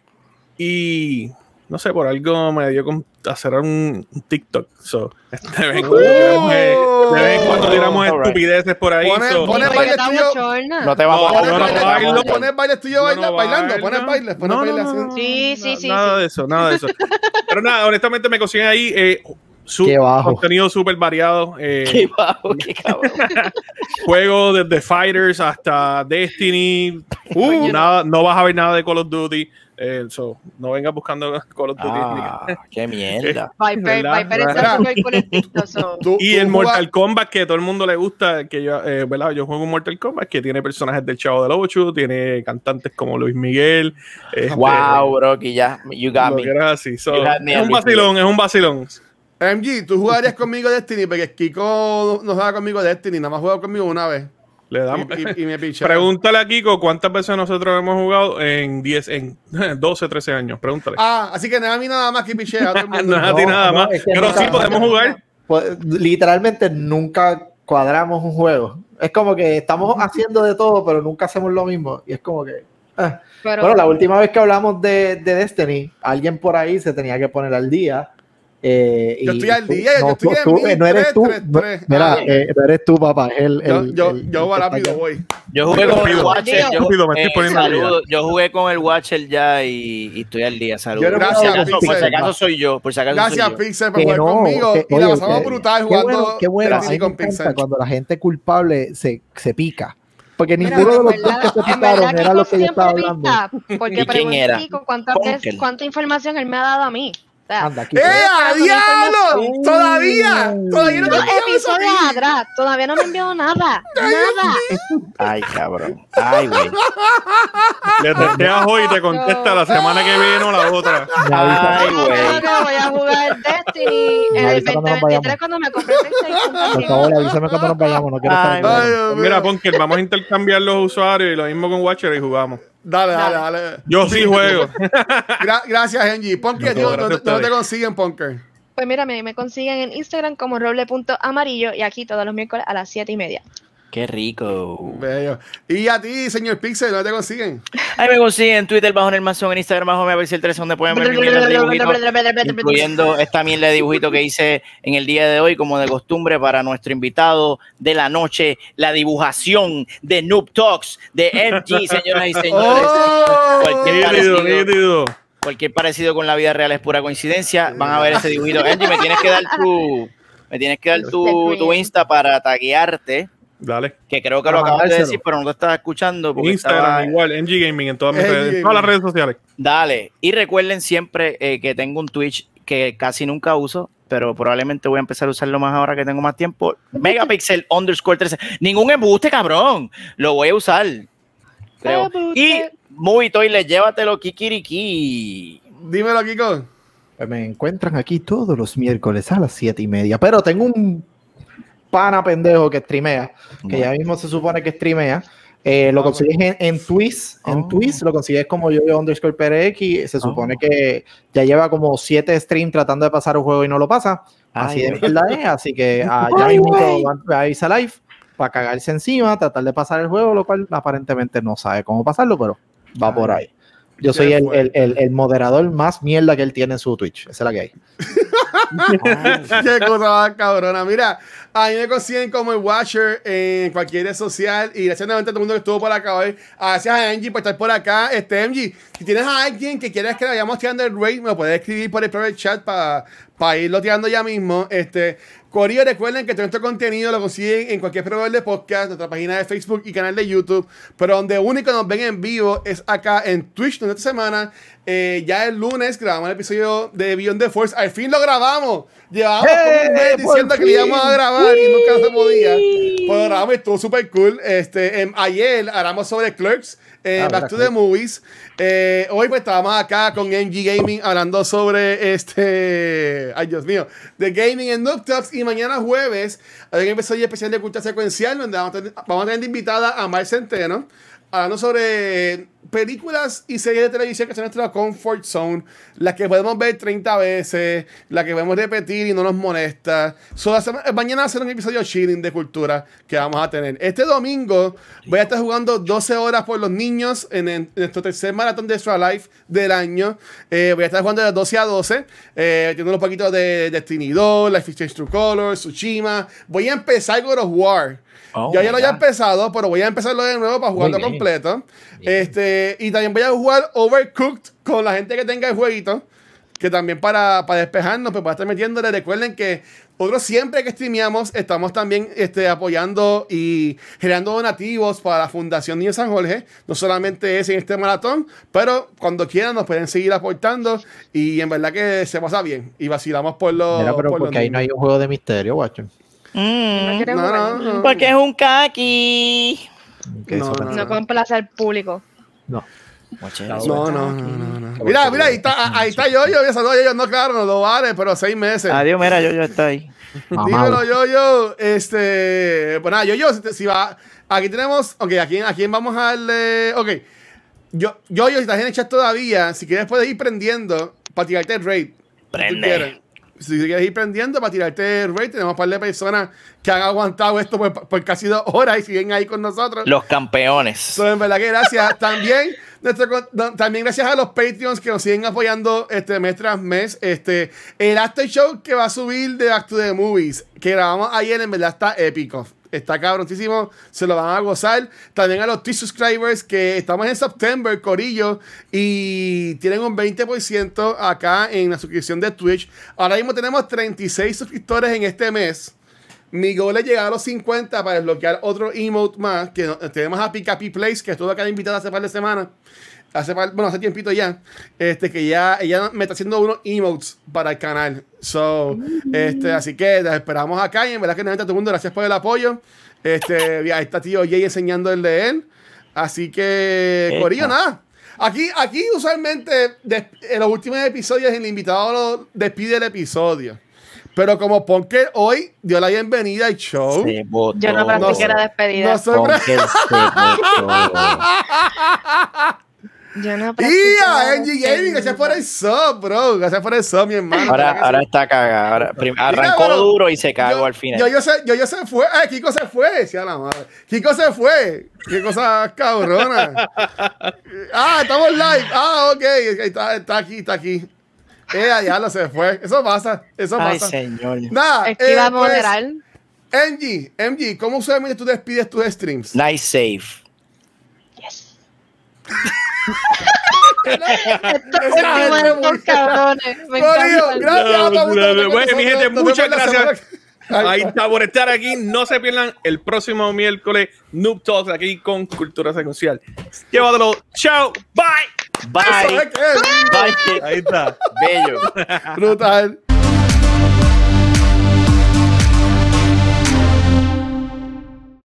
[SPEAKER 5] Y no sé, por algo me dio con hacer un, un TikTok. So, de vez en cuando tiramos, eh, de vez en cuando tiramos
[SPEAKER 4] Alright.
[SPEAKER 5] estupideces por ahí.
[SPEAKER 2] Pone-
[SPEAKER 5] so-
[SPEAKER 2] pone-
[SPEAKER 1] Porque
[SPEAKER 2] baile
[SPEAKER 1] está
[SPEAKER 2] tuyo.
[SPEAKER 1] bochorna.
[SPEAKER 4] No te va
[SPEAKER 5] No,
[SPEAKER 4] a
[SPEAKER 5] yo
[SPEAKER 2] Pones
[SPEAKER 5] no
[SPEAKER 2] baile,
[SPEAKER 5] bailo.
[SPEAKER 2] pones- pones baile tuyo
[SPEAKER 5] Yo
[SPEAKER 2] baila-
[SPEAKER 5] no
[SPEAKER 2] bailando,
[SPEAKER 5] bailo.
[SPEAKER 2] pones baile, pones
[SPEAKER 5] No, no,
[SPEAKER 2] baile
[SPEAKER 5] no,
[SPEAKER 2] así.
[SPEAKER 5] no,
[SPEAKER 1] Sí, sí, sí,
[SPEAKER 5] Nada
[SPEAKER 1] sí.
[SPEAKER 5] de eso, nada de eso. Pero nada, honestamente me consiguen ahí eh, su
[SPEAKER 3] Qué bajo.
[SPEAKER 5] contenido súper variado. eh,
[SPEAKER 4] Qué bajo, qué cabrón.
[SPEAKER 5] juegos desde Fighters hasta Destiny. Uh, nada, no vas a ver nada de Call of Duty. Eh, so, no vengas buscando Call of Duty.
[SPEAKER 4] Ah, qué mierda.
[SPEAKER 1] Viper,
[SPEAKER 5] ¿Verdad?
[SPEAKER 1] Viper está súper cool en TikTok. so.
[SPEAKER 2] Tú-
[SPEAKER 5] Y
[SPEAKER 2] tú
[SPEAKER 5] el
[SPEAKER 2] jugas-
[SPEAKER 5] Mortal Kombat, que a todo el mundo le gusta, que yo, eh, ¿verdad? Yo juego un Mortal Kombat que tiene personajes del Chavo del Ocho, tiene cantantes como Luis Miguel. Este,
[SPEAKER 4] Wow, bro, que ya, you got
[SPEAKER 5] lo
[SPEAKER 4] me.
[SPEAKER 5] que era así. So,
[SPEAKER 4] You had me
[SPEAKER 5] es
[SPEAKER 4] at
[SPEAKER 5] un
[SPEAKER 4] Luis
[SPEAKER 5] vacilón, es un vacilón.
[SPEAKER 2] M G, tú jugarías conmigo Destiny, porque Kiko no juega conmigo Destiny, nada más juega conmigo una vez.
[SPEAKER 5] Le damos.
[SPEAKER 2] Y, y- y me pichea.
[SPEAKER 5] Pregúntale a Kiko cuántas veces nosotros hemos jugado en diez, en doce, trece años. Pregúntale.
[SPEAKER 2] Ah, así que nada, a mí nada más que pichea a todo el mundo.
[SPEAKER 5] No es a ti
[SPEAKER 3] no,
[SPEAKER 5] nada
[SPEAKER 3] no,
[SPEAKER 5] más.
[SPEAKER 3] es que
[SPEAKER 5] Pero
[SPEAKER 3] no,
[SPEAKER 5] sí
[SPEAKER 3] no,
[SPEAKER 5] podemos
[SPEAKER 1] no,
[SPEAKER 5] jugar.
[SPEAKER 1] no.
[SPEAKER 3] Pues, literalmente nunca cuadramos un juego. Es como que estamos haciendo de todo, pero nunca hacemos lo mismo. Y es como que. ah.
[SPEAKER 1] Pero,
[SPEAKER 3] Bueno, la última vez que hablamos de, de Destiny, alguien por ahí se tenía que poner al día. eh,
[SPEAKER 2] Yo
[SPEAKER 3] y
[SPEAKER 2] estoy al
[SPEAKER 3] tú-
[SPEAKER 2] día, yo
[SPEAKER 3] no,
[SPEAKER 2] estoy
[SPEAKER 3] tú-
[SPEAKER 2] en
[SPEAKER 3] tú,
[SPEAKER 2] mil
[SPEAKER 3] eh, no eres tú.
[SPEAKER 2] tres,
[SPEAKER 3] no-
[SPEAKER 2] tres,
[SPEAKER 3] mira,
[SPEAKER 2] tres.
[SPEAKER 3] eh, no eres tú, papá. Es el,
[SPEAKER 2] Yo,
[SPEAKER 3] el-
[SPEAKER 2] yo,
[SPEAKER 3] el-
[SPEAKER 2] yo
[SPEAKER 3] el que
[SPEAKER 2] rápido
[SPEAKER 3] está allá.
[SPEAKER 2] voy.
[SPEAKER 4] Yo jugué con el
[SPEAKER 5] Estúpido,
[SPEAKER 4] Watcher. Yo,
[SPEAKER 5] estúpido, me estoy
[SPEAKER 4] eh,
[SPEAKER 5] poniendo al día.
[SPEAKER 4] saludo, yo jugué con el Watcher ya y, y estoy al día. Saludos.
[SPEAKER 3] Yo no
[SPEAKER 2] Gracias,
[SPEAKER 4] por, si acaso, por si
[SPEAKER 2] Pixel.
[SPEAKER 4] acaso soy yo. Por si acaso
[SPEAKER 2] Gracias,
[SPEAKER 4] soy yo.
[SPEAKER 2] Pixel, por
[SPEAKER 3] Que
[SPEAKER 2] jugar
[SPEAKER 3] no,
[SPEAKER 2] conmigo.
[SPEAKER 3] que-
[SPEAKER 2] y la
[SPEAKER 3] oye,
[SPEAKER 2] pasamos
[SPEAKER 3] que-
[SPEAKER 2] brutal
[SPEAKER 3] Qué
[SPEAKER 2] jugando.
[SPEAKER 3] bueno, qué bueno. A
[SPEAKER 2] Destiny
[SPEAKER 3] mí me
[SPEAKER 2] con
[SPEAKER 3] encanta
[SPEAKER 2] Pixel.
[SPEAKER 3] cuando la gente culpable se, se pica. Porque
[SPEAKER 1] Mira,
[SPEAKER 3] ninguno de
[SPEAKER 1] en
[SPEAKER 3] los dos
[SPEAKER 1] verdad-
[SPEAKER 3] que se
[SPEAKER 1] en
[SPEAKER 3] picaron
[SPEAKER 1] verdad,
[SPEAKER 3] era lo
[SPEAKER 1] Kiko
[SPEAKER 3] que yo estaba
[SPEAKER 1] siempre
[SPEAKER 3] hablando.
[SPEAKER 1] pica, porque
[SPEAKER 4] ¿Y quién
[SPEAKER 1] pregunté
[SPEAKER 4] era?
[SPEAKER 1] a Kiko cuántas
[SPEAKER 4] Ponkel.
[SPEAKER 1] veces, cuánta información él me ha dado a mí. O sea,
[SPEAKER 3] Anda, aquí.
[SPEAKER 2] ¡Eh,
[SPEAKER 1] Pero
[SPEAKER 2] a
[SPEAKER 1] con
[SPEAKER 2] diablo!
[SPEAKER 1] información.
[SPEAKER 2] ¡Todavía! ¡Todavía no te
[SPEAKER 1] dos
[SPEAKER 2] enviamos eso
[SPEAKER 1] episodios
[SPEAKER 2] aquí!
[SPEAKER 1] atrás, todavía no me envió nada. Nada.
[SPEAKER 4] Ay, cabrón. Ay, güey.
[SPEAKER 5] Le testeas hoy y te contesta la semana que viene o la otra.
[SPEAKER 3] Me avisa.
[SPEAKER 4] Ay,
[SPEAKER 1] Yo
[SPEAKER 4] güey.
[SPEAKER 1] creo que voy a jugar Destiny en
[SPEAKER 3] Me
[SPEAKER 1] el
[SPEAKER 3] avisa cuando nos
[SPEAKER 1] veinte veintitrés cuando me compre PlayStation
[SPEAKER 3] Por
[SPEAKER 1] también.
[SPEAKER 3] favor, avísame cuando nos vayamos. No quiero estar
[SPEAKER 4] Ay,
[SPEAKER 3] en
[SPEAKER 2] Ay,
[SPEAKER 3] casa.
[SPEAKER 2] Dios mío.
[SPEAKER 5] Mira, Ponker, vamos a intercambiar los usuarios y lo mismo con Watcher y jugamos.
[SPEAKER 2] Dale, dale, dale.
[SPEAKER 5] Yo sí juego.
[SPEAKER 2] Gra- gracias, Angie. Ponker,
[SPEAKER 5] No,
[SPEAKER 2] no,
[SPEAKER 5] gracias
[SPEAKER 2] no,
[SPEAKER 5] a
[SPEAKER 2] no te
[SPEAKER 5] ustedes.
[SPEAKER 2] consiguen, Ponker.
[SPEAKER 1] Pues mira, me, me consiguen en Instagram como roble.amarillo y aquí todos los miércoles a las siete y media.
[SPEAKER 4] Qué rico.
[SPEAKER 2] Bello. Y a ti, señor Pixel, ¿no te consiguen?
[SPEAKER 4] Ahí me consiguen en Twitter bajo el mazón, en Instagram bajo me aparece el trece donde pueden ver mi mierda de dibujitos, incluyendo esta mierda de dibujito que hice en el día de hoy, como de costumbre, para nuestro invitado de la noche, la dibujación de Noob Talks de M G, señoras y señores.
[SPEAKER 2] ¡Oh!
[SPEAKER 4] Cualquier
[SPEAKER 5] Nítido,
[SPEAKER 4] parecido,
[SPEAKER 5] nítido.
[SPEAKER 4] cualquier parecido con la vida real es pura coincidencia. Van a ver ese dibujito. Angie, me tienes que dar tu, me tienes que dar tu, tu Insta para taguearte,
[SPEAKER 5] Dale.
[SPEAKER 4] que creo que lo
[SPEAKER 3] Para
[SPEAKER 4] acabas de
[SPEAKER 3] mandárselo.
[SPEAKER 4] decir, pero no te estás escuchando. Porque
[SPEAKER 5] Instagram
[SPEAKER 4] estaba-
[SPEAKER 5] igual, M G Gaming en todas mis
[SPEAKER 2] M G
[SPEAKER 5] redes, en
[SPEAKER 2] Gaming.
[SPEAKER 5] todas las redes sociales.
[SPEAKER 4] Dale. Y recuerden siempre eh, que tengo un Twitch que casi nunca uso, pero probablemente voy a empezar a usarlo más ahora que tengo más tiempo. Megapixel underscore trece. Ningún embuste, cabrón. Lo voy a usar. Creo.
[SPEAKER 1] Embuste.
[SPEAKER 4] Y Movie Toilet, llévatelo, kikiriki.
[SPEAKER 2] Dímelo, Kiko.
[SPEAKER 3] Pues me encuentran aquí todos los miércoles a las siete y media. Pero tengo un pana pendejo que streamea, que ya mismo se supone que streamea. Eh, lo
[SPEAKER 2] Ah,
[SPEAKER 3] consigues en, en Twitch, en
[SPEAKER 4] Oh.
[SPEAKER 3] Twitch lo consigues como yo underscore P R X. Se supone
[SPEAKER 4] Oh.
[SPEAKER 3] que ya lleva como siete streams tratando de pasar un juego y no lo pasa. Así
[SPEAKER 4] Ay,
[SPEAKER 3] de
[SPEAKER 4] güey.
[SPEAKER 3] verdad es. Así que ah, ya
[SPEAKER 4] Ay,
[SPEAKER 3] mismo
[SPEAKER 4] güey.
[SPEAKER 3] va a irse a live para cagarse encima, tratar de pasar el juego, lo cual aparentemente no sabe cómo pasarlo, pero va
[SPEAKER 2] Ay.
[SPEAKER 3] por ahí. Yo
[SPEAKER 2] Qué
[SPEAKER 3] soy el, el,
[SPEAKER 2] fuerte.
[SPEAKER 3] el, el moderador más mierda que él tiene en su Twitch. Esa es la que hay.
[SPEAKER 2] Qué cosa más cabrona. Mira, a mí me consiguen como el Watcher en cualquier red social. Y gracias nuevamente a todo el mundo que estuvo por acá hoy. Gracias a Angie por estar por acá. Este, Angie, si tienes a alguien que quieras que le vayamos tirando el raid, me lo puedes escribir por el private chat para irlo tirando ya mismo. Este, Corillo, recuerden que todo este contenido lo consiguen en cualquier proveedor de podcast, nuestra página de Facebook y canal de YouTube. Pero donde único nos ven en vivo es acá en Twitch, donde esta semana, eh, ya el lunes, grabamos el episodio de Beyond the Force. Al fin lo grabamos. Llevábamos como un mes
[SPEAKER 3] ¡Eh,
[SPEAKER 2] diciendo
[SPEAKER 3] por
[SPEAKER 2] que lo íbamos a
[SPEAKER 3] fin!
[SPEAKER 2] grabar y nunca se podía. Pues lo grabamos y estuvo súper cool. Este, em, ayer hablamos sobre Clerks, eh,
[SPEAKER 3] Ah,
[SPEAKER 2] Back
[SPEAKER 3] verdad,
[SPEAKER 2] to the
[SPEAKER 3] Clerks.
[SPEAKER 2] Movies. Eh, hoy pues estábamos acá con M G Gaming hablando sobre este, ay Dios mío, de gaming en Noob Talks. Y mañana jueves hay un episodio especial de Cultura Secuencial donde vamos a tener, vamos a tener de invitada a Mar Centeno hablando sobre películas y series de televisión que son nuestra comfort zone, las que podemos ver treinta veces, las que podemos repetir y no nos molesta. So, la sema- mañana va a ser un episodio chilling de cultura que vamos a tener. Este domingo voy a estar jugando doce horas por los niños en, en- en nuestro tercer maratón de Extra Life del año. Eh, voy a estar jugando de doce a doce, eh, teniendo unos poquitos de Destiny dos, Life is Strange True Colors, Tsushima. Voy a empezar God of War.
[SPEAKER 4] Oh,
[SPEAKER 2] ya ya
[SPEAKER 4] my
[SPEAKER 2] lo había
[SPEAKER 4] God.
[SPEAKER 2] empezado, pero voy a empezarlo de nuevo para jugarlo
[SPEAKER 3] bien.
[SPEAKER 2] completo. Este, y también voy a jugar Overcooked con la gente que tenga el jueguito. Que también para, para despejarnos, pues para estar metiéndole. Recuerden que nosotros siempre que streameamos estamos también este, apoyando y generando donativos para la Fundación Niño San Jorge. No solamente es en este maratón, pero cuando quieran nos pueden seguir aportando y en verdad que se pasa bien y vacilamos por los...
[SPEAKER 3] Mira, pero
[SPEAKER 2] por
[SPEAKER 3] porque
[SPEAKER 2] los
[SPEAKER 3] ahí no hay un juego de misterio, guacho.
[SPEAKER 4] Mm,
[SPEAKER 1] quiere
[SPEAKER 2] No,
[SPEAKER 1] jugar.
[SPEAKER 2] no, no.
[SPEAKER 4] porque es un kaki.
[SPEAKER 3] Que
[SPEAKER 2] No,
[SPEAKER 3] eso
[SPEAKER 2] no.
[SPEAKER 3] pensé.
[SPEAKER 1] No complace al público.
[SPEAKER 3] No.
[SPEAKER 2] No, no, no, no, no. Mira, mira, ahí está, ahí está yo, yo, saludo a yo, no, claro, no lo vale, pero seis meses.
[SPEAKER 4] Adiós, mira, yo ya está ahí.
[SPEAKER 2] Dímelo, yo, yo, este, pues nada, yo, yo, si, si va, aquí tenemos, ok, ¿a quién, a quién vamos a darle? Ok, yo, yo, yo, si estás en el chat todavía, si quieres puedes ir prendiendo para tirarte el raid.
[SPEAKER 4] Prende.
[SPEAKER 2] Si quieres ir prendiendo para tirarte el raid, tenemos un par de personas que han aguantado esto por, por casi dos horas y siguen ahí con nosotros.
[SPEAKER 4] Los campeones.
[SPEAKER 2] So, en verdad que gracias. También, nuestro, no, también gracias a los Patreons que nos siguen apoyando este mes tras mes. Este, el after show que va a subir de Back to the Movies, que grabamos ayer, en verdad está épico. Está cabroncísimo, se lo van a gozar. También a los Twitch subscribers que estamos en September, Corillo, y tienen un veinte por ciento acá en la suscripción de Twitch. Ahora mismo tenemos treinta y seis suscriptores en este mes. Mi goal es llegar a los cincuenta para desbloquear otro emote más. Que no, tenemos a Pikapi Place, que estuvo acá invitada hace par de semanas. Hace par, bueno, hace tiempito ya. Este, que ya ella me está haciendo unos emotes para el canal. So, este, así que las esperamos acá. Y en verdad que nuevamente a todo el mundo, gracias por el apoyo. Este, ya está tío Jay enseñando el de él. Así que,
[SPEAKER 4] Epa.
[SPEAKER 2] Corillo, nada. Aquí, aquí usualmente, des- en los últimos episodios, el invitado lo despide el episodio. Pero como Ponker hoy dio la bienvenida al show.
[SPEAKER 4] Se botó.
[SPEAKER 1] Yo no
[SPEAKER 2] No
[SPEAKER 1] practiqué
[SPEAKER 2] sé.
[SPEAKER 1] la despedida.
[SPEAKER 2] No sorpre-
[SPEAKER 4] Ponker se botó.
[SPEAKER 1] Yo no practiqué
[SPEAKER 2] ¡Y
[SPEAKER 1] la
[SPEAKER 2] a N G Gaming! Gracias por el sub, bro. Gracias por el sub, mi hermano.
[SPEAKER 4] Ahora,
[SPEAKER 2] ¿Verdad que
[SPEAKER 4] ahora
[SPEAKER 2] sí?
[SPEAKER 4] está cagada. Ahora, prim- arrancó
[SPEAKER 2] Mira, pero
[SPEAKER 4] duro y se cagó
[SPEAKER 2] yo-
[SPEAKER 4] al final.
[SPEAKER 2] Yo, yo, sé, yo, yo se fue. Eh, Kiko se fue. Decía la madre. Kiko se fue. Qué cosa cabrona. Ah, estamos live. Ah, ok. Está, está aquí, está aquí. Eh, ya lo se fue. Eso pasa. Eso
[SPEAKER 4] Ay,
[SPEAKER 2] pasa.
[SPEAKER 4] señor.
[SPEAKER 2] Nada.
[SPEAKER 1] Es que iba a
[SPEAKER 2] eh, pues,
[SPEAKER 1] moderar.
[SPEAKER 2] M G, M G, ¿cómo usualmente tú despides tus streams?
[SPEAKER 4] Nice save.
[SPEAKER 1] Yes.
[SPEAKER 2] Estos
[SPEAKER 1] Estos últimos cabrones. Me
[SPEAKER 2] Corillo,
[SPEAKER 1] encantan.
[SPEAKER 2] gracias a todo el mundo.
[SPEAKER 5] No, bueno, mi gente,
[SPEAKER 2] Nos
[SPEAKER 5] muchas
[SPEAKER 2] vemos la
[SPEAKER 5] gracias.
[SPEAKER 2] semana-
[SPEAKER 5] Ahí está por estar aquí. No se pierdan el próximo miércoles Noob Talks aquí con Cultura Secuencial. Llévatelo. Chao. Bye.
[SPEAKER 4] Bye.
[SPEAKER 2] ¿Sabes qué?
[SPEAKER 4] Bye.
[SPEAKER 5] Ahí está.
[SPEAKER 4] Bello.
[SPEAKER 2] Brutal.